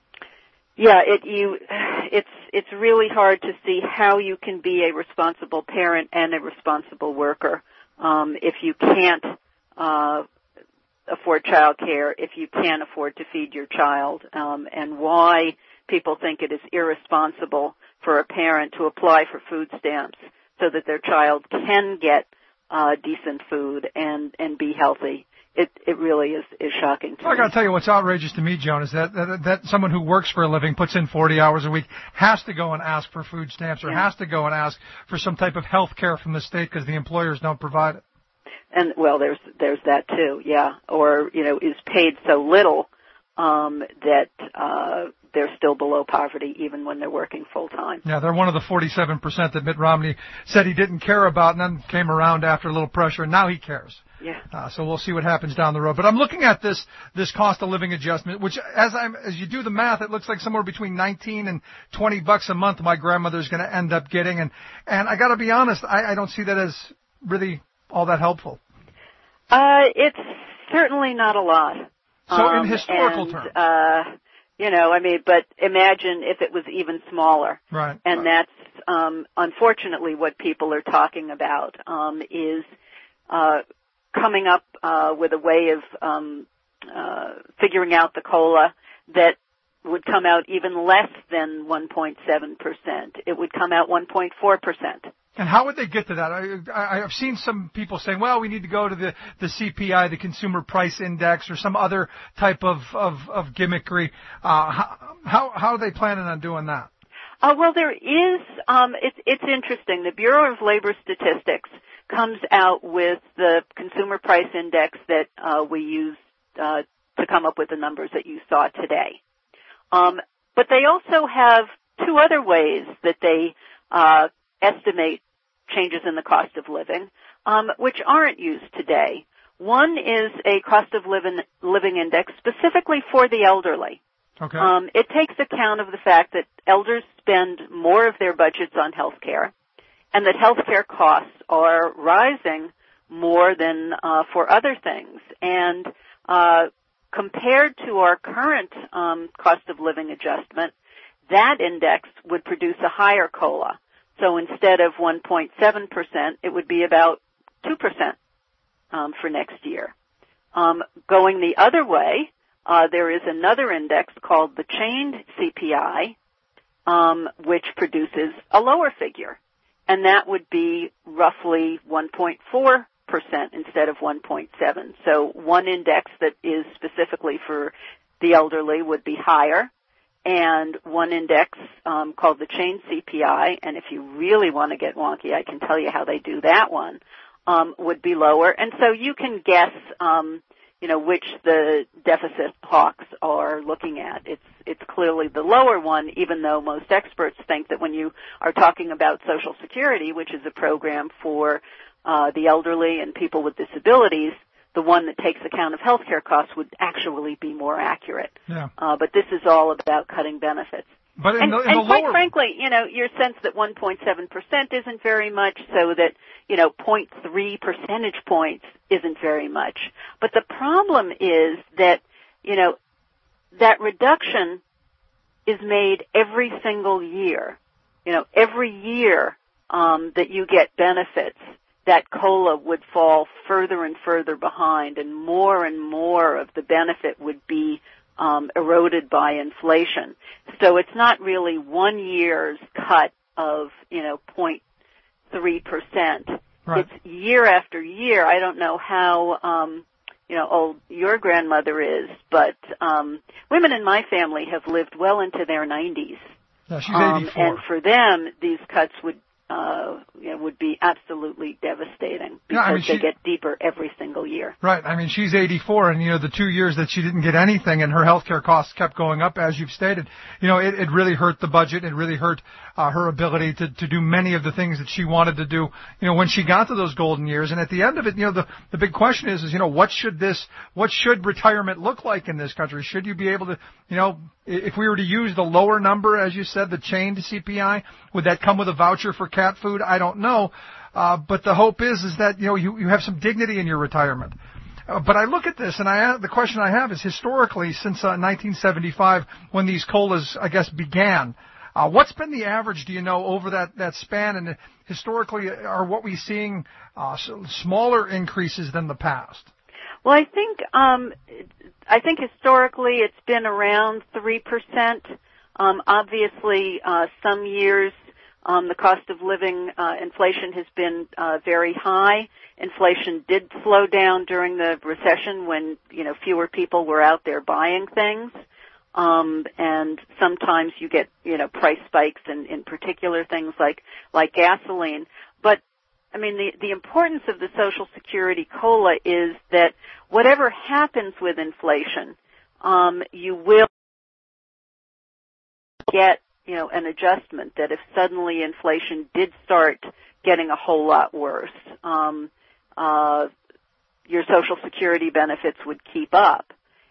Yeah, it you it's it's really hard to see how you can be a responsible parent and a responsible worker um, if you can't uh, afford child care, if you can't afford to feed your child, um, and why people think it is irresponsible for a parent to apply for food stamps so that their child can get uh, decent food and, and be healthy. It it really is, is shocking to well, me. I got to tell you what's outrageous to me, Joan, is that, that that someone who works for a living, puts in forty hours a week, has to go and ask for food stamps or Yeah. has to go and ask for some type of health care from the state because the employers don't provide it. And well, there's there's that too, yeah. Or you know, is paid so little um, that uh, they're still below poverty even when they're working full time. Yeah, they're one of the forty-seven percent that Mitt Romney said he didn't care about, and then came around after a little pressure, and now he cares. Yeah. Uh, so we'll see what happens down the road. But I'm looking at this this cost of living adjustment, which as I'm as you do the math, it looks like somewhere between nineteen and twenty bucks a month my grandmother's going to end up getting, and and I got to be honest, I, I don't see that as really all that helpful. Uh, it's certainly not a lot. So um, in historical and, terms, uh, you know, I mean, but imagine if it was even smaller. right? And that's um, unfortunately what people are talking about um, is uh, coming up uh, with a way of um, uh, figuring out the COLA that would come out even less than one point seven percent. It would come out one point four percent. And how would they get to that? I, I, I've seen some people saying, well, we need to go to the, the C P I, the Consumer Price Index, or some other type of, of, of gimmickry. Uh, how, how, how are they planning on doing that? Uh, well, there is, um, it's, it's interesting. The Bureau of Labor Statistics comes out with the Consumer Price Index that uh, we use uh, to come up with the numbers that you saw today. Um, but they also have two other ways that they uh, estimate changes in the cost of living, um, which aren't used today. One is a cost of living, living index specifically for the elderly. Okay. Um, it takes account of the fact that elders spend more of their budgets on health care, and that health care costs are rising more than uh, for other things. And uh, compared to our current um, cost of living adjustment, that index would produce a higher COLA. So instead of one point seven percent, it would be about two percent um, for next year. Um, going the other way, uh, there is another index called the chained C P I, um, which produces a lower figure, and that would be roughly one point four percent instead of one point seven. So one index that is specifically for the elderly would be higher, and one index um, called the chain C P I, and if you really want to get wonky, I can tell you how they do that one, um, would be lower. And so you can guess, um, you know, which the deficit hawks are looking at. It's it's clearly the lower one, even though most experts think that when you are talking about Social Security, which is a program for uh, the elderly and people with disabilities, the one that takes account of health care costs would actually be more accurate. Yeah. Uh, but this is all about cutting benefits. But in and the, in and the quite lower... frankly, you know, your sense that one point seven percent isn't very much, so that, you know, zero point three percentage points isn't very much. But the problem is that, you know, that reduction is made every single year. You know, every year um, that you get benefits, that COLA would fall further and further behind, and more and more of the benefit would be um, eroded by inflation. So it's not really one year's cut of, you know, zero point three percent. Right. It's year after year. I don't know how, um, you know, old your grandmother is, but um, women in my family have lived well into their nineties. No, she's um, eighty-four. and for them, these cuts would uh, you know, would be absolutely devastating because Yeah, I mean, they she- get deeper every single year. Right. I mean, she's eighty-four, and, you know, the two years that she didn't get anything and her health care costs kept going up, as you've stated, you know, it, it really hurt the budget. It really hurt uh, her ability to, to do many of the things that she wanted to do, you know, when she got to those golden years. And at the end of it, you know, the, the big question is, is, you know, what should this, what should retirement look like in this country? Should you be able to, you know, if we were to use the lower number, as you said, the chained C P I, would that come with a voucher for cat food? I don't know. Uh, but the hope is, is that, you know, you, you have some dignity in your retirement. Uh, but I look at this, and I, the question I have is, historically, since uh, nineteen seventy-five, when these COLAs, I guess, began, uh, what's been the average, do you know, over that, that span? And historically, are what we're seeing uh, smaller increases than the past? Well, I think um, I think historically it's been around three percent. Um, obviously, uh, some years um, the cost of living uh, inflation has been uh, very high. Inflation did slow down during the recession when, you know, fewer people were out there buying things. Um, and sometimes you get, you know, price spikes in, in particular things like, like gasoline. But, I mean, the, the importance of the Social Security COLA is that whatever happens with inflation, um, you will get, you know, an adjustment that if suddenly inflation did start getting a whole lot worse, um, uh, your Social Security benefits would keep up.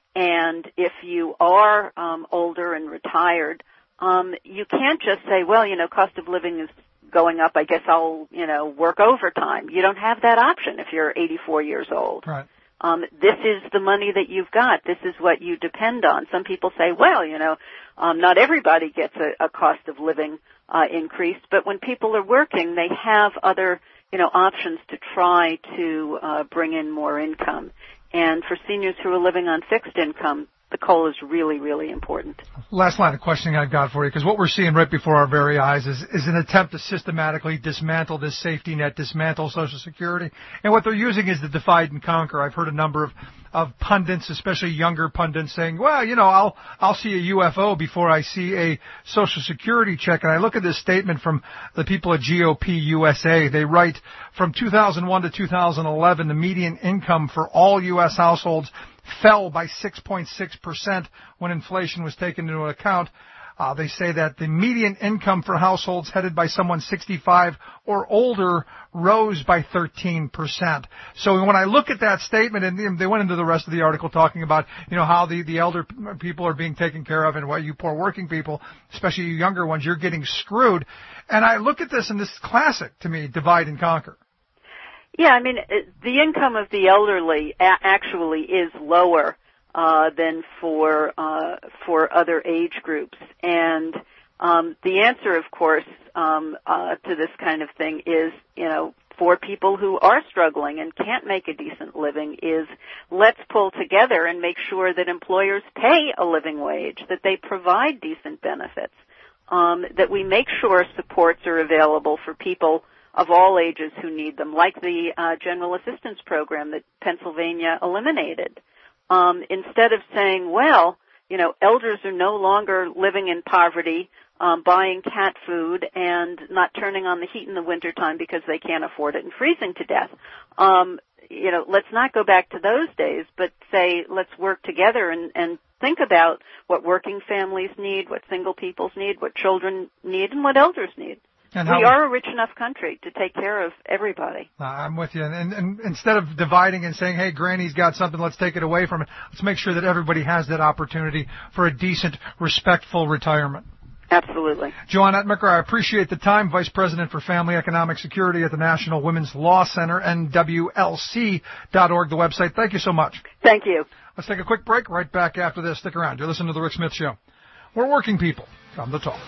And if you are um, older and retired, um, you can't just say, well, you know, cost of living is going up, I guess I'll, you know, work overtime. You don't have that option if you're eighty-four years old. Right. Um, this is the money that you've got. This is what you depend on. Some people say, well, you know, um, not everybody gets a, a cost of living uh, increase, but when people are working, they have other, you know, options to try to uh, bring in more income. And for seniors who are living on fixed income, the COLA is really, really important. Last line of questioning I've got for you, because what we're seeing right before our very eyes is, is an attempt to systematically dismantle this safety net, dismantle Social Security. And what they're using is the divide and conquer. I've heard a number of, of pundits, especially younger pundits, saying, well, you know, I'll, I'll see a U F O before I see a Social Security check. And I look at this statement from the people at G O P U S A. They write, from two thousand one to two thousand eleven, the median income for all U S households fell by six point six percent when inflation was taken into account. Uh, they say that the median income for households headed by someone sixty-five or older rose by thirteen percent. So when I look at that statement, and they went into the rest of the article talking about, you know, how the, the elder people are being taken care of and why you poor working people, especially you younger ones, you're getting screwed. And I look at this, and this is classic to me, divide and conquer. Yeah, I mean, the income of the elderly a- actually is lower uh, than for uh, for other age groups, and um, the answer, of course, um, uh, to this kind of thing is, you know, for people who are struggling and can't make a decent living, is let's pull together and make sure that employers pay a living wage, that they provide decent benefits, um, that we make sure supports are available for people of all ages who need them, like the uh, General Assistance Program that Pennsylvania eliminated. Um, instead of saying, well, you know, elders are no longer living in poverty, um, buying cat food and not turning on the heat in the wintertime because they can't afford it and freezing to death. Um, you know, let's not go back to those days, but say let's work together and, and think about what working families need, what single peoples need, what children need, and what elders need. And we how, are a rich enough country to take care of everybody. Uh, I'm with you. And, and, and instead of dividing and saying, hey, Granny's got something, let's take it away from it, let's make sure that everybody has that opportunity for a decent, respectful retirement. Absolutely. Joanne Etmaker, I appreciate the time. Vice President for Family Economic Security at the National Women's Law Center, N W L C dot org, the website. Thank you so much. Thank you. Let's take a quick break. Right back after this. Stick around. You're listening to The Rick Smith Show. We're working people. Come to talk.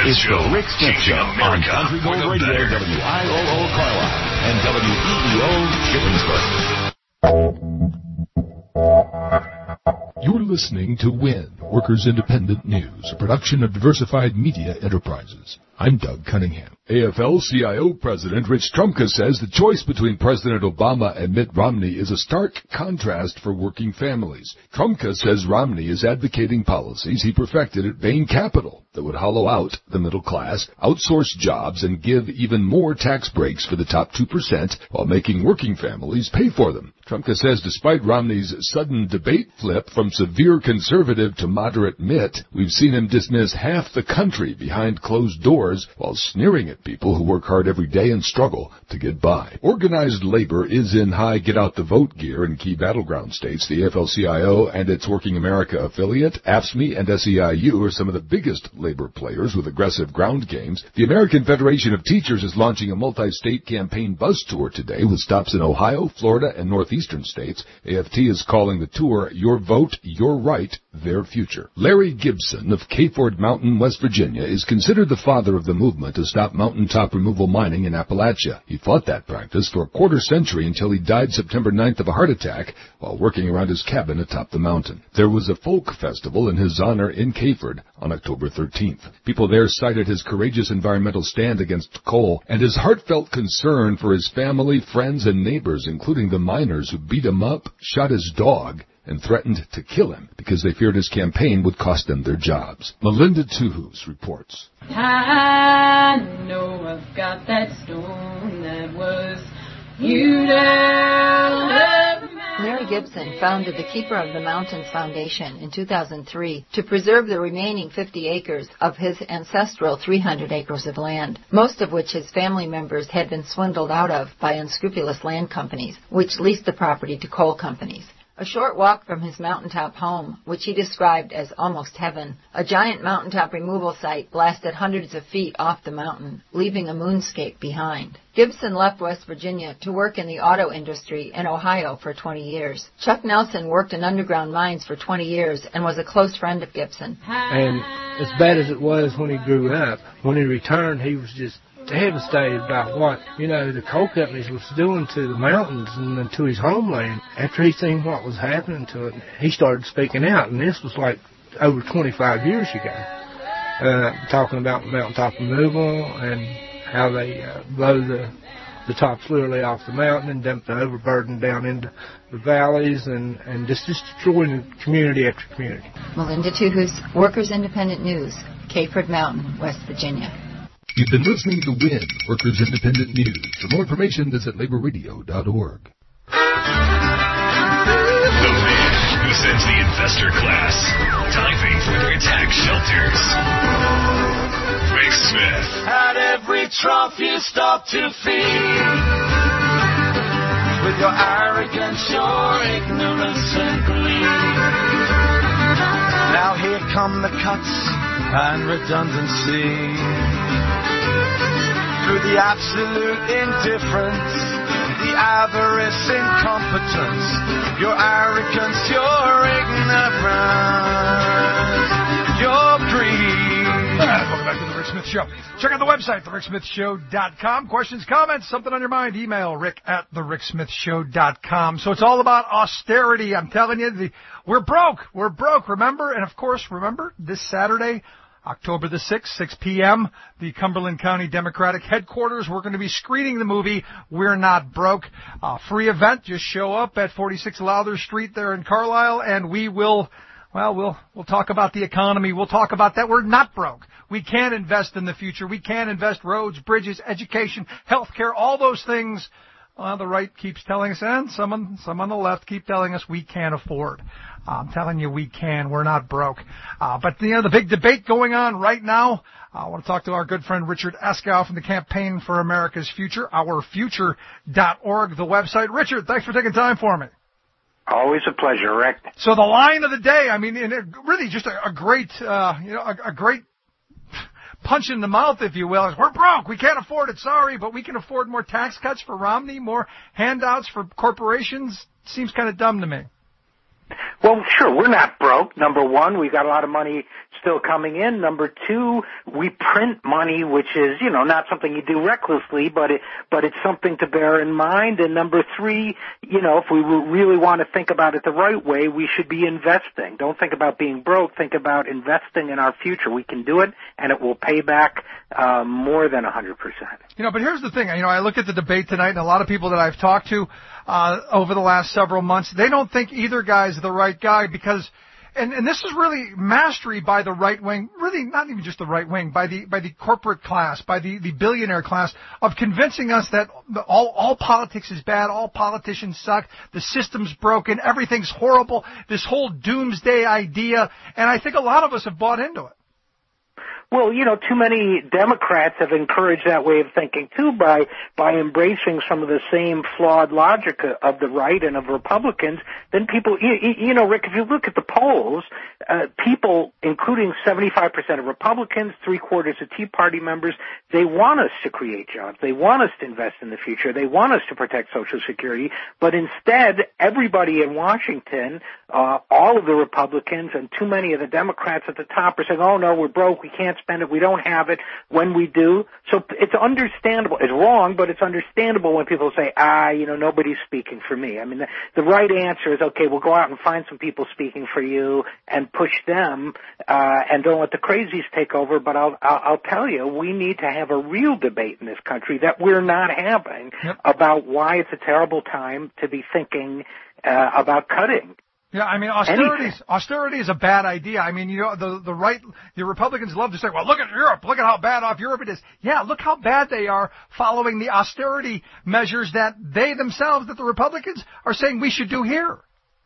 It's the Rick Smith Show on Country Gold Radio, W I O O Carlisle, and W E E O Shippensburg. You're listening to WIN, Workers Independent News, a production of Diversified Media Enterprises. I'm Doug Cunningham. A F L C I O President Rich Trumka says the choice between President Obama and Mitt Romney is a stark contrast for working families. Trumka says Romney is advocating policies he perfected at Bain Capital that would hollow out the middle class, outsource jobs, and give even more tax breaks for the top two percent while making working families pay for them. Trumka says despite Romney's sudden debate flip from severe conservative to moderate Mitt, we've seen him dismiss half the country behind closed doors while sneering at people who work hard every day and struggle to get by. Organized labor is in high get-out-the-vote gear in key battleground states. The A F L C I O and its Working America affiliate, A F S C M E and S E I U, are some of the biggest labor players with aggressive ground games. The American Federation of Teachers is launching a multi-state campaign bus tour today with stops in Ohio, Florida, and northeastern states. A F T is calling the tour Your Vote, Your Right, Their Future. Larry Gibson of Kayford Mountain, West Virginia, is considered the father of the movement to stop mountaintop removal mining in Appalachia. He fought that practice for a quarter century until he died September ninth of a heart attack while working around his cabin atop the mountain. There was a folk festival in his honor in Kayford on October thirteenth. People there cited his courageous environmental stand against coal and his heartfelt concern for his family, friends, and neighbors, including the miners who beat him up, shot his dog, and threatened to kill him because they feared his campaign would cost them their jobs. Melinda Tuhus reports. I know I've got that stone that was you down. Larry Gibson founded the Keeper of the Mountains Foundation in two thousand three to preserve the remaining fifty acres of his ancestral three hundred acres of land, most of which his family members had been swindled out of by unscrupulous land companies, which leased the property to coal companies. A short walk from his mountaintop home, which he described as almost heaven, a giant mountaintop removal site blasted hundreds of feet off the mountain, leaving a moonscape behind. Gibson left West Virginia to work in the auto industry in Ohio for twenty years. Chuck Nelson worked in underground mines for twenty years and was a close friend of Gibson. And as bad as it was when he grew up, when he returned, he was just devastated about what, you know, the coal companies was doing to the mountains and to his homeland. After he seen what was happening to it, he started speaking out, and this was like over twenty-five years ago, uh, talking about mountaintop removal and how they uh, blow the the tops literally off the mountain and dump the overburden down into the valleys and, and just, just destroying community after community. Melinda Tuhus, Workers Independent News, Kayford Mountain, West Virginia. You've been listening to WIN, Workers Independent News. For more information, visit labor radio dot org. The man who sends the investor class diving for their tax shelters. Rick Smith. At every trough you stop to feed. With your arrogance, your ignorance and greed. Now here come the cuts and redundancy. Through the absolute indifference, the avarice, incompetence, your arrogance, your ignorance, your greed. All right, welcome back to the Rick Smith Show. Check out the website, the rick smith show dot com. Questions, comments, something on your mind, email rick at the rick smith show dot com. So it's all about austerity. I'm telling you, the, we're broke. We're broke, remember? And, of course, remember, this Saturday, October the sixth, six p.m., the Cumberland County Democratic Headquarters. We're going to be screening the movie We're Not Broke. Uh, free event. Just show up at forty-six Lowther Street there in Carlisle, and we will, well, we'll we'll talk about the economy. We'll talk about that. We're not broke. We can invest in the future. We can invest roads, bridges, education, health care, all those things. Uh, the right keeps telling us, and some on, some on the left keep telling us we can't afford. Uh, I'm telling you, we can. We're not broke. Uh, but, you know, the big debate going on right now, uh, I want to talk to our good friend Richard Eskow from the Campaign for America's Future, our future dot org, the website. Richard, thanks for taking time for me. Always a pleasure, Rick. So the line of the day, I mean, in a, really just a, a great, uh, you know, a, a great punch in the mouth, if you will, is we're broke. We can't afford it. Sorry, but we can afford more tax cuts for Romney, more handouts for corporations. Seems kind of dumb to me. Well, sure, we're not broke. Number one, we've got a lot of money still coming in. Number two, we print money, which is, you know, not something you do recklessly, but it, but it's something to bear in mind. And number three, you know, if we really want to think about it the right way, we should be investing. Don't think about being broke. Think about investing in our future. We can do it, and it will pay back uh, more than one hundred percent. You know, but here's the thing. You know, I look at the debate tonight, and a lot of people that I've talked to uh, over the last several months, they don't think either guy's the right guy because, and, and this is really mastery by the right wing, really not even just the right wing, by the by the corporate class, by the, the billionaire class, of convincing us that all all politics is bad, all politicians suck, the system's broken, everything's horrible, this whole doomsday idea, and I think a lot of us have bought into it. Well, you know, too many Democrats have encouraged that way of thinking, too, by by embracing some of the same flawed logic of the right and of Republicans. Then people, you, you know, Rick, if you look at the polls, uh, people, including seventy-five percent of Republicans, three-quarters of Tea Party members, they want us to create jobs. They want us to invest in the future. They want us to protect Social Security. But instead, everybody in Washington, uh, all of the Republicans and too many of the Democrats at the top are saying, oh, no, we're broke, we can't spend it, we don't have it when we do. So it's understandable. It's wrong, but it's understandable when people say, ah, you know, nobody's speaking for me. I mean, the, the right answer is, okay, we'll go out and find some people speaking for you and push them, uh, and don't let the crazies take over. But I'll, I'll, I'll tell you, we need to have a real debate in this country that we're not having yep. about why it's a terrible time to be thinking uh, about cutting. Yeah, I mean, austerity austerity is a bad idea. I mean, you know, the the right, the Republicans love to say, well, look at Europe, look at how bad off Europe it is. Yeah, look how bad they are following the austerity measures that they themselves, that the Republicans are saying we should do here.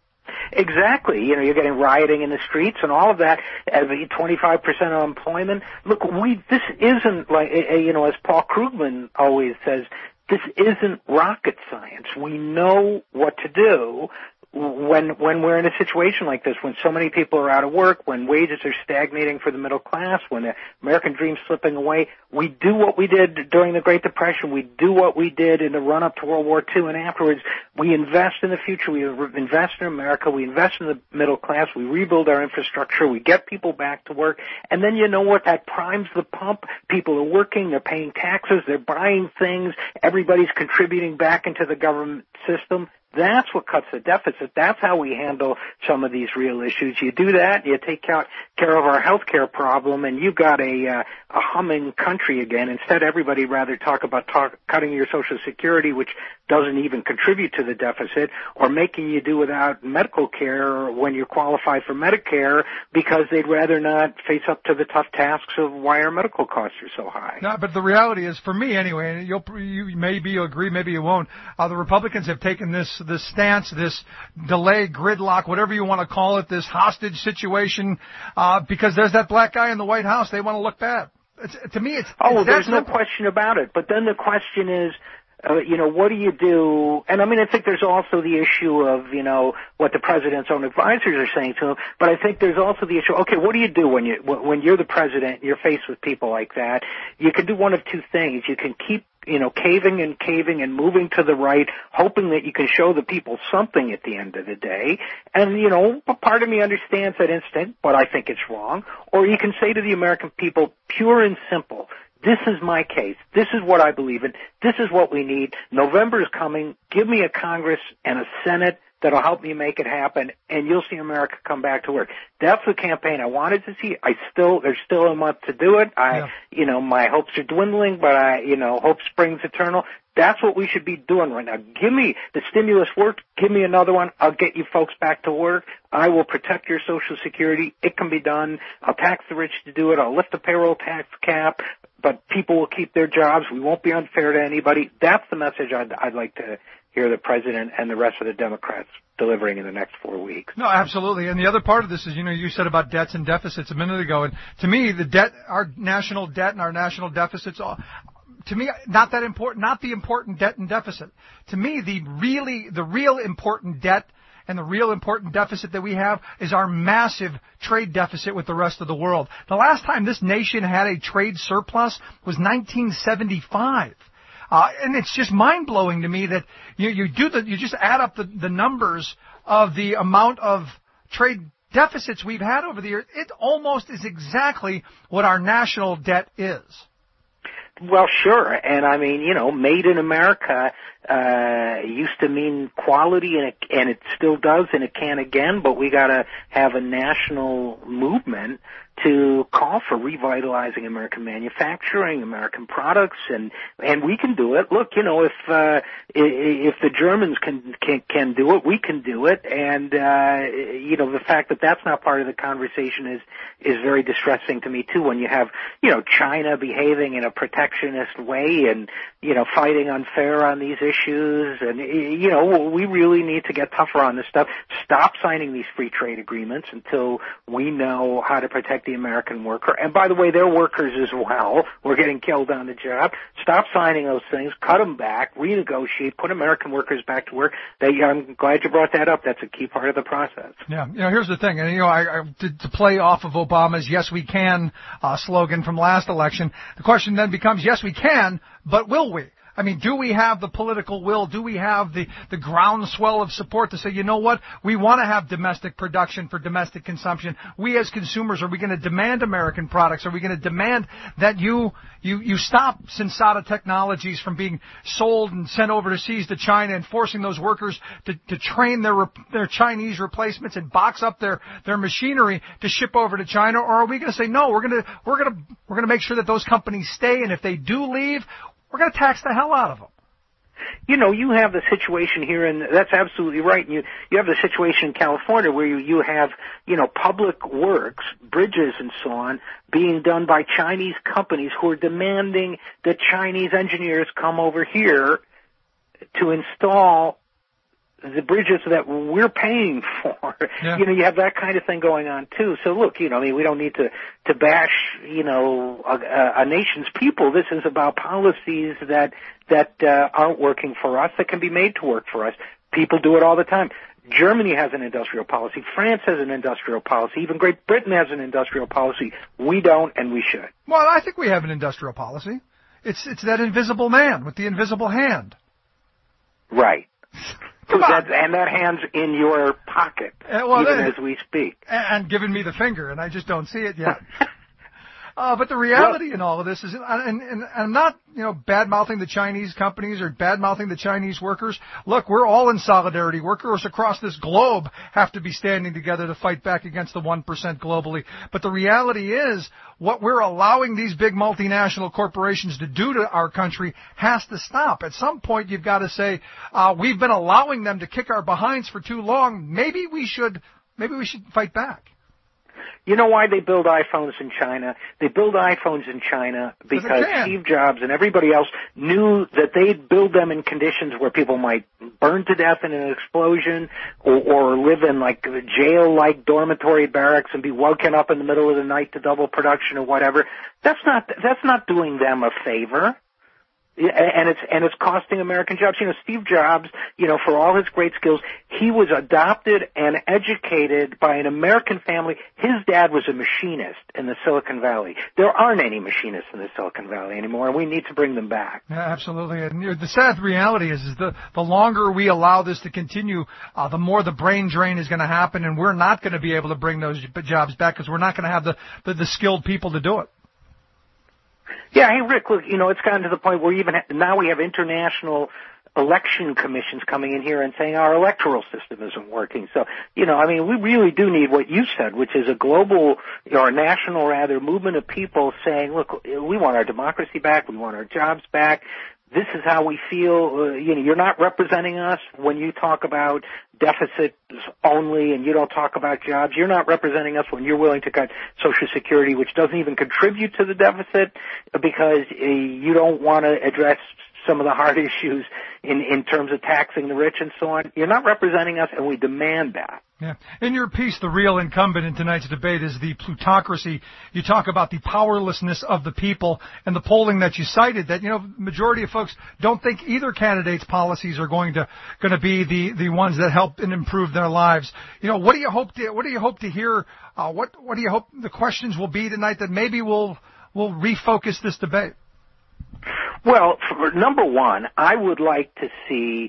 Exactly. You know, you're getting rioting in the streets and all of that. Uh, twenty-five percent unemployment. Look, we, this isn't like, uh, you know, as Paul Krugman always says, this isn't rocket science. We know what to do. When when we're in a situation like this, when so many people are out of work, when wages are stagnating for the middle class, when the American dream's slipping away, we do what we did during the Great Depression. We do what we did in the run-up to World War Two and afterwards. We invest in the future. We invest in America. We invest in the middle class. We rebuild our infrastructure. We get people back to work. And then you know what? That primes the pump. People are working. They're paying taxes. They're buying things. Everybody's contributing back into the government system. That's what cuts the deficit. That's how we handle some of these real issues. You do that, you take care of our health care problem, and you've got a, uh, a humming country again. Instead, everybody rather talk about talk, cutting your Social Security, which doesn't even contribute to the deficit, or making you do without medical care when you qualify for Medicare, because they'd rather not face up to the tough tasks of why our medical costs are so high. No, but the reality is, for me anyway, and you'll, you maybe you'll agree, maybe you won't, uh, the Republicans have taken this this stance, this delay, gridlock, whatever you want to call it, this hostage situation, uh, because there's that black guy in the White House. They want to look bad. It's, to me, it's... Oh, it's there's no simple. question about it. But then the question is, uh, you know, what do you do? And I mean, I think there's also the issue of, you know, what the president's own advisors are saying to him. But I think there's also the issue, okay, what do you do when you when you're the president and you're faced with people like that? You can do one of two things. You can keep, you know, caving and caving and moving to the right, hoping that you can show the people something at the end of the day. And, you know, part of me understands that instinct, but I think it's wrong. Or you can say to the American people, pure and simple, this is my case. This is what I believe in. This is what we need. November is coming. Give me a Congress and a Senate that'll help me make it happen, and you'll see America come back to work. That's the campaign I wanted to see. I still, there's still a month to do it. I, yeah. you know, my hopes are dwindling, but I, you know, hope springs eternal. That's what we should be doing right now. Give me the stimulus work. Give me another one. I'll get you folks back to work. I will protect your Social Security. It can be done. I'll tax the rich to do it. I'll lift the payroll tax cap, but people will keep their jobs. We won't be unfair to anybody. That's the message I'd, I'd like to hear the president and the rest of the Democrats delivering in the next four weeks. No, absolutely. And the other part of this is, you know, you said about debts and deficits a minute ago, and to me, the debt, our national debt and our national deficits, all, to me, not that important, not the important debt and deficit. To me, the really, the real important debt and the real important deficit that we have is our massive trade deficit with the rest of the world. The last time this nation had a trade surplus was nineteen seventy-five. Uh, and it's just mind-blowing to me that you, you do the, you just add up the, the numbers of the amount of trade deficits we've had over the years, it almost is exactly what our national debt is. Well, sure. And I mean, you know, made in America uh used to mean quality, and it, and it still does, and it can again, but we got to have a national movement to call for revitalizing American manufacturing, American products, and and we can do it. Look, you know, if uh if the Germans can can can do it, we can do it. And uh you know, the fact that that's not part of the conversation is is very distressing to me too, when you have, you know, China behaving in a protectionist way and, you know, fighting unfair on these issues. And, you know, we really need to get tougher on this stuff. Stop signing these free trade agreements until we know how to protect the American worker. And by the way, they're workers as well. We're getting killed on the job. Stop signing those things, cut them back, renegotiate, put American workers back to work. They, I'm glad you brought that up. That's a key part of the process. Yeah, you know, here's the thing, and you know, I, I to, to play off of Obama's "Yes, we can" uh, slogan from last election. The question then becomes, yes, we can, but will we? I mean, do we have the political will? Do we have the, the groundswell of support to say, you know what, we want to have domestic production for domestic consumption? We as consumers, are we going to demand American products? Are we going to demand that you, you, you stop Sensata Technologies from being sold and sent overseas to China and forcing those workers to, to train their, their Chinese replacements and box up their, their machinery to ship over to China? Or are we going to say, no, we're going to, we're going to, we're going to make sure that those companies stay, and if they do leave, we're going to tax the hell out of them. You know, you have the situation here, and that's absolutely right. You you have the situation in California where you, you have, you know, public works, bridges and so on, being done by Chinese companies who are demanding that Chinese engineers come over here to install the bridges that we're paying for. Yeah. You know, you have that kind of thing going on too. So look, you know, I mean, we don't need to, to bash, you know, a, a nation's people. This is about policies that, that, uh, aren't working for us, that can be made to work for us. People do it all the time. Germany has an industrial policy. France has an industrial policy. Even Great Britain has an industrial policy. We don't, and we should. Well, I think we have an industrial policy. It's, it's that invisible man with the invisible hand. Right. That, and that hand's in your pocket, uh, well, even then, as we speak. And, and giving me the finger, and I just don't see it yet. uh, but the reality well, in all of this is, and, and, and I'm not, you know, bad-mouthing the Chinese companies or bad-mouthing the Chinese workers. Look, we're all in solidarity. Workers across this globe have to be standing together to fight back against the one percent globally. But the reality is, what we're allowing these big multinational corporations to do to our country has to stop. At some point, you've got to say, uh, we've been allowing them to kick our behinds for too long. Maybe we should, maybe we should fight back. You know why they build iPhones in China? They build iPhones in China because Steve Jobs and everybody else knew that they'd build them in conditions where people might burn to death in an explosion or, or live in like jail-like dormitory barracks and be woken up in the middle of the night to double production or whatever. That's not, that's not doing them a favor. And it's, and it's costing American jobs. You know, Steve Jobs, you know, for all his great skills, he was adopted and educated by an American family. His dad was a machinist in the Silicon Valley. There aren't any machinists in the Silicon Valley anymore, and we need to bring them back. Yeah, absolutely. And the sad reality is, is the, the longer we allow this to continue, uh, the more the brain drain is going to happen, and we're not going to be able to bring those jobs back because we're not going to have the, the, the skilled people to do it. Yeah, hey, Rick, look, you know, it's gotten to the point where even now we have international election commissions coming in here and saying our electoral system isn't working. So, you know, I mean, we really do need what you said, which is a global or a national, rather, movement of people saying, look, we want our democracy back, we want our jobs back. This is how we feel. Uh, you know, you're not representing us when you talk about deficits only and you don't talk about jobs. You're not representing us when you're willing to cut Social Security, which doesn't even contribute to the deficit, because uh, you don't want to address some of the hard issues in, in terms of taxing the rich and so on. You're not representing us, and we demand that. Yeah. In your piece, The Real Incumbent in tonight's debate is the plutocracy. You talk about the powerlessness of the people, and the polling that you cited that, you know, majority of folks don't think either candidate's policies are going to, going to be the, the ones that help and improve their lives. You know, what do you hope to, what do you hope to hear, uh, what, what do you hope the questions will be tonight that maybe will, will refocus this debate? Well, for number one, I would like to see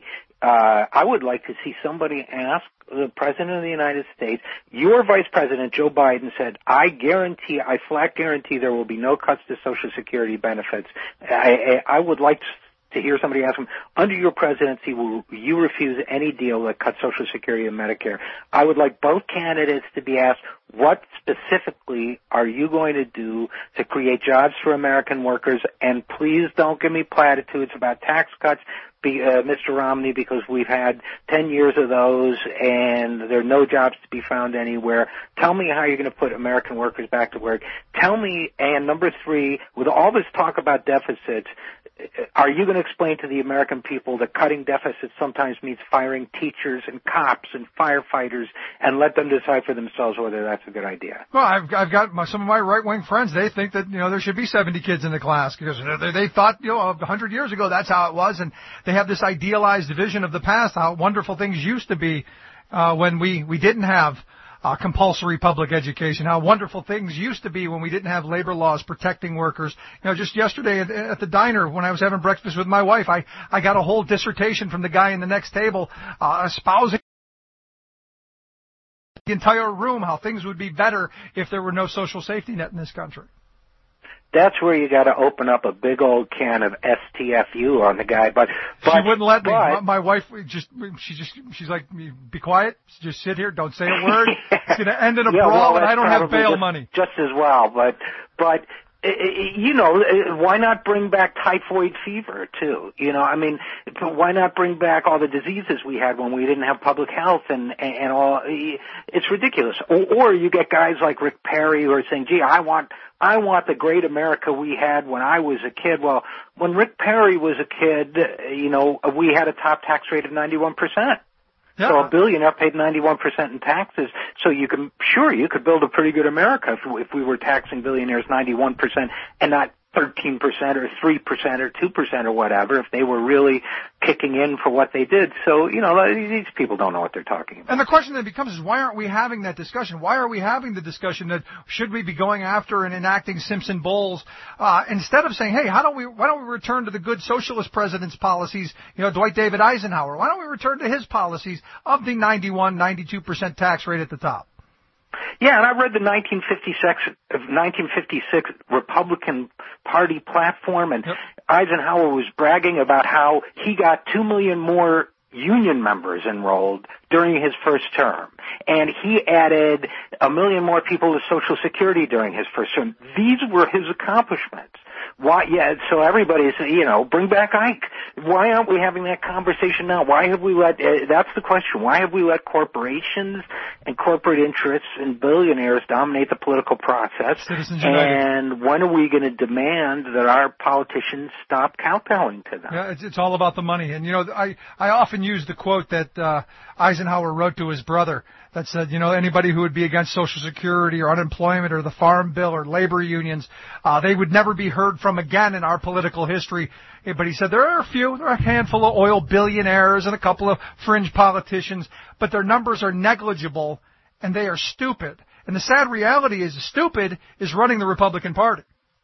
uh, I would like to see somebody ask the President of the United States, your Vice President, Joe Biden, said, I guarantee, I flat guarantee there will be no cuts to Social Security benefits. I, I, I would like to to hear somebody ask him, under your presidency, will you refuse any deal that cuts Social Security and Medicare? I would like both candidates to be asked, what specifically are you going to do to create jobs for American workers? And please don't give me platitudes about tax cuts, be, uh, Mister Romney, because we've had ten years of those and there are no jobs to be found anywhere. Tell me how you're going to put American workers back to work. Tell me, and number three, with all this talk about deficits, are you going to explain to the American people that cutting deficits sometimes means firing teachers and cops and firefighters and let them decide for themselves whether that's a good idea? Well, I've, I've got my, some of my right-wing friends, they think that, you know, there should be seventy kids in the class because they, they thought, you know, a hundred years ago that's how it was, and they have this idealized vision of the past, how wonderful things used to be uh, when we, we didn't have Uh, compulsory public education, how wonderful things used to be when we didn't have labor laws protecting workers. You know, just yesterday at, at the diner when I was having breakfast with my wife, I, I got a whole dissertation from the guy in the next table uh, espousing the entire room how things would be better if there were no social safety net in this country. That's where you got to open up a big old can of S T F U on the guy. But, but she wouldn't let me. But, my, my wife just, she just, she's like, be quiet, just sit here, don't say a word. It's going to end in a yeah, brawl, well, and I don't have bail just, money. Just as well, but, but. You know, why not bring back typhoid fever, too? You know, I mean, why not bring back all the diseases we had when we didn't have public health and, and all? It's ridiculous. Or, or you get guys like Rick Perry who are saying, gee, I want, I want the great America we had when I was a kid. Well, when Rick Perry was a kid, you know, we had a top tax rate of ninety-one percent. Yeah. So a billionaire paid ninety-one percent in taxes. So you can, sure, you could build a pretty good America if, if we were taxing billionaires ninety-one percent and not thirteen percent or three percent or two percent or whatever, if they were really kicking in for what they did. So, you know, these people don't know what they're talking about. And the question then becomes is why aren't we having that discussion? Why are we having the discussion that should we be going after and enacting Simpson Bowles uh, instead of saying, hey, how don't we, why don't we return to the good socialist president's policies, you know, Dwight David Eisenhower? Why don't we return to his policies of the ninety-one, ninety-two percent tax rate at the top? Yeah, and I read the nineteen fifty-six, nineteen fifty-six Republican Party platform, and yep. Eisenhower was bragging about how he got two million more union members enrolled during his first term, and he added a million more people to Social Security during his first term. These were his accomplishments. Why? Yeah. So everybody's, you know, bring back Ike. Why aren't we having that conversation now? Why have we let? Uh, that's the question. Why have we let corporations and corporate interests and billionaires dominate the political process? Citizens and United. When are we going to demand that our politicians stop kowtowing to them? Yeah, it's, it's all about the money. And you know, I I often use the quote that uh, Eisenhower wrote to his brother that said, you know, anybody who would be against Social Security or unemployment or the Farm Bill or labor unions, uh, they would never be heard from again in our political history. But he said there are a few, there are a handful of oil billionaires and a couple of fringe politicians, but their numbers are negligible and they are stupid. And the sad reality is stupid is running the Republican Party.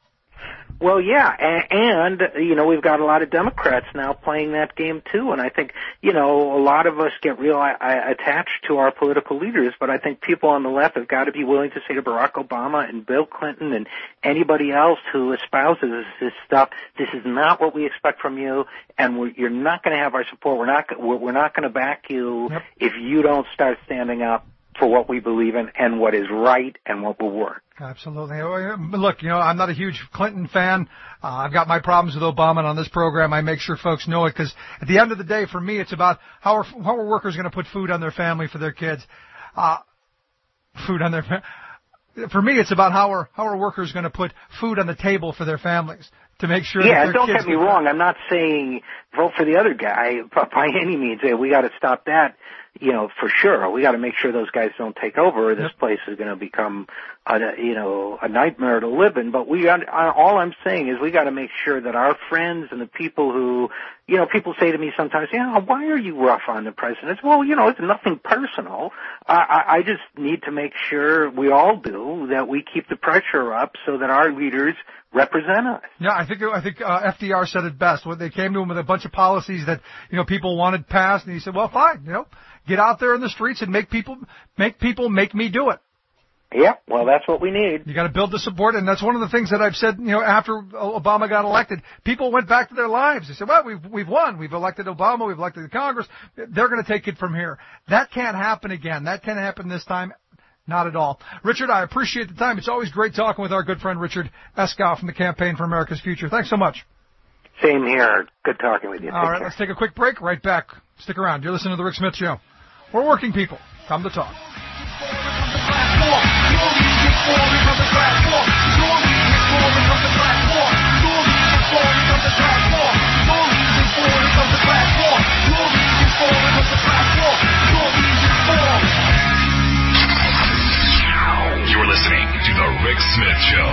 Well, yeah, and, and, you know, we've got a lot of Democrats now playing that game, too, and I think, you know, a lot of us get real I, I, attached to our political leaders, but I think people on the left have got to be willing to say to Barack Obama and Bill Clinton and anybody else who espouses this stuff, this is not what we expect from you, and we're, you're not going to have our support. We're not, we're, we're not going to back you yep. if you don't start standing up for what we believe in and what is right and what will work. Absolutely. Look, you know, I'm not a huge Clinton fan. Uh, I've got my problems with Obama, and on this program I make sure folks know it because at the end of the day, for me, it's about how are, how are workers going to put food on their family for their kids. Uh, food on their fa- For me, it's about how are, how are workers going to put food on the table for their families to make sure yeah, that their don't kids get me wrong. I'm not saying vote for the other guy by any means. We got to stop that. you know, for sure. We got to make sure those guys don't take over, or this yep. place is going to become, a, you know, a nightmare to live in. But we, all I'm saying is we got to make sure that our friends and the people who, you know, people say to me sometimes, yeah, why are you rough on the president? Well, you know, it's nothing personal. I, I just need to make sure we all do that we keep the pressure up so that our leaders represent us. Yeah, I think I think uh, F D R said it best when they came to him with a bunch of policies that, you know, people wanted passed, and he said, "Well, fine, you know, get out there in the streets and make people make people make me do it." Yeah, well, that's what we need. You got to build the support, and that's one of the things that I've said. You know, after Obama got elected, people went back to their lives. They said, "Well, we've we've won. We've elected Obama. We've elected the Congress. They're going to take it from here." That can't happen again. That can't happen this time. Not at all. Richard, I appreciate the time. It's always great talking with our good friend Richard Eskow from the Campaign for America's Future. Thanks so much. Same here. Good talking with you. All Take right, care. let's take a quick break. Right back. Stick around. You're listening to The Rick Smith Show. We're working people. Come to talk. You're listening to The Rick Smith Show.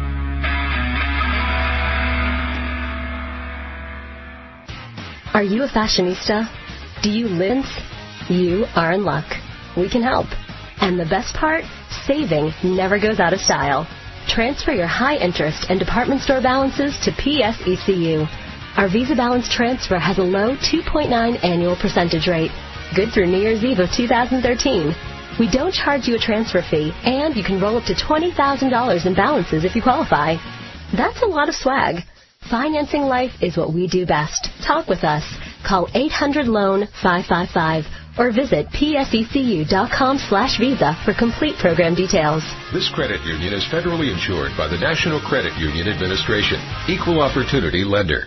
Are you a fashionista? Do you live? You are in luck. We can help. And the best part? Saving never goes out of style. Transfer your high interest and department store balances to P S E C U. Our Visa Balance Transfer has a low two point nine annual percentage rate. Good through New Year's Eve of two thousand thirteen. We don't charge you a transfer fee, and you can roll up to twenty thousand dollars in balances if you qualify. That's a lot of swag. Financing life is what we do best. Talk with us. Call eight hundred loan five five five or visit psecu.com slash visa for complete program details. This credit union is federally insured by the National Credit Union Administration. Equal opportunity lender.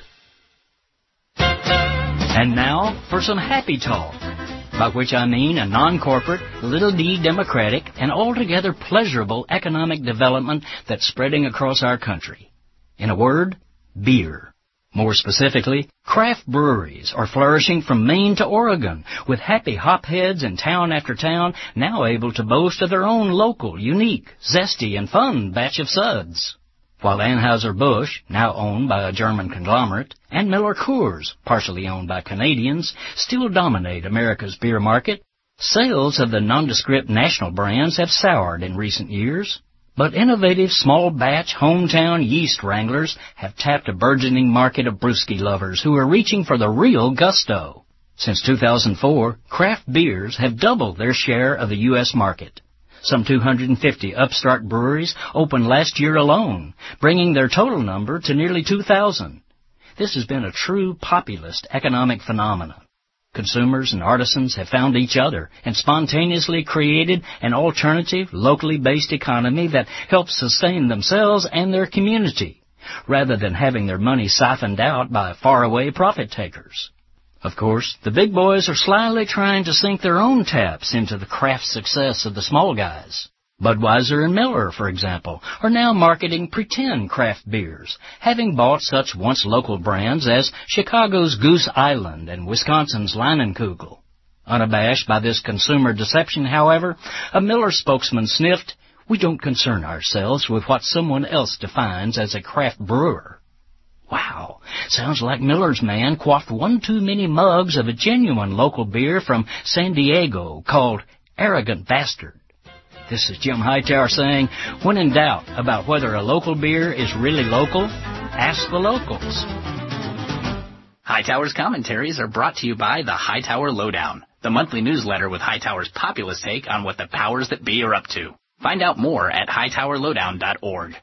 And now for some happy talk, by which I mean a non-corporate, little d democratic, and altogether pleasurable economic development that's spreading across our country. In a word, beer. More specifically, craft breweries are flourishing from Maine to Oregon, with happy hopheads in town after town now able to boast of their own local, unique, zesty, and fun batch of suds. While Anheuser-Busch, now owned by a German conglomerate, and Miller Coors, partially owned by Canadians, still dominate America's beer market, sales of the nondescript national brands have soured in recent years. But innovative small-batch hometown yeast wranglers have tapped a burgeoning market of brewski lovers who are reaching for the real gusto. Since two thousand four, craft beers have doubled their share of the U S market. Some two hundred fifty upstart breweries opened last year alone, bringing their total number to nearly two thousand. This has been a true populist economic phenomenon. Consumers and artisans have found each other and spontaneously created an alternative, locally based economy that helps sustain themselves and their community, rather than having their money siphoned out by faraway profit takers. Of course, the big boys are slyly trying to sink their own taps into the craft success of the small guys. Budweiser and Miller, for example, are now marketing pretend craft beers, having bought such once local brands as Chicago's Goose Island and Wisconsin's Leinenkugel. Unabashed by this consumer deception, however, a Miller spokesman sniffed, "We don't concern ourselves with what someone else defines as a craft brewer." Wow, sounds like Miller's man quaffed one too many mugs of a genuine local beer from San Diego called Arrogant Bastard. This is Jim Hightower saying, when in doubt about whether a local beer is really local, ask the locals. Hightower's commentaries are brought to you by the Hightower Lowdown, the monthly newsletter with Hightower's populist take on what the powers that be are up to. Find out more at hightower lowdown dot org.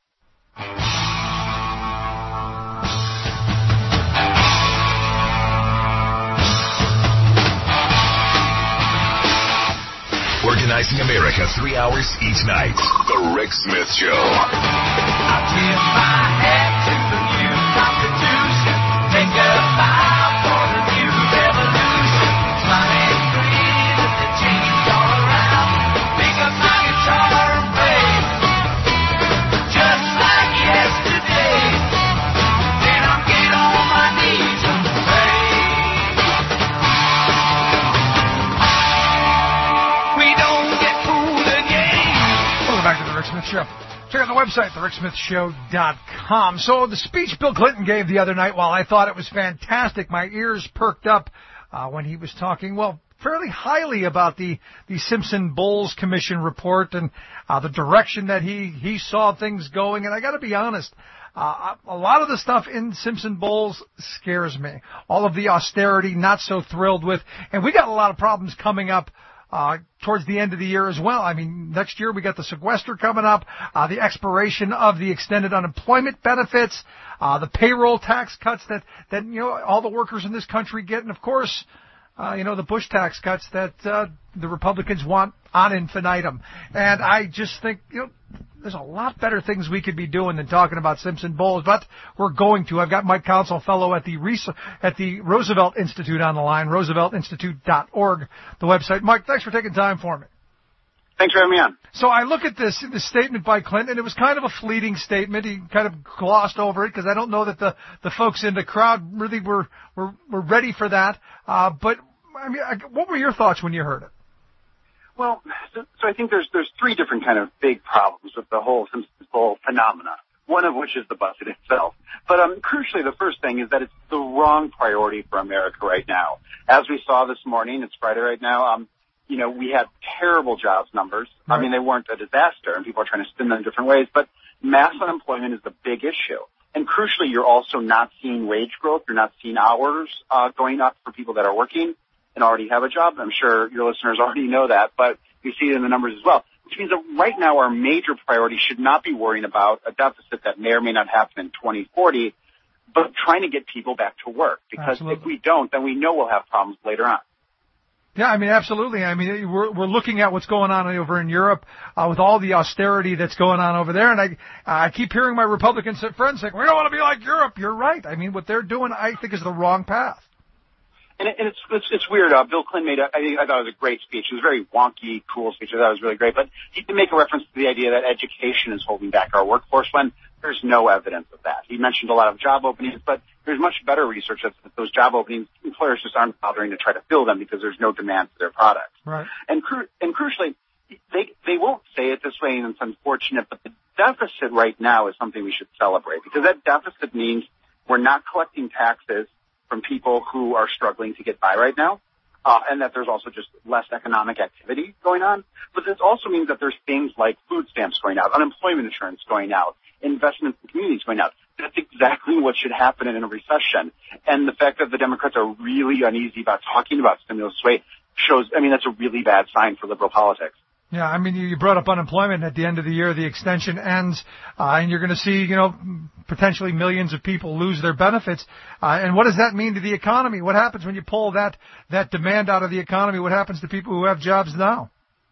Organizing America three hours each night. The Rick Smith Show. I tip my hat to the new Constitution. Take a bow for the new revolution. Smile and breathe with the change all around. Pick up my guitar and play, just like yesterday. Then I'll get on my knees and pray. Smith Show. Check out the website, the rick smith show dot com. So the speech Bill Clinton gave the other night, while I thought it was fantastic, my ears perked up uh, when he was talking, well, fairly highly about the, the Simpson-Bowles Commission report and uh, the direction that he, he saw things going. And I got to be honest, uh, a lot of the stuff in Simpson-Bowles scares me. All of the austerity, not so thrilled with. And we got a lot of problems coming up Uh, towards the end of the year as well. I mean, next year we got the sequester coming up, uh, the expiration of the extended unemployment benefits, uh, the payroll tax cuts that, that, you know, all the workers in this country get, and of course, uh, you know, the Bush tax cuts that, uh, the Republicans want on infinitum. And I just think, you know, there's a lot better things we could be doing than talking about Simpson-Bowles, but we're going to. I've got Mike Council, fellow at the Res- at the Roosevelt Institute on the line, roosevelt institute dot org, the website. Mike, thanks for taking time for me. Thanks for having me on. So I look at this, this statement by Clinton, and it was kind of a fleeting statement. He kind of glossed over it because I don't know that the, the folks in the crowd really were, were, were ready for that. Uh, but, I mean, what were your thoughts when you heard it? Well, so, so I think there's there's three different kind of big problems with the whole Simpson-Bowles phenomena, one of which is the budget itself. But um, crucially, the first thing is that it's the wrong priority for America right now. As we saw this morning, it's Friday right now, um, you know, we had terrible jobs numbers. Right. I mean, they weren't a disaster, and people are trying to spin them in different ways, but mass unemployment is the big issue. And crucially, you're also not seeing wage growth. You're not seeing hours uh, going up for people that are working and already have a job. I'm sure your listeners already know that, but you see it in the numbers as well, which means that right now our major priority should not be worrying about a deficit that may or may not happen in twenty forty, but trying to get people back to work. Because Absolutely. If we don't, then we know we'll have problems later on. Yeah, I mean, absolutely. I mean, we're we're looking at what's going on over in Europe uh, with all the austerity that's going on over there, and I I keep hearing my Republican friends saying, we don't want to be like Europe. You're right. I mean, what they're doing, I think, is the wrong path. And, it, and it's, it's it's weird. Uh, Bill Clinton made a, I, think, I thought it was a great speech. It was a very wonky, cool speech. I thought it was really great. But he did make a reference to the idea that education is holding back our workforce when there's no evidence of that. He mentioned a lot of job openings, but there's much better research that those job openings, employers just aren't bothering to try to fill them because there's no demand for their products. Right. And cru- and crucially, they they won't say it this way, and it's unfortunate, but the deficit right now is something we should celebrate because that deficit means we're not collecting taxes from people who are struggling to get by right now, uh, and that there's also just less economic activity going on. But this also means that there's things like food stamps going out, unemployment insurance going out, investments in communities going out. That's exactly what should happen in a recession. And the fact that the Democrats are really uneasy about talking about stimulus rate shows, I mean, that's a really bad sign for liberal politics. Yeah, I mean, you brought up unemployment. At the end of the year, the extension ends, uh, and you're going to see, you know, potentially millions of people lose their benefits. Uh, and what does that mean to the economy? What happens when you pull that, that demand out of the economy? What happens to people who have jobs now?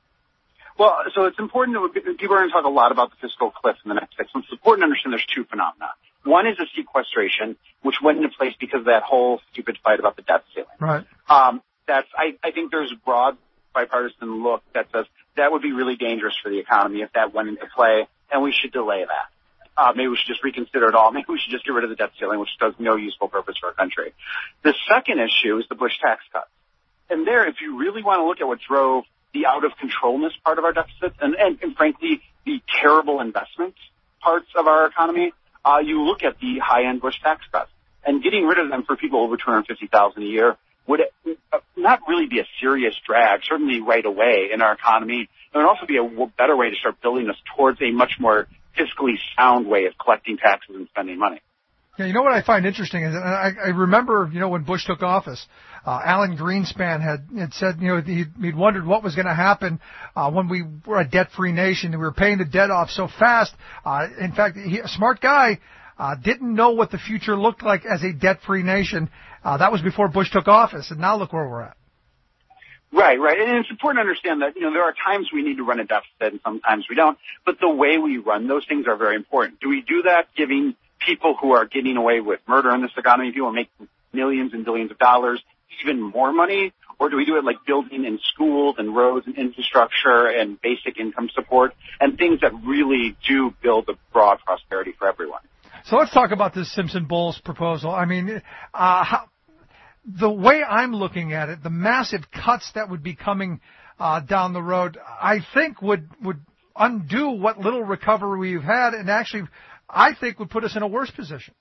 Well, so it's important to, people are going to talk a lot about the fiscal cliff in the next six months. It's important to understand there's two phenomena. One is a sequestration, which went into place because of that whole stupid fight about the debt ceiling. Right. Um, that's, I, I think there's broad bipartisan look that says that would be really dangerous for the economy if that went into play, and we should delay that. Uh, maybe we should just reconsider it all. Maybe we should just get rid of the debt ceiling, which does no useful purpose for our country. The second issue is the Bush tax cuts. And there, if you really want to look at what drove the out-of-controlness part of our deficit and, and, and frankly, the terrible investment parts of our economy, uh, you look at the high-end Bush tax cuts. And getting rid of them for people over two hundred fifty thousand dollars a year would not really be a serious drag, certainly right away in our economy. It would also be a better way to start building us towards a much more fiscally sound way of collecting taxes and spending money. Yeah, you know what I find interesting is I, I remember, you know, when Bush took office, uh, Alan Greenspan had, had said, you know, he'd, he'd wondered what was going to happen uh, when we were a debt-free nation and we were paying the debt off so fast. Uh, in fact, he, a smart guy uh, didn't know what the future looked like as a debt-free nation. Uh, that was before Bush took office, and now look where we're at. Right, right. And it's important to understand that, you know, there are times we need to run a deficit and sometimes we don't. But the way we run those things are very important. Do we do that giving people who are getting away with murder in this economy, people who make millions and billions of dollars, even more money? Or do we do it like building in schools and roads and infrastructure and basic income support and things that really do build a broad prosperity for everyone? So let's talk about this Simpson-Bowles proposal. I mean, uh, how, the way I'm looking at it, the massive cuts that would be coming uh, down the road, I think would would undo what little recovery we've had, and actually, I think, would put us in a worse position.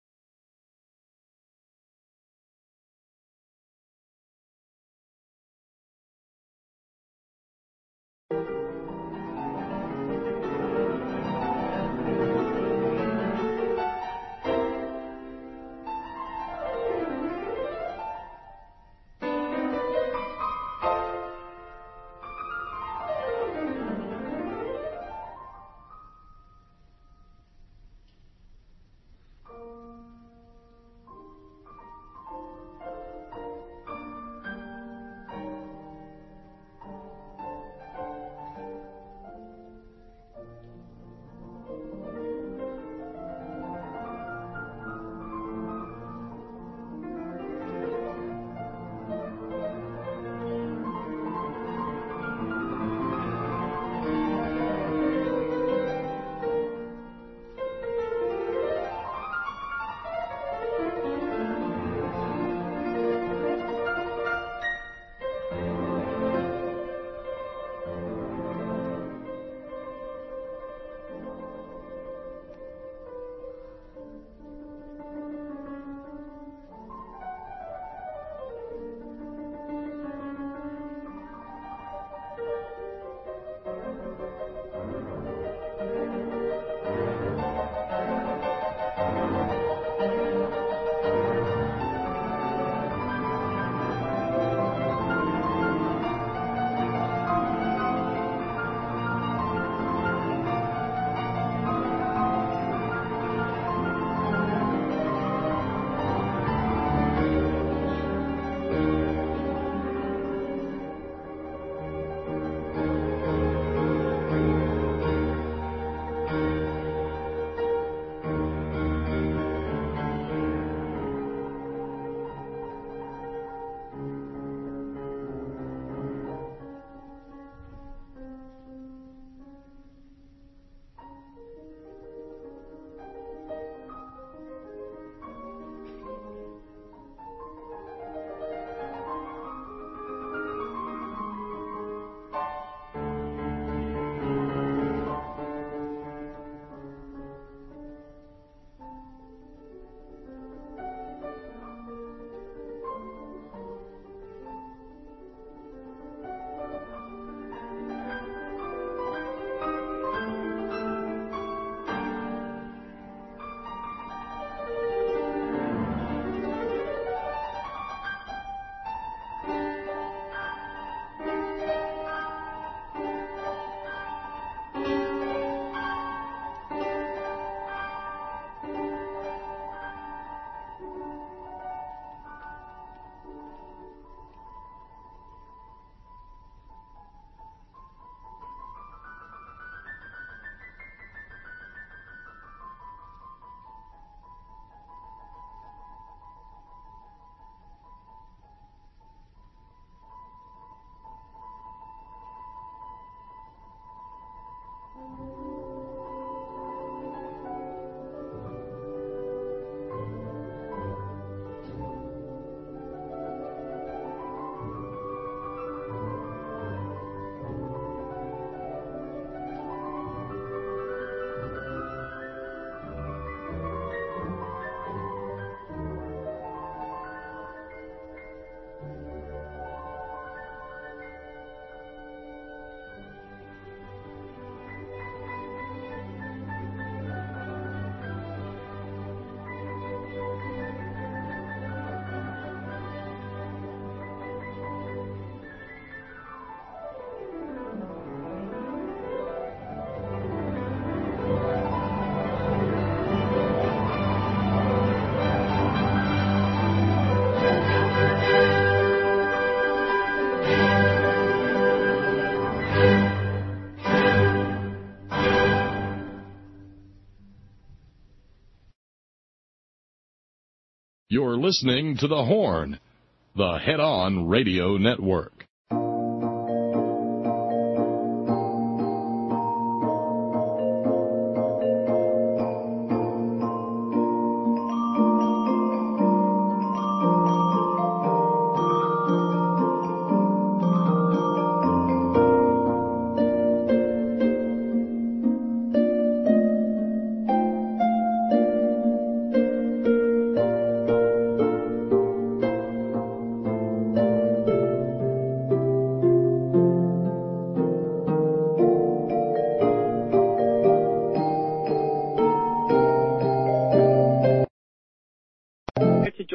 You're listening to The Horn, the Head-On Radio Network.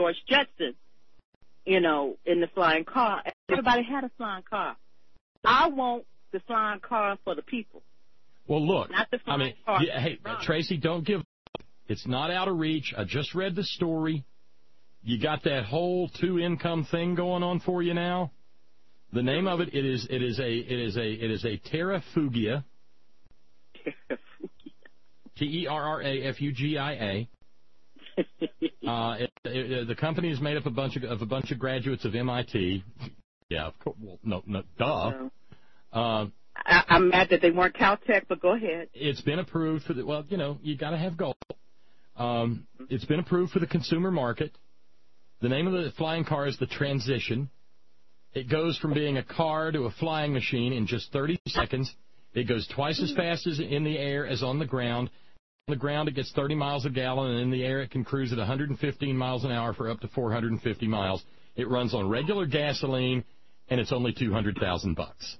George Jetson, you know, in the flying car. Everybody had a flying car. I want the flying car for the people. Well, look, Not the I flying mean, car. yeah, hey, Tracy, don't give up. It's not out of reach. I just read the story. You got that whole two-income thing going on for you now. The name of it, it is, it is a, it is a, it is a terrafugia. T E R R A F U G I A. Uh, it, it, the company is made up of a bunch of, of a bunch of graduates of M I T. Yeah, of course. Well, no, no, duh. Uh, I, I'm mad that they weren't Caltech, but go ahead. It's been approved for the. Well, you know, you got to have gold. Um, it's been approved for the consumer market. The name of the flying car is the Transition. It goes from being a car to a flying machine in just thirty seconds. It goes twice as fast as in the air as on the ground. On the ground, it gets thirty miles a gallon, and in the air, it can cruise at one hundred fifteen miles an hour for up to four hundred fifty miles. It runs on regular gasoline, and it's only two hundred thousand bucks.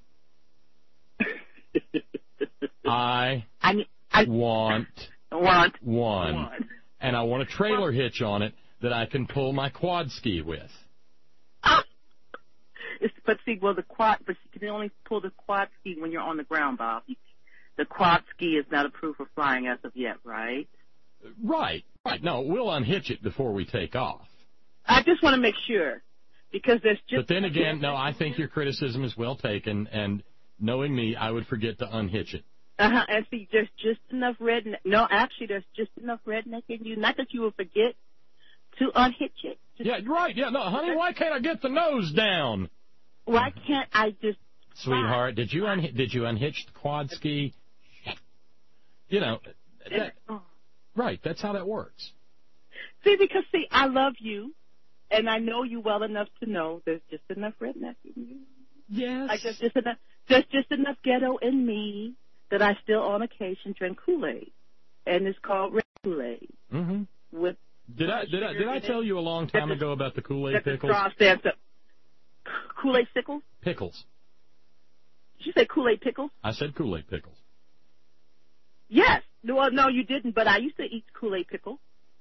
I, I, I want, want one, one. And I want a trailer hitch on it that I can pull my quad ski with. It's, but see, well, the quad, but you can only pull the quad ski when you're on the ground, Bob. The quad ski is not approved for flying as of yet, right? Right, right. No, we'll unhitch it before we take off. I just want to make sure, because there's just... But then again, no, I think your criticism is well taken, and knowing me, I would forget to unhitch it. Uh-huh, and see, there's just enough redneck... No, actually, there's just enough redneck in you. Not that you will forget to unhitch it. Just yeah, right, yeah, no, honey, why can't I get the nose down? Why can't I just... Sweetheart, did you un- did you unhitch the quad ski? You know, that, right, that's how that works. See, because, see, I love you, and I know you well enough to know there's just enough redneck in you. Yes. Like there's just enough, there's just enough ghetto in me that I still, on occasion, drink Kool-Aid, and it's called red Kool-Aid. Mm-hmm. With did I did I did I tell you a long time ago about the Kool-Aid pickles? Kool-Aid sickles? Pickles. Did you say Kool-Aid pickles? I said Kool-Aid pickles. Yes. Well, no, you didn't, but I used to eat Kool-Aid pickles.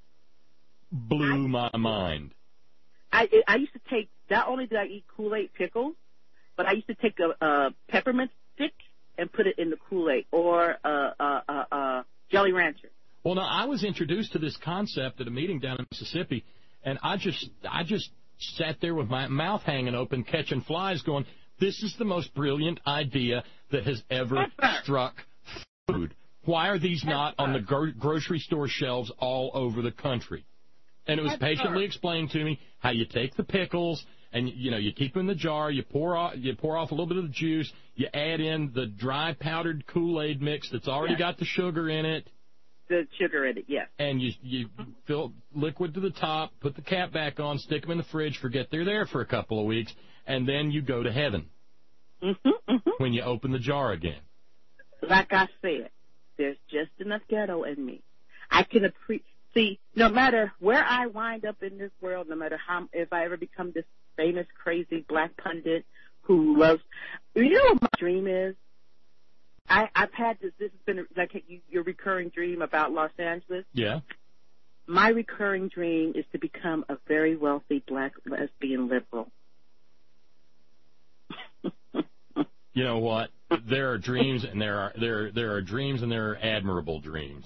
Blew my mind. I I used to take, not only did I eat Kool-Aid pickles, but I used to take a, a peppermint stick and put it in the Kool-Aid, or a, a, a, a Jelly Rancher. Well, now, I was introduced to this concept at a meeting down in Mississippi, and I just I just sat there with my mouth hanging open, catching flies, going, this is the most brilliant idea that has ever struck food. Why are these not on the gro- grocery store shelves all over the country? And it was patiently explained to me how you take the pickles and, you know, you keep them in the jar, you pour off, you pour off a little bit of the juice, you add in the dry powdered Kool-Aid mix that's already yes. got the sugar in it. The sugar in it, yes. And you you fill liquid to the top, put the cap back on, stick them in the fridge, forget they're there for a couple of weeks, and then you go to heaven mm-hmm, mm-hmm. when you open the jar again. Like I said, there's just enough ghetto in me. I can appreciate. See, no matter where I wind up in this world, no matter how, if I ever become this famous, crazy black pundit who loves, you know what my dream is? I, I've had this, this has been like your recurring dream about Los Angeles. Yeah. My recurring dream is to become a very wealthy black lesbian liberal. You know what? There are dreams, and there are there there are dreams, and there are admirable dreams.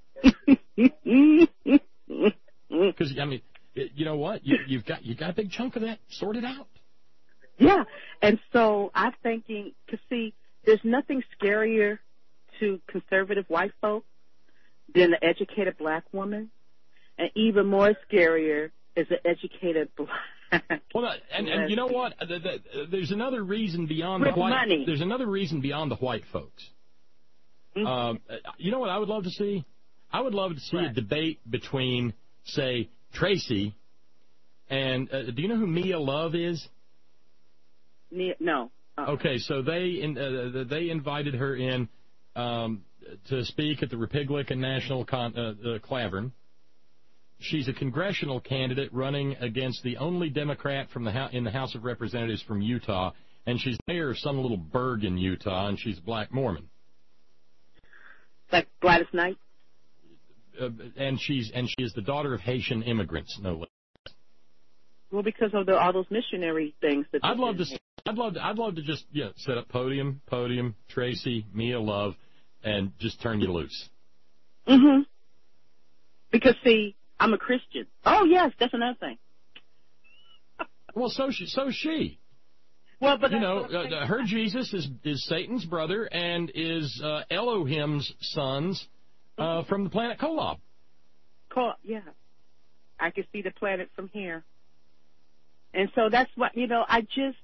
Because I mean, you know what? You, you've got you got a big chunk of that sorted out. Yeah, and so I'm thinking, cause see, there's nothing scarier to conservative white folk than an educated black woman, and even more scarier is an educated black. Well, and, and you know what? There's another reason beyond With the white. Money. There's another reason beyond the white folks. Mm-hmm. Um, you know what I would love to see? I would love to see right. a debate between, say, Tracy and uh, do you know who Mia Love is? Mia, no. Oh. Okay, so they in, uh, they invited her in um, to speak at the Republican National Con- uh, uh, Clavern. She's a congressional candidate running against the only Democrat from the ho- in the House of Representatives from Utah, and she's mayor of some little burg in Utah, and she's a black Mormon. Like Gladys Knight? Uh, and she's and she is the daughter of Haitian immigrants, no less. Well, because of the, all those missionary things that I'd love to. I'd love. To, I'd love to just yeah set up podium, podium, Tracy, Mia Love, and just turn you loose. Mm-hmm. Because see, I'm a Christian. Oh yes, that's another thing. Well, so she, so she. Well, but you know, uh, her Jesus is is Satan's brother and is uh, Elohim's sons uh, from the planet Kolob. Kolob, yeah. I can see the planet from here. And so that's what, you know, I just,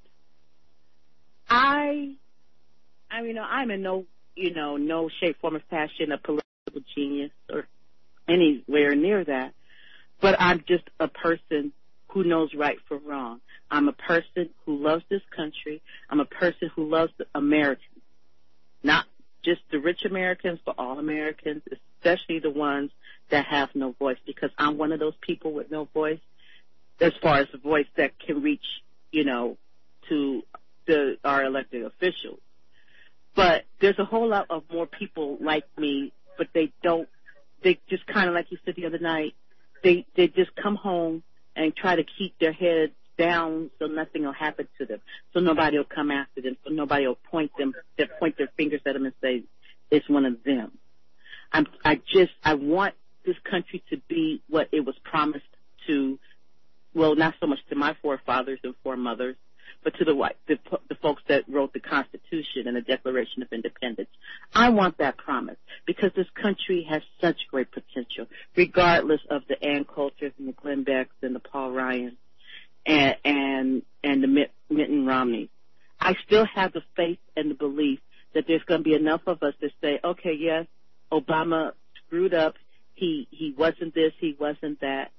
I, I mean, you know, I'm in no, you know, no shape, form, or fashion a political genius or anywhere near that. But I'm just a person who knows right from wrong. I'm a person who loves this country. I'm a person who loves the Americans. Not just the rich Americans, but all Americans, especially the ones that have no voice, because I'm one of those people with no voice. As far as the voice that can reach, you know, to the, our elected officials. But there's a whole lot of more people like me, but they don't, they just kind of, like you said the other night, they, they just come home and try to keep their heads down so nothing will happen to them, so nobody will come after them, so nobody will point them, they point their fingers at them and say, it's one of them. I'm, I just, I want this country to be what it was promised to. Well, not so much to my forefathers and foremothers, but to the white, the, the folks that wrote the Constitution and the Declaration of Independence. I want that promise because this country has such great potential, regardless of the Ann Coulters and the Glenn Becks and the Paul Ryans and and and the Mitt, Mitt Romney. I still have the faith and the belief that there's going to be enough of us to say, okay, yes, Obama screwed up. He he wasn't this. He wasn't that.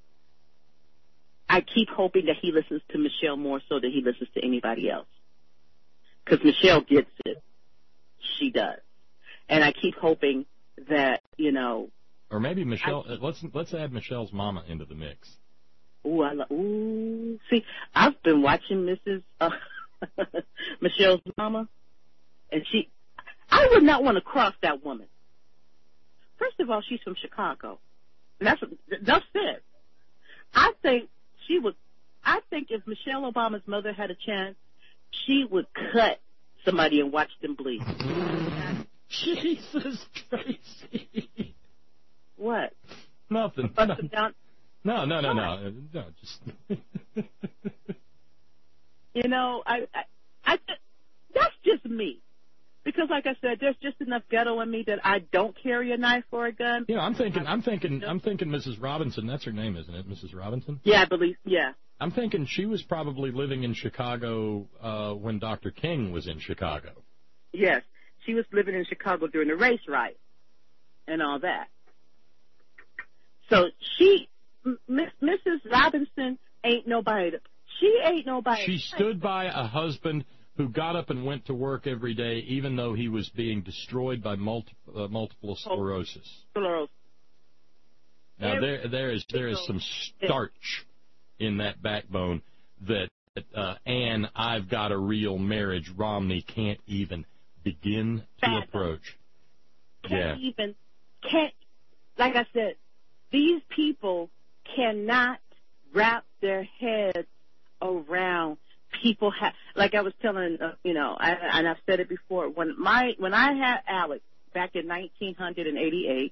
I keep hoping that he listens to Michelle more so that he listens to anybody else. Because Michelle gets it. She does. And I keep hoping that, you know. Or maybe Michelle, I, let's let's add Michelle's mama into the mix. Ooh, I love, ooh. See, I've been watching Missus Uh, Michelle's mama. And she, I would not want to cross that woman. First of all, she's from Chicago. And that's, that's it. I think she would, I think if Michelle Obama's mother had a chance, she would cut somebody and watch them bleed. Jesus, Tracy. What? Nothing. No, no, no, no, no. no just... you know, I, I, I, that's just me. Because, like I said, there's just enough ghetto in me that I don't carry a knife or a gun. Yeah, I'm thinking, I'm thinking, I'm thinking, Missus Robinson. That's her name, isn't it, Missus Robinson? Yeah, I believe. Yeah. I'm thinking she was probably living in Chicago uh, when Doctor King was in Chicago. Yes, she was living in Chicago during the race riot and all that. So she, Miss Missus Robinson, ain't nobody. To, she ain't nobody. She stood by a husband who got up and went to work every day, even though he was being destroyed by multi, uh, multiple sclerosis. Sclerosis. Now there, there is there is some starch in that backbone that uh, Ann, I've got a real marriage, Romney can't even begin to Fathom. approach. Can't yeah. even can't. Like I said, these people cannot wrap their heads around. People have, like I was telling, uh, you know, I, and I've said it before. When my when I had Alex back in nineteen eighty-eight,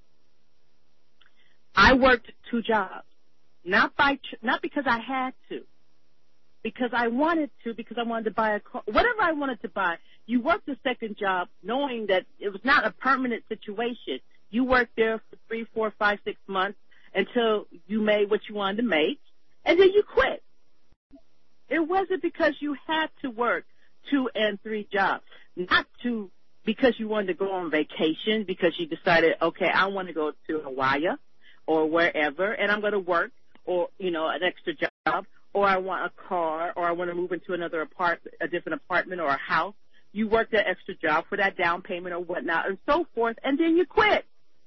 I worked two jobs, not by not because I had to, because I wanted to, because I wanted to buy a car, whatever I wanted to buy. You worked the second job knowing that it was not a permanent situation. You worked there for three, four, five, six months until you made what you wanted to make, and then you quit. It wasn't because you had to work two and three jobs, not to because you wanted to go on vacation, because you decided, okay, I want to go to Hawaii or wherever, and I'm going to work, or, you know, an extra job, or I want a car, or I want to move into another apartment, a different apartment or a house. You work that extra job for that down payment or whatnot, and so forth, and then you quit.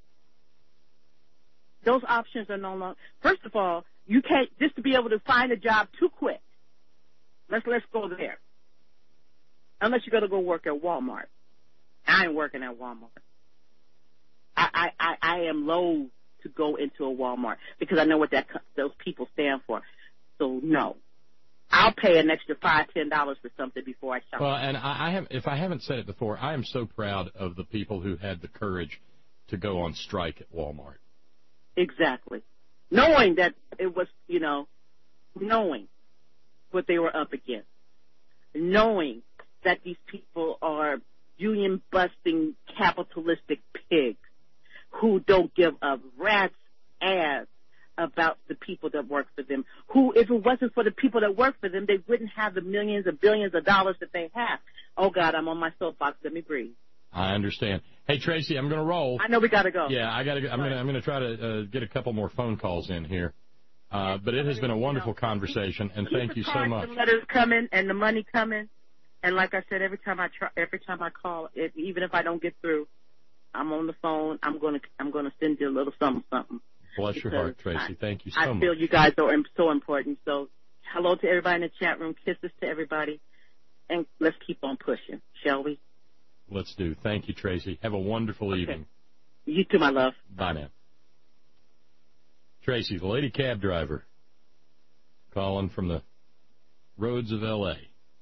Those options are no longer. First of all, you can't, just to be able to find a job to quit. Let's let's go there. Unless you're gonna go work at Walmart. I ain't working at Walmart. I I, I am loath to go into a Walmart because I know what that those people stand for. So no, I'll pay an extra five, ten dollars for something before I shop. Well, and I, I have, if I haven't said it before, I am so proud of the people who had the courage to go on strike at Walmart. Exactly. Knowing that it was, you know, knowing what they were up against. Knowing that these people are union-busting capitalistic pigs who don't give a rat's ass about the people that work for them, who, if it wasn't for the people that work for them, they wouldn't have the millions and billions of dollars that they have. Oh, God, I'm on my soapbox. Let me breathe. I understand. Hey, Tracy, I'm going to roll. I know we got to go. Yeah, I got to. I'm going to. I'm going to try to uh, get a couple more phone calls in here. Uh, but it has been a wonderful conversation, and thank you so much. The letters coming and the money coming, and like I said, every time I try, every time I call, if, even if I don't get through, I'm on the phone. I'm going to. I'm going to send you a little something, something. Bless your heart, Tracy. I, thank you so I much. I feel you guys are so important. So, hello to everybody in the chat room. Kisses to everybody, and let's keep on pushing, shall we? Let's do. Thank you, Tracy. Have a wonderful okay. evening. You too, my love. Bye now. Tracy, the lady cab driver, calling from the roads of L A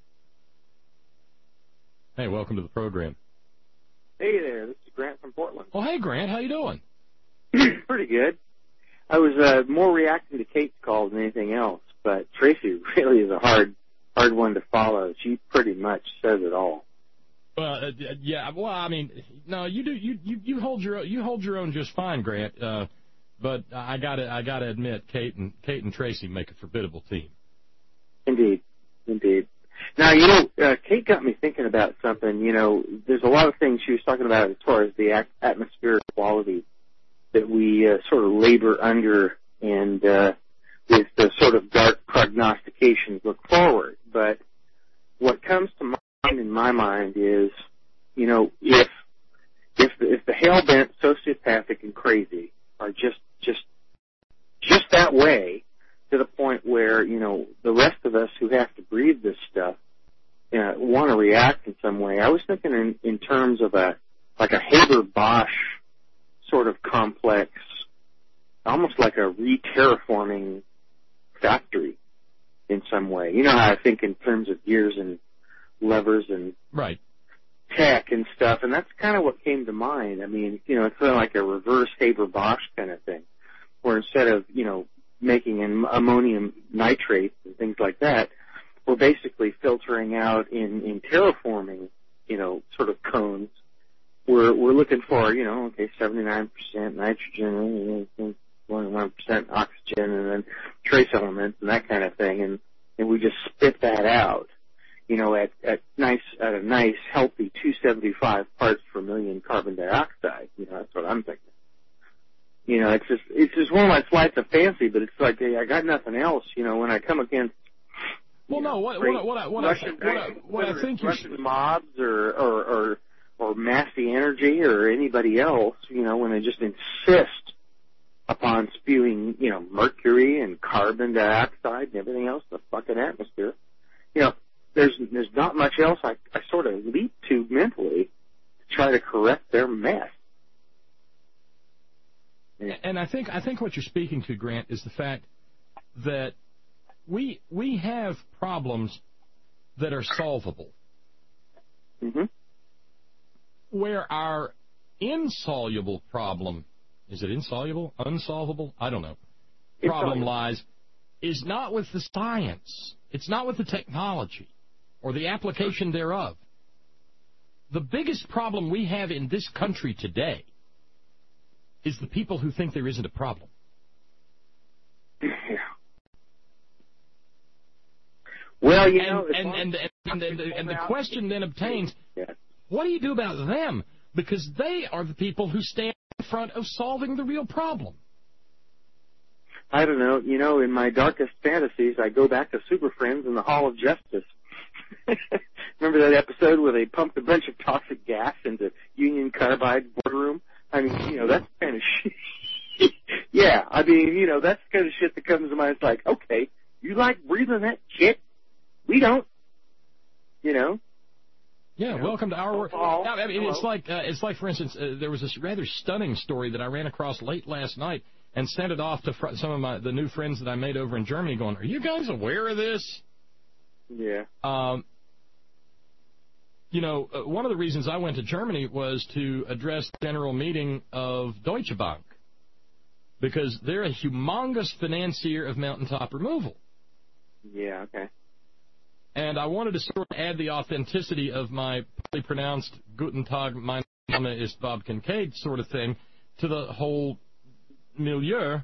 Hey, welcome to the program. Hey there, this is Grant from Portland. Oh, hey, Grant. How you doing? Pretty good. I was uh, more reacting to Kate's call than anything else, but Tracy really is a hard, hard one to follow. She pretty much says it all. Well, uh, yeah. Well, I mean, no, you do. You, you, you hold your you hold your own just fine, Grant. Uh, but I gotta I gotta admit, Kate and Kate and Tracy make a formidable team. Indeed, indeed. Now, you know, uh, Kate got me thinking about something. You know, there's a lot of things she was talking about as far as the atmospheric quality that we uh, sort of labor under, and uh, with the sort of dark prognostications look forward. But what comes to mind in my mind is, you know, if if the, if the hell-bent, sociopathic, and crazy are just just just that way, to the point where, you know, the rest of us who have to breathe this stuff, you know, want to react in some way. I was thinking in, in terms of a like a Haber-Bosch sort of complex, almost like a re-terraforming factory in some way. You know how I think in terms of gears and levers and right. tech and stuff, and that's kind of what came to mind. I mean, you know, it's kind of like a reverse Haber-Bosch kind of thing, where instead of, you know, making an ammonium nitrate and things like that, we're basically filtering out in, in terraforming, you know, sort of cones. We're we're looking for, you know, okay, seventy-nine percent nitrogen, twenty-one percent oxygen, and then trace elements and that kind of thing, and, and we just spit that out, you know, at, at nice at a nice healthy two hundred seventy-five parts per million carbon dioxide. You know, that's what I'm thinking. You know, it's just it's just one of my flights of fancy, but it's like, hey, I got nothing else. You know, when I come against well, no, what what what I what Russian, I, what I, what I think you Russian mobs or or or or Massey Energy or anybody else, you know, when they just insist upon spewing, you know, mercury and carbon dioxide and everything else in the fucking atmosphere, you know, there's there's not much else I, I sort of leap to mentally to try to correct their mess. Yeah. And I think I think what you're speaking to, Grant, is the fact that we we have problems that are solvable. Mm-hmm. Where our insoluble problem, is it insoluble, unsolvable? I don't know. Problem lies is not with the science. It's not with the technology or the application thereof. The biggest problem we have in this country today is the people who think there isn't a problem. Yeah. Well, you and, know, and, and, and, and, and, the, and the question then obtains, what do you do about them? Because they are the people who stand in front of solving the real problem. I don't know. You know, in my darkest fantasies, I go back to Super Friends and the Hall of Justice. Remember that episode where they pumped a bunch of toxic gas into Union Carbide boardroom? I mean, you know, that's the kind of shit. Yeah, I mean, you know, that's the kind of shit that comes to mind. It's like, okay, you like breathing that shit? We don't. You know? Yeah, you know? welcome to our world. I mean, Hello. it's like, uh, it's like, for instance, uh, there was this rather stunning story that I ran across late last night and sent it off to fr- some of my the new friends that I made over in Germany going, are you guys aware of this? Yeah. Um, you know, uh, one of the reasons I went to Germany was to address the general meeting of Deutsche Bank, because they're a humongous financier of mountaintop removal. Yeah, okay. And I wanted to sort of add the authenticity of my poorly pronounced Guten Tag, mein Name ist Bob Kincaid sort of thing to the whole milieu.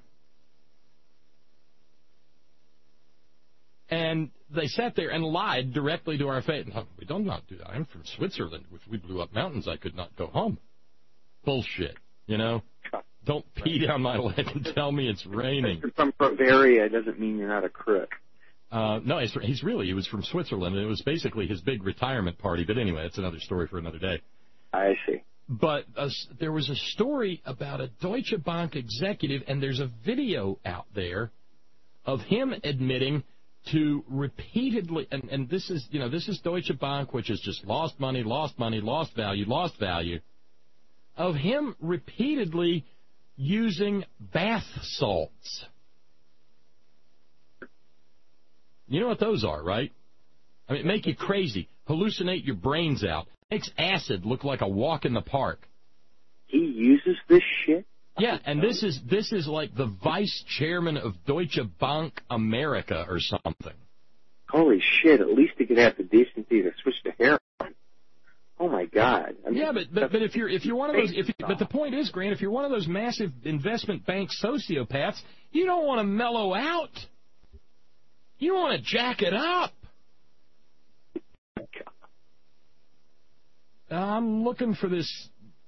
And they sat there and lied directly to our face. No, we don't not do that. I'm from Switzerland. If we blew up mountains, I could not go home. Bullshit, you know? Don't pee down my leg and tell me it's raining. You're from Bavaria doesn't mean you're not a crook. Uh, no, he's, he's really, he was from Switzerland, and it was basically his big retirement party. But anyway, that's another story for another day. I see. But uh, there was a story about a Deutsche Bank executive, and there's a video out there of him admitting to repeatedly, and, and this is, you know, this is Deutsche Bank, which has just lost money, lost money, lost value, lost value, of him repeatedly using bath salts. You know what those are, right? I mean, make you crazy, hallucinate your brains out, makes acid look like a walk in the park. He uses this shit? Yeah, and this is this is like the vice chairman of Deutsche Bank America or something. Holy shit! At least he could have the decency to switch to heroin. Oh my God! I mean, yeah, but but, but if you're if you're one of those, if but the point is, Grant, if you're one of those massive investment bank sociopaths, you don't want to mellow out. You want to jack it up. I'm looking for this.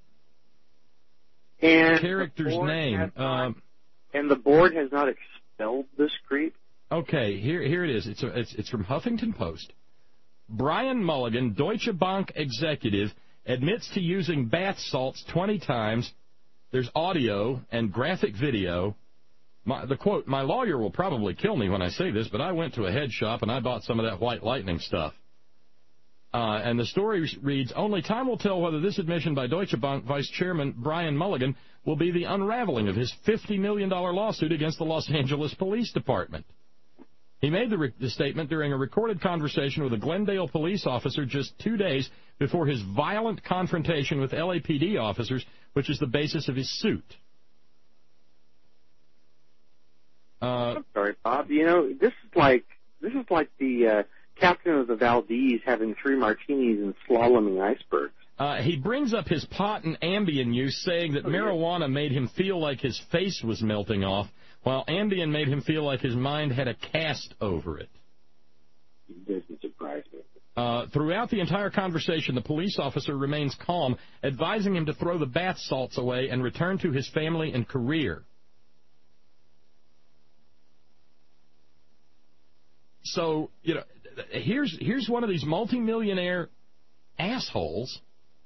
And character's name. Not, um, and the board has not expelled this creep? Okay, here here it is. It's, a, it's it's from Huffington Post. Brian Mulligan, Deutsche Bank executive, admits to using bath salts twenty times. There's audio and graphic video. My, the quote, "My lawyer will probably kill me when I say this, but I went to a head shop and I bought some of that White Lightning stuff." Uh, and the story reads, "Only time will tell whether this admission by Deutsche Bank Vice Chairman Brian Mulligan will be the unraveling of his fifty million dollars lawsuit against the Los Angeles Police Department." He made the, re- the statement during a recorded conversation with a Glendale police officer just two days before his violent confrontation with L A P D officers, which is the basis of his suit. Uh, I'm sorry, Bob. You know, this is like this is like the uh, captain of the Valdez having three martinis and slaloming icebergs. Uh, he brings up his pot and Ambien use, saying that marijuana made him feel like his face was melting off, while Ambien made him feel like his mind had a cast over it. It doesn't surprise me. Uh, throughout the entire conversation, the police officer remains calm, advising him to throw the bath salts away and return to his family and career. So, you know, here's here's one of these multimillionaire assholes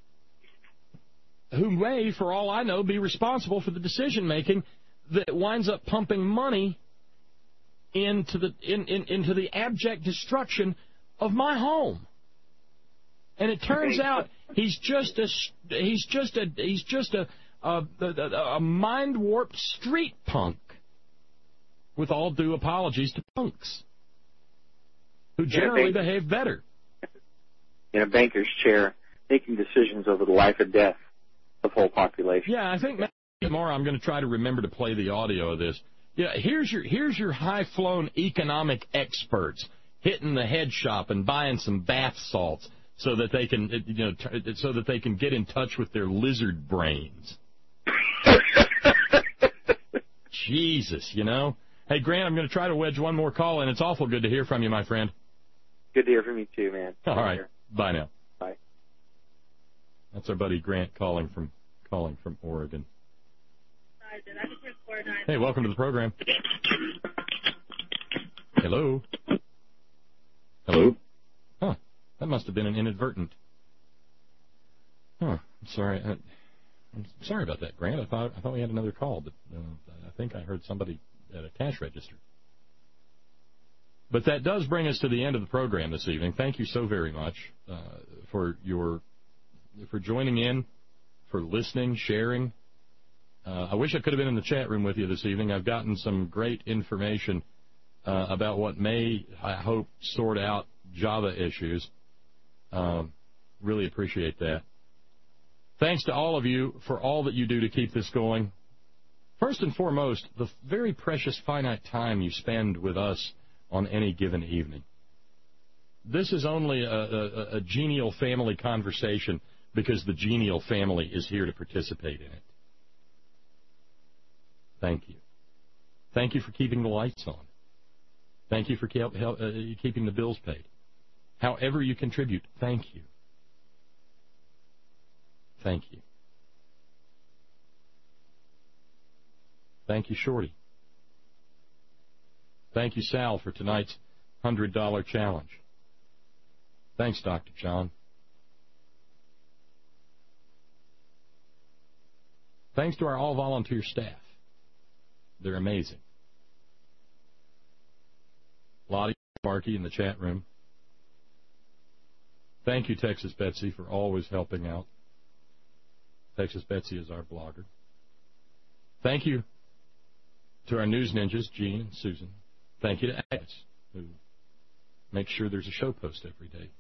who may, for all I know, be responsible for the decision-making that winds up pumping money into the in, in, into the abject destruction of my home. And it turns out he's just a he's just a he's just a a, a, a mind-warped street punk. With all due apologies to punks, who generally behave better. In a banker's chair, making decisions over the life or death of the whole population. Yeah, I think maybe tomorrow I'm going to try to remember to play the audio of this. Yeah, here's your here's your high-flown economic experts hitting the head shop and buying some bath salts so that they can, you know, t- so that they can get in touch with their lizard brains. Jesus, you know. Hey, Grant, I'm going to try to wedge one more call in. It's awful good to hear from you, my friend. Good to hear from you, too, man. All right. Here. Bye now. Bye. That's our buddy Grant calling from calling from Oregon. Hey, welcome to the program. Hello? Hello? Huh. That must have been an inadvertent. Huh. I'm sorry. I, I'm sorry about that, Grant. I thought I thought we had another call, but uh, I think I heard somebody at a cash register. But that does bring us to the end of the program this evening. Thank you so very much uh, for your for joining in, for listening, sharing. Uh, I wish I could have been in the chat room with you this evening. I've gotten some great information uh, about what may, I hope, sort out Java issues. Um, really appreciate that. Thanks to all of you for all that you do to keep this going. First and foremost, the very precious finite time you spend with us on any given evening. This is only a, a, a genial family conversation because the genial family is here to participate in it. Thank you. Thank you for keeping the lights on. Thank you for help, help, uh, keeping the bills paid. However you contribute, thank you. Thank you. Thank you, Shorty. Thank you, Sal, for tonight's one hundred dollar challenge. Thanks, Doctor John. Thanks to our all-volunteer staff. They're amazing. Lottie, Markey in the chat room. Thank you, Texas Betsy, for always helping out. Texas Betsy is our blogger. Thank you to our news ninjas, Gene and Susan. Thank you to Agnes, who makes sure there's a show post every day.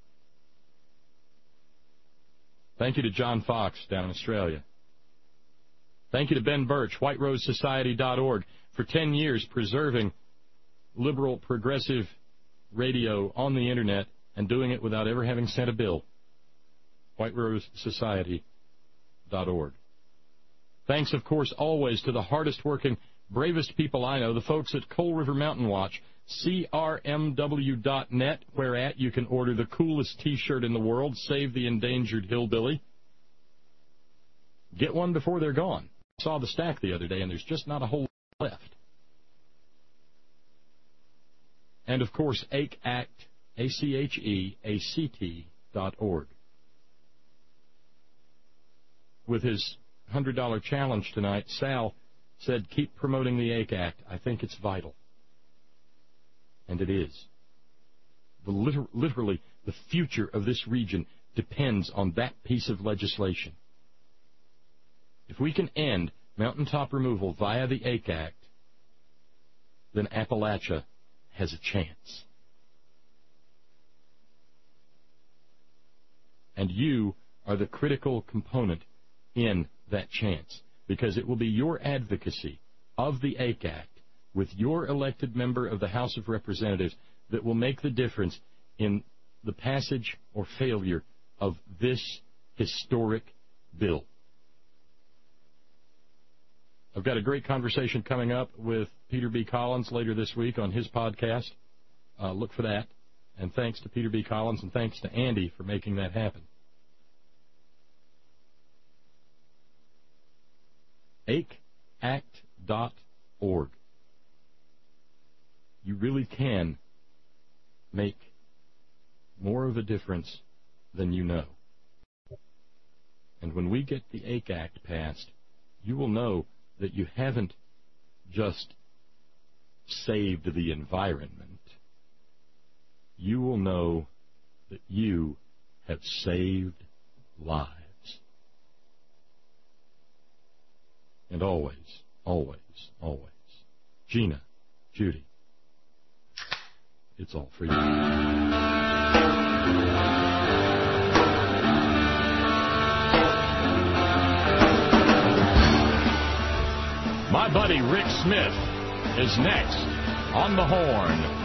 Thank you to John Fox down in Australia. Thank you to Ben Birch, white rose society dot org, for ten years preserving liberal, progressive radio on the Internet and doing it without ever having sent a bill. white rose society dot org. Thanks, of course, always to the hardest-working, bravest people I know, the folks at Coal River Mountain Watch, C R M W dot net, whereat you can order the coolest T-shirt in the world, Save the Endangered Hillbilly. Get one before they're gone. I saw the stack the other day, and there's just not a whole lot left. And, of course, A C A C T, A C H E A C T dot org. With his one hundred dollar challenge tonight, Sal said, keep promoting the A C A C T. I think it's vital. And it is. The liter- literally, the future of this region depends on that piece of legislation. If we can end mountaintop removal via the A C A C T, then Appalachia has a chance. And you are the critical component in that chance, because it will be your advocacy of the A C A C T with your elected member of the House of Representatives that will make the difference in the passage or failure of this historic bill. I've got a great conversation coming up with Peter B. Collins later this week on his podcast. Uh, look for that. And thanks to Peter B. Collins and thanks to Andy for making that happen. A C A C T dot org. You really can make more of a difference than you know. And when we get the A C A C T passed, you will know that you haven't just saved the environment. You will know that you have saved lives. And always, always, always, Gina, Judy, it's all for you. My buddy Rick Smith is next on the Horn.